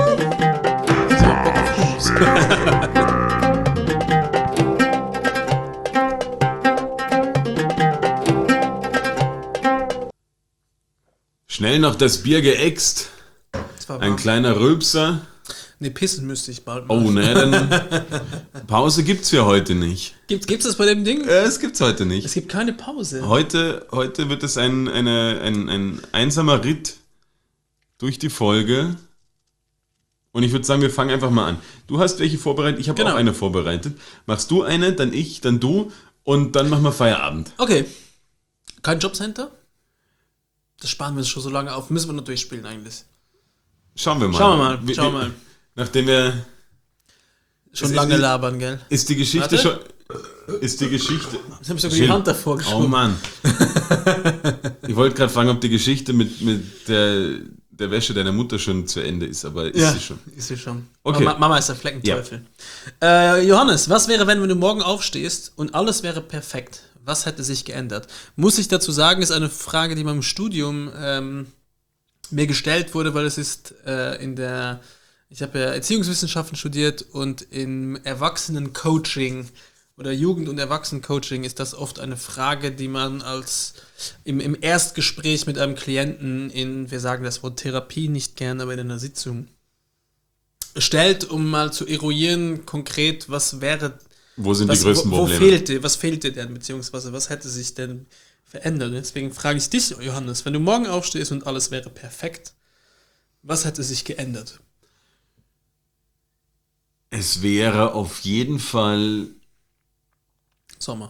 [SPEAKER 2] Schnell noch das Bier geäxt. Ein kleiner Rülpser.
[SPEAKER 1] Ne, pissen müsste ich bald mal.
[SPEAKER 2] Oh, ne, dann Pause gibt's ja heute nicht.
[SPEAKER 1] Gibt, gibt's das bei dem Ding?
[SPEAKER 2] Äh, es gibt's heute nicht.
[SPEAKER 1] Es gibt keine Pause.
[SPEAKER 2] Heute, heute wird es ein, eine, ein, ein einsamer Ritt durch die Folge. Und ich würde sagen, wir fangen einfach mal an. Du hast welche vorbereitet, ich habe genau. auch eine vorbereitet. Machst du eine, dann ich, dann du und dann machen wir Feierabend.
[SPEAKER 1] Okay. Kein Jobcenter? Das sparen wir uns schon so lange auf. Müssen wir nur durchspielen eigentlich.
[SPEAKER 2] Schauen wir mal.
[SPEAKER 1] Schauen wir mal. Schauen wir mal.
[SPEAKER 2] Nachdem wir
[SPEAKER 1] schon lange die, labern, gell?
[SPEAKER 2] Ist die Geschichte Warte. schon. Ist die Geschichte.
[SPEAKER 1] Ich habe sogar die Hand davor geschoben.
[SPEAKER 2] Oh Mann. Ich wollte gerade fragen, ob die Geschichte mit, mit der, der Wäsche deiner Mutter schon zu Ende ist, aber ist
[SPEAKER 1] ja,
[SPEAKER 2] sie schon.
[SPEAKER 1] Ist sie schon.
[SPEAKER 2] Okay.
[SPEAKER 1] Mama, Mama ist der Fleckenteufel. Ja. Äh, Johannes, was wäre, wenn, wenn du morgen aufstehst und alles wäre perfekt? Was hätte sich geändert? Muss ich dazu sagen, ist eine Frage, die beim Studium ähm, mir gestellt wurde, weil es ist äh, in der. Ich habe ja Erziehungswissenschaften studiert und im Erwachsenen-Coaching oder Jugend- und Erwachsenen-Coaching ist das oft eine Frage, die man als im, im Erstgespräch mit einem Klienten in, wir sagen das Wort Therapie nicht gern, aber in einer Sitzung stellt, um mal zu eruieren konkret, was wäre,
[SPEAKER 2] wo sind
[SPEAKER 1] was,
[SPEAKER 2] die größten
[SPEAKER 1] wo, wo
[SPEAKER 2] Probleme?
[SPEAKER 1] Fehlte, was fehlte denn, beziehungsweise was hätte sich denn verändert? Deswegen frage ich dich, Johannes, wenn du morgen aufstehst und alles wäre perfekt, was hätte sich geändert?
[SPEAKER 2] Es wäre auf jeden Fall
[SPEAKER 1] Sommer.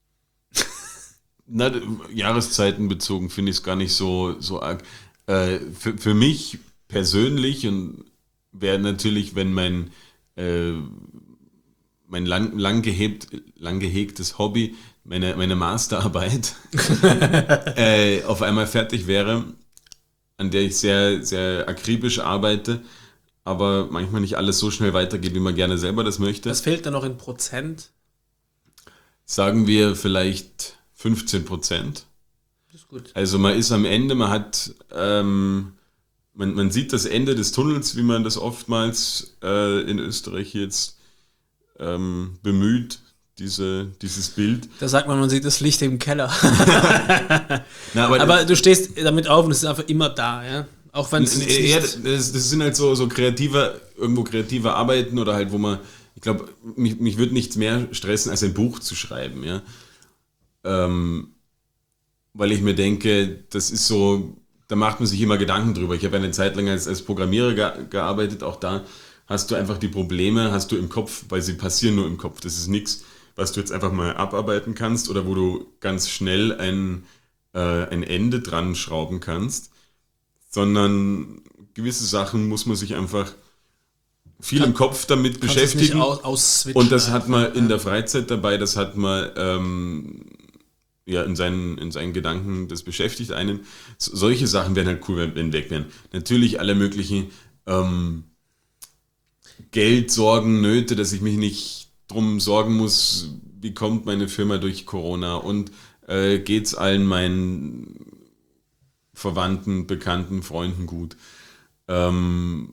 [SPEAKER 2] Na, Jahreszeiten bezogen finde ich es gar nicht so, so arg. Äh, für, für mich persönlich und wäre natürlich, wenn mein, äh, mein lang, lang, gehebt, lang gehegtes Hobby, meine, meine Masterarbeit, äh, auf einmal fertig wäre, an der ich sehr, sehr akribisch arbeite, aber manchmal nicht alles so schnell weitergeht, wie man gerne selber das möchte.
[SPEAKER 1] Was fehlt da noch in Prozent?
[SPEAKER 2] Sagen wir vielleicht fünfzehn Prozent.
[SPEAKER 1] Das ist gut.
[SPEAKER 2] Also man ist am Ende, man hat, ähm, man, man sieht das Ende des Tunnels, wie man das oftmals äh, in Österreich jetzt ähm, bemüht, diese, dieses Bild.
[SPEAKER 1] Da sagt man, man sieht das Licht im Keller.
[SPEAKER 2] Na, aber
[SPEAKER 1] aber du stehst damit auf und es ist einfach immer da, ja? Auch wenn es
[SPEAKER 2] n- n- ja, das, das sind halt so, so kreative, irgendwo kreative Arbeiten oder halt, wo man, ich glaube, mich, mich würde nichts mehr stressen, als ein Buch zu schreiben, ja. Ähm, weil ich mir denke, das ist so, da macht man sich immer Gedanken drüber. Ich habe eine Zeit lang als, als Programmierer ge- gearbeitet, auch da hast du einfach die Probleme, hast du im Kopf, weil sie passieren nur im Kopf. Das ist nichts, was du jetzt einfach mal abarbeiten kannst oder wo du ganz schnell ein, äh, ein Ende dran schrauben kannst, sondern gewisse Sachen muss man sich einfach viel
[SPEAKER 1] Kann,
[SPEAKER 2] im Kopf damit beschäftigen.
[SPEAKER 1] Aus, ausswitchen
[SPEAKER 2] Und das hat
[SPEAKER 1] einfach,
[SPEAKER 2] man in
[SPEAKER 1] ja.
[SPEAKER 2] der Freizeit dabei, das hat man ähm, ja, in, seinen, in seinen Gedanken, das beschäftigt einen. So, solche Sachen wären halt cool, wenn, wenn weg wären. Natürlich alle möglichen ähm, Geld, Sorgen, Nöte, dass ich mich nicht drum sorgen muss, wie kommt meine Firma durch Corona und äh, geht's allen meinen Verwandten, Bekannten, Freunden gut. Ähm,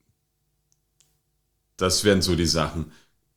[SPEAKER 2] das wären so die Sachen.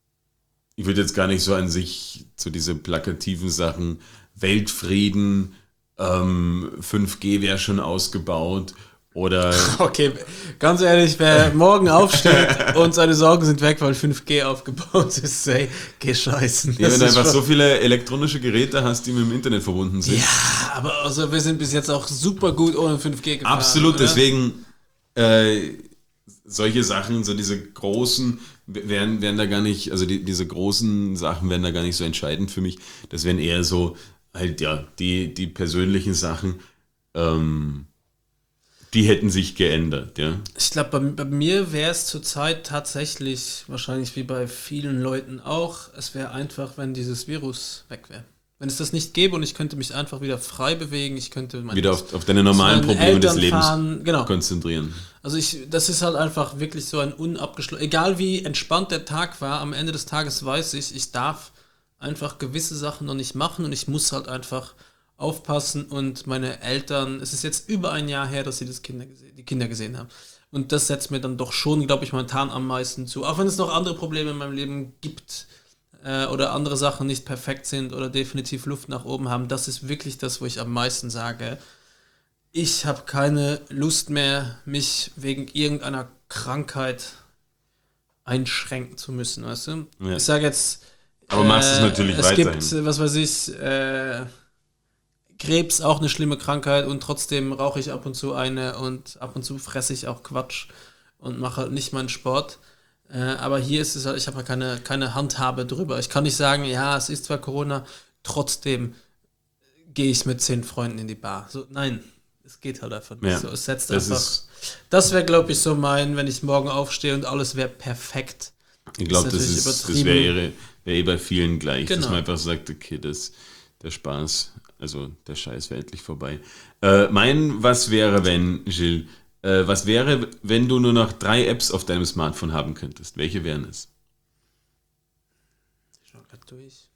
[SPEAKER 2] Ich würde jetzt gar nicht so an sich zu diese plakativen Sachen, Weltfrieden, ähm, fünf G wäre schon ausgebaut oder...
[SPEAKER 1] Okay, ganz ehrlich, wer morgen aufsteht und seine Sorgen sind weg, weil fünf G aufgebaut ist, ey, geh scheißen.
[SPEAKER 2] Ja, wenn
[SPEAKER 1] Das
[SPEAKER 2] du
[SPEAKER 1] ist
[SPEAKER 2] einfach
[SPEAKER 1] schon-
[SPEAKER 2] so viele elektronische Geräte hast, die mit dem Internet verbunden sind.
[SPEAKER 1] Ja, aber also wir sind bis jetzt auch super gut ohne fünf G gefahren.
[SPEAKER 2] Absolut,
[SPEAKER 1] oder?
[SPEAKER 2] deswegen äh, solche Sachen, so diese großen, wären, wären da gar nicht, also die, diese großen Sachen wären da gar nicht so entscheidend für mich. Das wären eher so halt, ja, die, die persönlichen Sachen, ähm, die hätten sich geändert, ja.
[SPEAKER 1] Ich glaube, bei, bei mir wäre es zurzeit tatsächlich, wahrscheinlich wie bei vielen Leuten auch, es wäre einfach, wenn dieses Virus weg wäre. Wenn es das nicht gäbe und ich könnte mich einfach wieder frei bewegen, ich könnte meine,
[SPEAKER 2] Wieder auf, auf deine normalen
[SPEAKER 1] zu meinen
[SPEAKER 2] Probleme des
[SPEAKER 1] Eltern
[SPEAKER 2] Lebens
[SPEAKER 1] fahren, genau.
[SPEAKER 2] konzentrieren.
[SPEAKER 1] Also ich, das ist halt einfach wirklich so ein unabgeschlossen, egal wie entspannt der Tag war, am Ende des Tages weiß ich, ich darf einfach gewisse Sachen noch nicht machen und ich muss halt einfach aufpassen und meine Eltern, es ist jetzt über ein Jahr her, dass sie das Kinder gese- die Kinder gesehen haben. Und das setzt mir dann doch schon, glaube ich, momentan am meisten zu. Auch wenn es noch andere Probleme in meinem Leben gibt äh, oder andere Sachen nicht perfekt sind oder definitiv Luft nach oben haben, das ist wirklich das, wo ich am meisten sage, ich habe keine Lust mehr, mich wegen irgendeiner Krankheit einschränken zu müssen, weißt du?
[SPEAKER 2] Ja.
[SPEAKER 1] Ich sage jetzt,
[SPEAKER 2] Aber machst es natürlich
[SPEAKER 1] es
[SPEAKER 2] weiterhin.
[SPEAKER 1] gibt, äh, was weiß ich, äh, Krebs, auch eine schlimme Krankheit und trotzdem rauche ich ab und zu eine und ab und zu fresse ich auch Quatsch und mache halt nicht meinen Sport. Äh, aber hier ist es halt, ich habe halt keine, keine Handhabe drüber. Ich kann nicht sagen, ja, es ist zwar Corona, trotzdem gehe ich mit zehn Freunden in die Bar. So, nein, es geht halt einfach nicht
[SPEAKER 2] Ja,
[SPEAKER 1] so. Es setzt
[SPEAKER 2] das
[SPEAKER 1] einfach.
[SPEAKER 2] ist-
[SPEAKER 1] Das wäre, glaube ich, so mein, wenn ich morgen aufstehe und alles wäre perfekt.
[SPEAKER 2] Ich glaube, das,
[SPEAKER 1] natürlich
[SPEAKER 2] ist, das
[SPEAKER 1] übertrieben.
[SPEAKER 2] wäre wär eh bei vielen gleich, dass
[SPEAKER 1] Genau.
[SPEAKER 2] man einfach sagt, okay, das, der Spaß, also der Scheiß wäre endlich vorbei. Äh, mein Was wäre, wenn, Gilles, äh, was wäre, wenn du nur noch drei Apps auf deinem Smartphone haben könntest? Welche wären es?
[SPEAKER 1] Schau grad durch.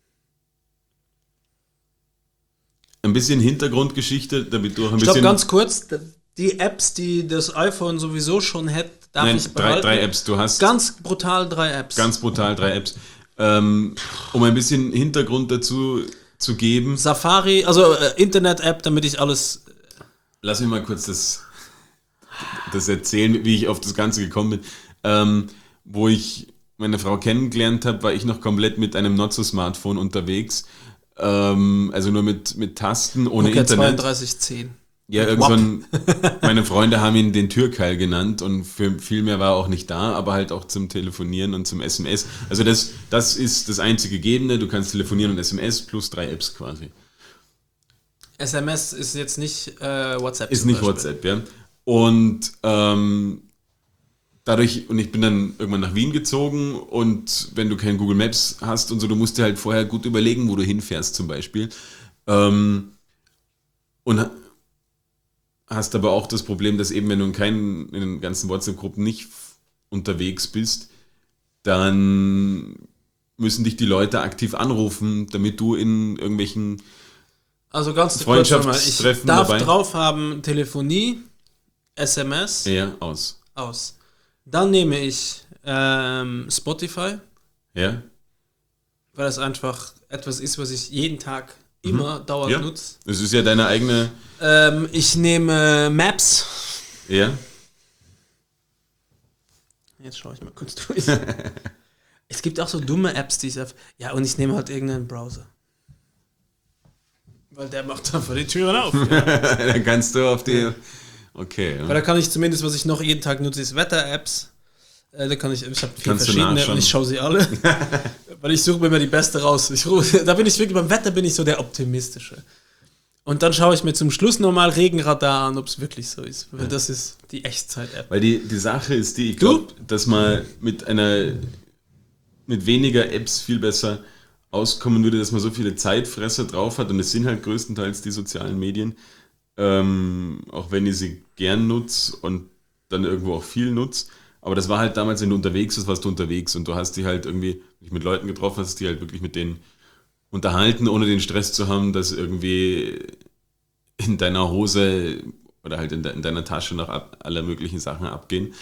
[SPEAKER 2] Ein bisschen Hintergrundgeschichte, damit du auch ein
[SPEAKER 1] Ich glaube,
[SPEAKER 2] bisschen...
[SPEAKER 1] ganz kurz, die Apps, die das iPhone sowieso schon hätte, darf
[SPEAKER 2] Nein,
[SPEAKER 1] ich
[SPEAKER 2] drei,
[SPEAKER 1] behalten.
[SPEAKER 2] drei Apps. Du hast
[SPEAKER 1] Ganz brutal drei Apps.
[SPEAKER 2] ganz brutal drei Apps. Ähm, um ein bisschen Hintergrund dazu zu geben,
[SPEAKER 1] Safari, also äh, Internet-App, damit ich alles.
[SPEAKER 2] lass mich mal kurz das, das erzählen, wie ich auf das Ganze gekommen bin. Ähm, wo ich meine Frau kennengelernt habe, war ich noch komplett mit einem Not-so-Smartphone unterwegs. Ähm, also nur mit, mit Tasten, ohne
[SPEAKER 1] Nokia
[SPEAKER 2] Internet.
[SPEAKER 1] zweiunddreißig zehn.
[SPEAKER 2] Ja, irgend so ein, meine Freunde haben ihn den Türkeil genannt und für viel mehr war er auch nicht da, aber halt auch zum Telefonieren und zum S M S. Also das, das ist das einzige Gegebene, du kannst telefonieren und S M S plus drei Apps quasi.
[SPEAKER 1] S M S ist jetzt nicht äh, WhatsApp.
[SPEAKER 2] Ist
[SPEAKER 1] zum
[SPEAKER 2] nicht
[SPEAKER 1] Beispiel.
[SPEAKER 2] WhatsApp, ja. Und ähm, dadurch, und ich bin dann irgendwann nach Wien gezogen und wenn du kein Google Maps hast und so, du musst dir halt vorher gut überlegen, wo du hinfährst zum Beispiel. Ähm, und hast aber auch das Problem, dass eben, wenn du in keinen, in den ganzen WhatsApp-Gruppen nicht unterwegs bist, dann müssen dich die Leute aktiv anrufen, damit du in irgendwelchen
[SPEAKER 1] also ganz
[SPEAKER 2] Freundschaftstreffen
[SPEAKER 1] ich darf
[SPEAKER 2] dabei
[SPEAKER 1] drauf haben Telefonie, S M S.
[SPEAKER 2] Ja, aus.
[SPEAKER 1] Aus. Dann nehme ich ähm, Spotify.
[SPEAKER 2] Ja.
[SPEAKER 1] Weil das einfach etwas ist, was ich jeden Tag immer mhm. dauernd
[SPEAKER 2] ja.
[SPEAKER 1] nutze.
[SPEAKER 2] Das ist ja deine eigene...
[SPEAKER 1] Ähm, ich nehme Maps.
[SPEAKER 2] Ja.
[SPEAKER 1] Jetzt schaue ich mal kurz durch. Es gibt auch so dumme Apps, die ich... Ja, und ich nehme halt irgendeinen Browser. Weil der macht einfach die Türen auf. Ja.
[SPEAKER 2] Dann kannst du auf die... Okay. Ja.
[SPEAKER 1] Weil da kann ich zumindest, was ich noch jeden Tag nutze, ist Wetter-Apps. Äh, da kann ich, ich habe viele
[SPEAKER 2] Kannst
[SPEAKER 1] verschiedene und ich schaue sie alle. Weil ich suche mir immer die beste raus. Ich, da bin ich wirklich, beim Wetter bin ich so der Optimistische. Und dann schaue ich mir zum Schluss nochmal Regenradar an, ob es wirklich so ist. Weil das ist die Echtzeit-App.
[SPEAKER 2] Weil die, die Sache ist die, ich glaube, dass man mit einer mit weniger Apps viel besser auskommen würde, dass man so viele Zeitfresser drauf hat und es sind halt größtenteils die sozialen Medien, ähm, auch wenn ich sie gern nutze und dann irgendwo auch viel nutze. Aber das war halt damals, wenn du unterwegs bist, warst du unterwegs und du hast die halt irgendwie nicht mit Leuten getroffen, hast die halt wirklich mit denen unterhalten, ohne den Stress zu haben, dass irgendwie in deiner Hose oder halt in, de, in deiner Tasche noch ab, alle möglichen Sachen abgehen.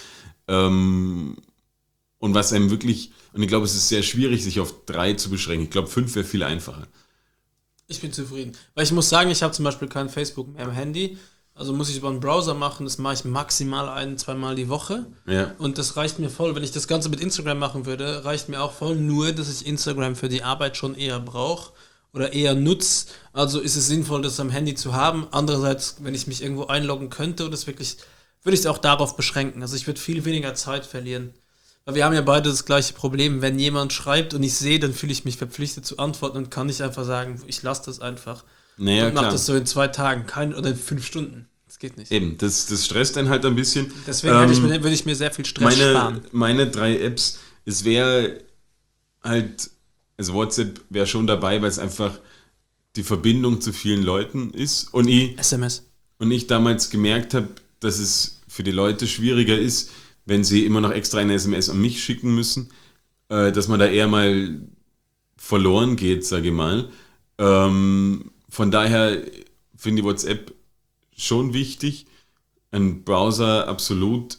[SPEAKER 2] Ähm, und was einem wirklich, und ich glaube, es ist sehr schwierig, sich auf drei zu beschränken. Ich glaube, fünf wäre viel einfacher.
[SPEAKER 1] Ich bin zufrieden. Weil ich muss sagen, ich habe zum Beispiel kein Facebook mehr im Handy. Also muss ich über einen Browser machen, das mache ich maximal ein-, zweimal die Woche.
[SPEAKER 2] Ja.
[SPEAKER 1] Und das reicht mir voll. Wenn ich das Ganze mit Instagram machen würde, reicht mir auch voll, nur dass ich Instagram für die Arbeit schon eher brauche oder eher nutze. Also ist es sinnvoll, das am Handy zu haben. Andererseits, wenn ich mich irgendwo einloggen könnte, und das wirklich, würde ich es auch darauf beschränken. Also ich würde viel weniger Zeit verlieren. Weil wir haben ja beide das gleiche Problem. Wenn jemand schreibt und ich sehe, dann fühle ich mich verpflichtet zu antworten und kann nicht einfach sagen, ich lasse das einfach.
[SPEAKER 2] Naja,
[SPEAKER 1] und mache das so in zwei Tagen, kein, oder in fünf Stunden. Das geht nicht.
[SPEAKER 2] Eben, das, das stresst dann halt ein bisschen.
[SPEAKER 1] Deswegen ähm, ich mir, würde ich mir sehr viel Stress
[SPEAKER 2] meine,
[SPEAKER 1] sparen.
[SPEAKER 2] Meine drei Apps, es wäre halt, also WhatsApp wäre schon dabei, weil es einfach die Verbindung zu vielen Leuten ist. Und ich,
[SPEAKER 1] S M S.
[SPEAKER 2] Und ich damals gemerkt habe, dass es für die Leute schwieriger ist, wenn sie immer noch extra eine S M S an mich schicken müssen, äh, dass man da eher mal verloren geht, sage ich mal. Ähm, von daher finde ich WhatsApp schon wichtig, ein Browser absolut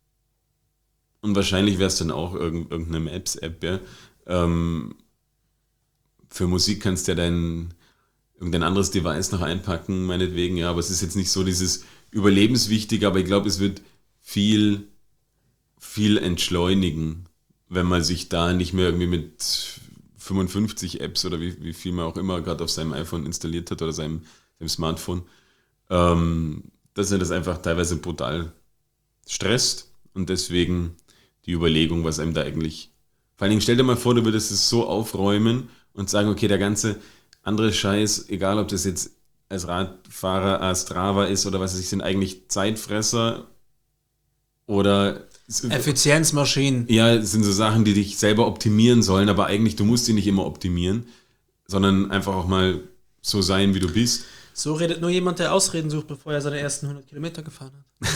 [SPEAKER 2] und wahrscheinlich wäre es dann auch irgendeine Maps-App, ja. Ähm, für Musik kannst du ja dein irgendein anderes Device noch einpacken, meinetwegen, ja, aber es ist jetzt nicht so dieses überlebenswichtige, aber ich glaube, es wird viel, viel entschleunigen, wenn man sich da nicht mehr irgendwie mit fünfundfünfzig Apps oder wie, wie viel man auch immer gerade auf seinem iPhone installiert hat oder seinem, seinem Smartphone, ähm, dass er das einfach teilweise brutal stresst und deswegen die Überlegung, was einem da eigentlich... Vor allen Dingen, stell dir mal vor, du würdest es so aufräumen und sagen, okay, der ganze andere Scheiß, egal ob das jetzt als Radfahrer, als Strava ist oder was weiß ich, sind eigentlich Zeitfresser oder...
[SPEAKER 1] Effizienzmaschinen.
[SPEAKER 2] Ja, es sind so Sachen, die dich selber optimieren sollen, aber eigentlich, du musst sie nicht immer optimieren, sondern einfach auch mal so sein, wie du bist.
[SPEAKER 1] So redet nur jemand, der Ausreden sucht, bevor er seine ersten hundert Kilometer gefahren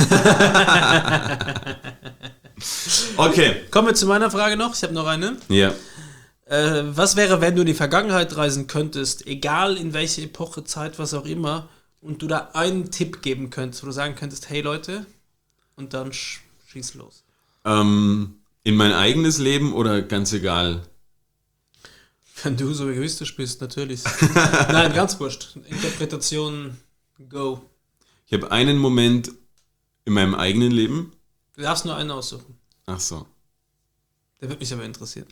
[SPEAKER 1] hat.
[SPEAKER 2] Okay.
[SPEAKER 1] Kommen wir zu meiner Frage noch. Ich habe noch eine.
[SPEAKER 2] Ja.
[SPEAKER 1] Äh, was wäre, wenn du in die Vergangenheit reisen könntest, egal in welche Epoche, Zeit, was auch immer, und du da einen Tipp geben könntest, wo du sagen könntest, hey Leute, und dann sch- schieß los.
[SPEAKER 2] Ähm, in mein eigenes Leben oder ganz egal?
[SPEAKER 1] Wenn du so egoistisch bist, natürlich. Nein, ganz wurscht. Interpretation, go.
[SPEAKER 2] Ich habe einen Moment in meinem eigenen Leben.
[SPEAKER 1] Du darfst nur einen aussuchen.
[SPEAKER 2] Ach so.
[SPEAKER 1] Der wird mich aber interessieren.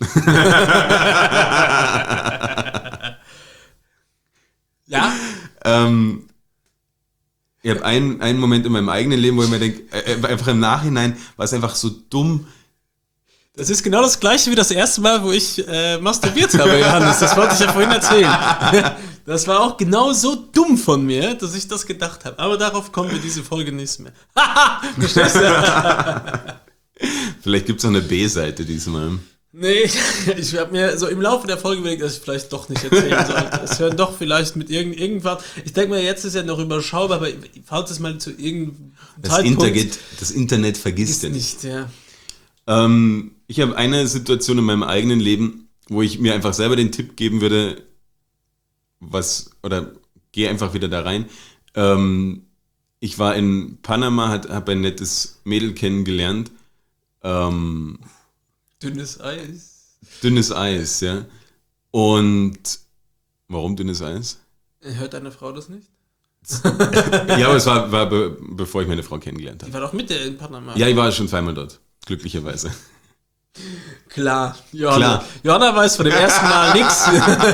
[SPEAKER 1] Ja?
[SPEAKER 2] Ähm, ich habe einen, einen Moment in meinem eigenen Leben, wo ich mir denke, äh, einfach im Nachhinein war es einfach so dumm.
[SPEAKER 1] Das ist genau das gleiche wie das erste Mal, wo ich äh, masturbiert habe, Johannes. Das wollte ich ja vorhin erzählen. Das war auch genau so dumm von mir, dass ich das gedacht habe. Aber darauf kommen wir diese Folge nicht mehr. Haha! Verstehst du?
[SPEAKER 2] Vielleicht gibt es auch eine B-Seite diesmal.
[SPEAKER 1] Nee, ich habe mir so im Laufe der Folge überlegt, dass ich vielleicht doch nicht erzählen sollte. Es hören doch vielleicht mit irgend, irgendwann. Ich denke mal, jetzt ist ja noch überschaubar, aber falls es mal zu irgendeinem
[SPEAKER 2] das
[SPEAKER 1] Zeitpunkt...
[SPEAKER 2] Internet, das Internet vergisst ja
[SPEAKER 1] nicht. Ja.
[SPEAKER 2] Ähm, ich habe eine Situation in meinem eigenen Leben, wo ich mir einfach selber den Tipp geben würde, was, oder gehe einfach wieder da rein. Ähm, ich war in Panama, habe ein nettes Mädel kennengelernt. Ähm,
[SPEAKER 1] Dünnes Eis.
[SPEAKER 2] Dünnes Eis, ja. Und warum dünnes Eis?
[SPEAKER 1] Hört deine Frau das nicht?
[SPEAKER 2] Ja, aber es war, war be, bevor ich meine Frau kennengelernt habe.
[SPEAKER 1] Die war doch mit dir in Panama.
[SPEAKER 2] Ja, ich war schon zweimal dort, glücklicherweise.
[SPEAKER 1] Klar, Johanna.
[SPEAKER 2] Klar.
[SPEAKER 1] Johanna weiß von dem ersten Mal nichts.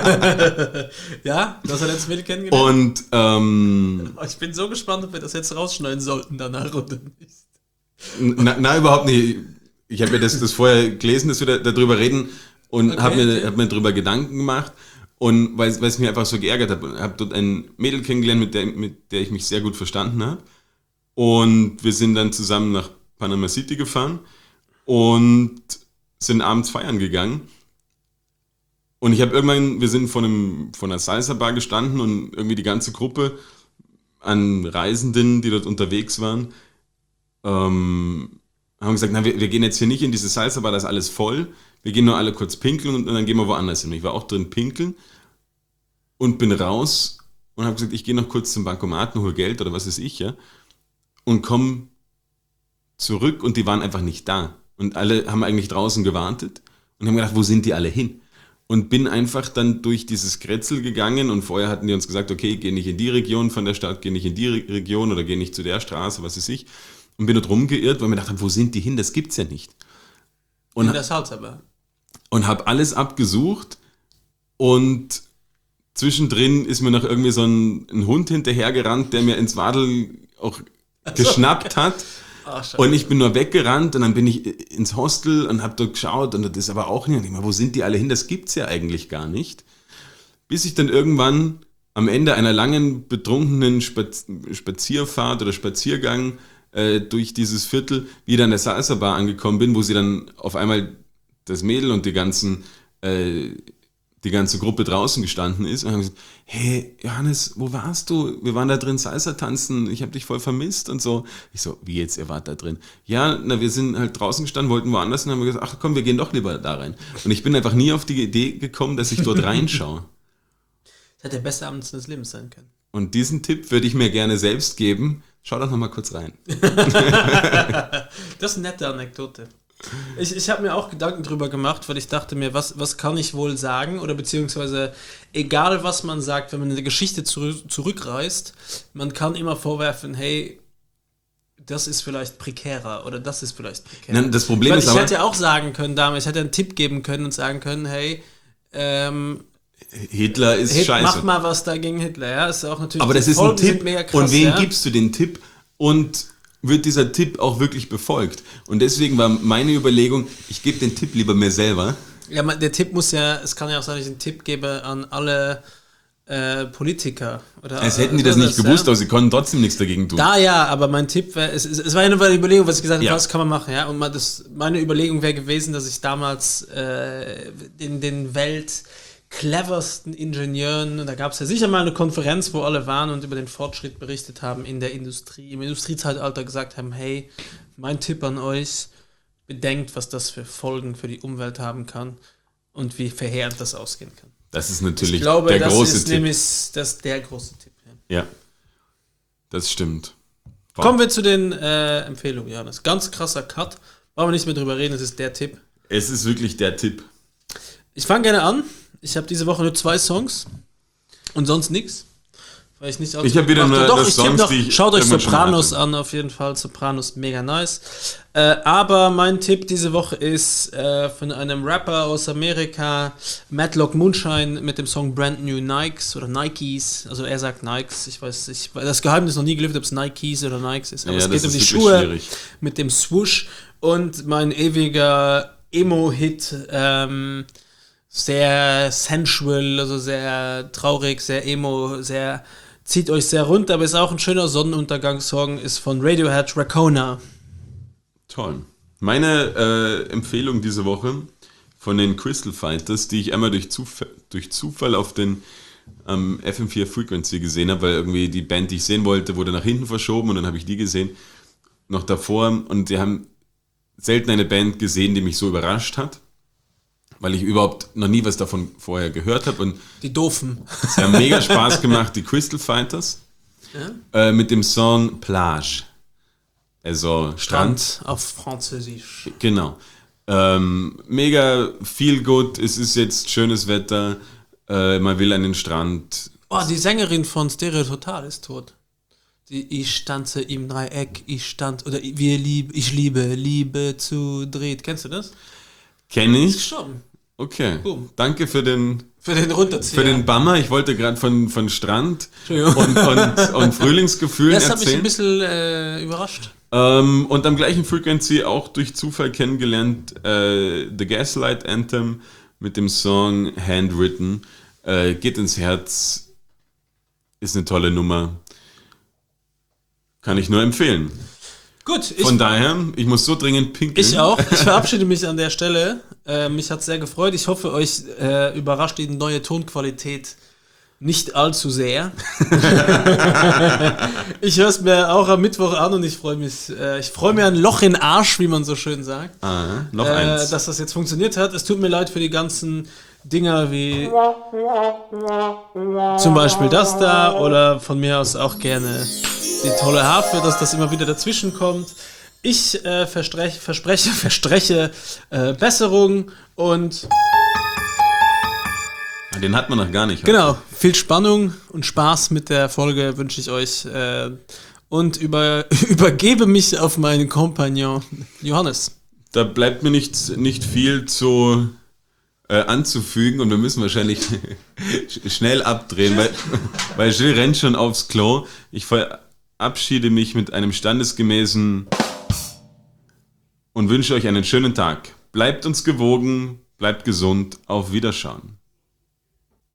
[SPEAKER 1] Ja, du hast ja letztes Mädel kennengelernt.
[SPEAKER 2] Und ähm,
[SPEAKER 1] ich bin so gespannt, ob wir das jetzt rausschneiden sollten danach oder nicht.
[SPEAKER 2] Na, na überhaupt nicht. Ich habe mir das, das vorher gelesen, dass wir da, darüber reden und okay, habe mir, okay. hab mir darüber Gedanken gemacht und weil, weil es mir einfach so geärgert hat. Ich habe dort ein Mädel kennengelernt, mit der, mit der ich mich sehr gut verstanden habe und wir sind dann zusammen nach Panama City gefahren und sind abends feiern gegangen und ich habe irgendwann, wir sind vor, einem, vor einer Salsa-Bar gestanden und irgendwie die ganze Gruppe an Reisenden, die dort unterwegs waren, ähm, haben gesagt, na, wir, wir gehen jetzt hier nicht in diese Salsa-Bar, da ist alles voll. Wir gehen nur alle kurz pinkeln und, und dann gehen wir woanders hin. Ich war auch drin pinkeln und bin raus und habe gesagt, ich gehe noch kurz zum Bankomaten, hole Geld oder was weiß ich, ja. Und komme zurück und die waren einfach nicht da. Und alle haben eigentlich draußen gewartet und haben gedacht, wo sind die alle hin? Und bin einfach dann durch dieses Kretzel gegangen und vorher hatten die uns gesagt, okay, geh nicht in die Region von der Stadt, geh nicht in die Re- Region oder geh nicht zu der Straße, was weiß ich. Und bin dort rumgeirrt, weil ich mir gedacht habe, wo sind die hin? Das gibt's ja nicht. Und,
[SPEAKER 1] in der Salsa-Bar.
[SPEAKER 2] Und habe alles abgesucht und zwischendrin ist mir noch irgendwie so ein, ein Hund hinterhergerannt, der mir ins Wadel auch also, geschnappt hat. Ach, und ich bin nur weggerannt und dann bin ich ins Hostel und habe dort geschaut und das ist aber auch nicht. Und ich meine, wo sind die alle hin? Das gibt's ja eigentlich gar nicht. Bis ich dann irgendwann am Ende einer langen, betrunkenen Spaz- Spazierfahrt oder Spaziergang durch dieses Viertel wieder an der Salsa-Bar angekommen bin, wo sie dann auf einmal das Mädel und die ganzen äh, die ganze Gruppe draußen gestanden ist und haben gesagt, hey Johannes, wo warst du? Wir waren da drin Salsa tanzen, ich habe dich voll vermisst und so. Ich so, wie jetzt, ihr wart da drin? Ja, na, wir sind halt draußen gestanden, wollten woanders und haben gesagt, ach komm, wir gehen doch lieber da rein. Und ich bin einfach nie auf die Idee gekommen, dass ich dort reinschaue.
[SPEAKER 1] Das hätte der beste Abend seines Lebens sein können.
[SPEAKER 2] Und diesen Tipp würde ich mir gerne selbst geben. Schau doch noch mal kurz rein.
[SPEAKER 1] Das ist eine nette Anekdote. Ich, ich habe mir auch Gedanken drüber gemacht, weil ich dachte mir, was, was kann ich wohl sagen? Oder beziehungsweise, egal was man sagt, wenn man eine Geschichte zurück, zurückreist, man kann immer vorwerfen, hey, das ist vielleicht prekärer oder das ist vielleicht prekärer.
[SPEAKER 2] Nein, das Problem
[SPEAKER 1] weil
[SPEAKER 2] ist
[SPEAKER 1] ich
[SPEAKER 2] aber...
[SPEAKER 1] hätte ja auch sagen können damals, ich hätte einen Tipp geben können und sagen können, hey, ähm...
[SPEAKER 2] Hitler ist
[SPEAKER 1] Hit,
[SPEAKER 2] scheiße.
[SPEAKER 1] Mach mal was da gegen Hitler, ja, ist auch natürlich.
[SPEAKER 2] Aber das ist ein Tipp.
[SPEAKER 1] Krass,
[SPEAKER 2] und wem
[SPEAKER 1] ja?
[SPEAKER 2] gibst du den Tipp? Und wird dieser Tipp auch wirklich befolgt? Und deswegen war meine Überlegung, ich gebe den Tipp lieber mir selber.
[SPEAKER 1] Ja, der Tipp muss ja, es kann ja auch sein, dass ich einen Tipp gebe an alle äh, Politiker. Oder,
[SPEAKER 2] Als hätten die das nicht gewusst, ja? Aber sie konnten trotzdem nichts dagegen tun.
[SPEAKER 1] Da ja, aber mein Tipp wäre, es, es war ja nur eine Überlegung, was ich gesagt habe,
[SPEAKER 2] ja.
[SPEAKER 1] Was kann man machen, ja. Und mal das, meine Überlegung wäre gewesen, dass ich damals äh, in den Welt cleversten Ingenieuren, und da gab es ja sicher mal eine Konferenz, wo alle waren und über den Fortschritt berichtet haben in der Industrie, im Industriezeitalter gesagt haben, hey, mein Tipp an euch, bedenkt, was das für Folgen für die Umwelt haben kann und wie verheerend das ausgehen kann.
[SPEAKER 2] Das ist natürlich
[SPEAKER 1] ich glaube,
[SPEAKER 2] der
[SPEAKER 1] das
[SPEAKER 2] große
[SPEAKER 1] ist
[SPEAKER 2] Tipp.
[SPEAKER 1] Nämlich, das ist der große Tipp. Ja,
[SPEAKER 2] ja das stimmt.
[SPEAKER 1] Wow. Kommen wir zu den äh, Empfehlungen, Johannes. Ganz krasser Cut, brauchen wir nicht mehr drüber reden, es ist der Tipp.
[SPEAKER 2] Es ist wirklich der Tipp.
[SPEAKER 1] Ich fange gerne an. Ich habe diese Woche nur zwei Songs und sonst nichts. Weil ich nicht
[SPEAKER 2] ich habe wieder eine,
[SPEAKER 1] Doch,
[SPEAKER 2] eine
[SPEAKER 1] ich
[SPEAKER 2] Songs,
[SPEAKER 1] noch,
[SPEAKER 2] die ich
[SPEAKER 1] schaut euch Sopranos an, auf jeden Fall. Sopranos, mega nice. Äh, aber mein Tipp diese Woche ist äh, von einem Rapper aus Amerika, Matlock Moonshine, mit dem Song Brand New Nikes oder Nikes. Also er sagt Nikes. Ich weiß nicht, das Geheimnis noch nie gelüftet, ob es Nikes oder Nikes ist. Aber
[SPEAKER 2] ja,
[SPEAKER 1] es geht um die Schuhe schwierig. Mit dem Swoosh und mein ewiger Emo-Hit, ähm, sehr sensual, also sehr traurig, sehr emo, sehr zieht euch sehr runter, aber ist auch ein schöner Sonnenuntergangssong, ist von Radiohead, Rakona.
[SPEAKER 2] Toll. Meine äh, Empfehlung diese Woche von den Crystal Fighters, die ich einmal durch Zufall, durch Zufall auf den ähm, F M vier Frequency gesehen habe, weil irgendwie die Band, die ich sehen wollte, wurde nach hinten verschoben und dann habe ich die gesehen, noch davor, und die haben selten eine Band gesehen, die mich so überrascht hat, weil ich überhaupt noch nie was davon vorher gehört habe und
[SPEAKER 1] Die Doofen.
[SPEAKER 2] es hat mega Spaß gemacht, die Crystal Fighters
[SPEAKER 1] Ja?
[SPEAKER 2] äh, mit dem Song Plage, also Strand.
[SPEAKER 1] Strand auf Französisch.
[SPEAKER 2] Genau. Ähm, mega viel gut, es ist jetzt schönes Wetter, äh, man will an den Strand.
[SPEAKER 1] Oh, die Sängerin von Stereo Total ist tot. Die Ich tanze im Dreieck, ich stand, oder wir lieb, ich liebe, Liebe zu dreht. Kennst du das?
[SPEAKER 2] Kenn
[SPEAKER 1] Ist
[SPEAKER 2] ich?
[SPEAKER 1] gestorben.
[SPEAKER 2] Okay.
[SPEAKER 1] Boom.
[SPEAKER 2] Danke für den,
[SPEAKER 1] Für den Runterzieher.
[SPEAKER 2] für den Bummer. Ich wollte gerade von, von Strand
[SPEAKER 1] Entschuldigung.
[SPEAKER 2] und, und, und Frühlingsgefühlen
[SPEAKER 1] Das hat mich ein
[SPEAKER 2] erzählen.
[SPEAKER 1] bisschen äh, überrascht.
[SPEAKER 2] Ähm, und am gleichen Frequency auch durch Zufall kennengelernt äh, The Gaslight Anthem mit dem Song Handwritten. Äh, geht ins Herz. Ist eine tolle Nummer. Kann ich nur empfehlen.
[SPEAKER 1] Gut, ich,
[SPEAKER 2] Von daher, ich muss so dringend pinkeln.
[SPEAKER 1] ich auch. Ich verabschiede mich an der Stelle. Äh, mich hat sehr gefreut. Ich hoffe, euch äh, überrascht die neue Tonqualität nicht allzu sehr. Ich höre es mir auch am Mittwoch an und ich freue mich. Äh, ich freue mir ein Loch in den Arsch, wie man so schön sagt.
[SPEAKER 2] Ah, noch
[SPEAKER 1] äh,
[SPEAKER 2] eins.
[SPEAKER 1] Dass das jetzt funktioniert hat. Es tut mir leid für die ganzen Dinger wie zum Beispiel das da oder von mir aus auch gerne die tolle Harfe, dass das immer wieder dazwischen kommt. Ich äh, verspreche, verspreche, verspreche äh, Besserung und
[SPEAKER 2] Den hat man noch gar nicht.
[SPEAKER 1] genau, viel Spannung und Spaß mit der Folge wünsche ich euch äh, und über, übergebe mich auf meinen Kompagnon Johannes.
[SPEAKER 2] Da bleibt mir nicht, nicht viel zu äh, anzufügen und wir müssen wahrscheinlich schnell abdrehen, weil, weil Gilles rennt schon aufs Klo. Ich verabschiede mich mit einem standesgemäßen und wünsche euch einen schönen Tag. Bleibt uns gewogen, bleibt gesund, auf Wiederschauen.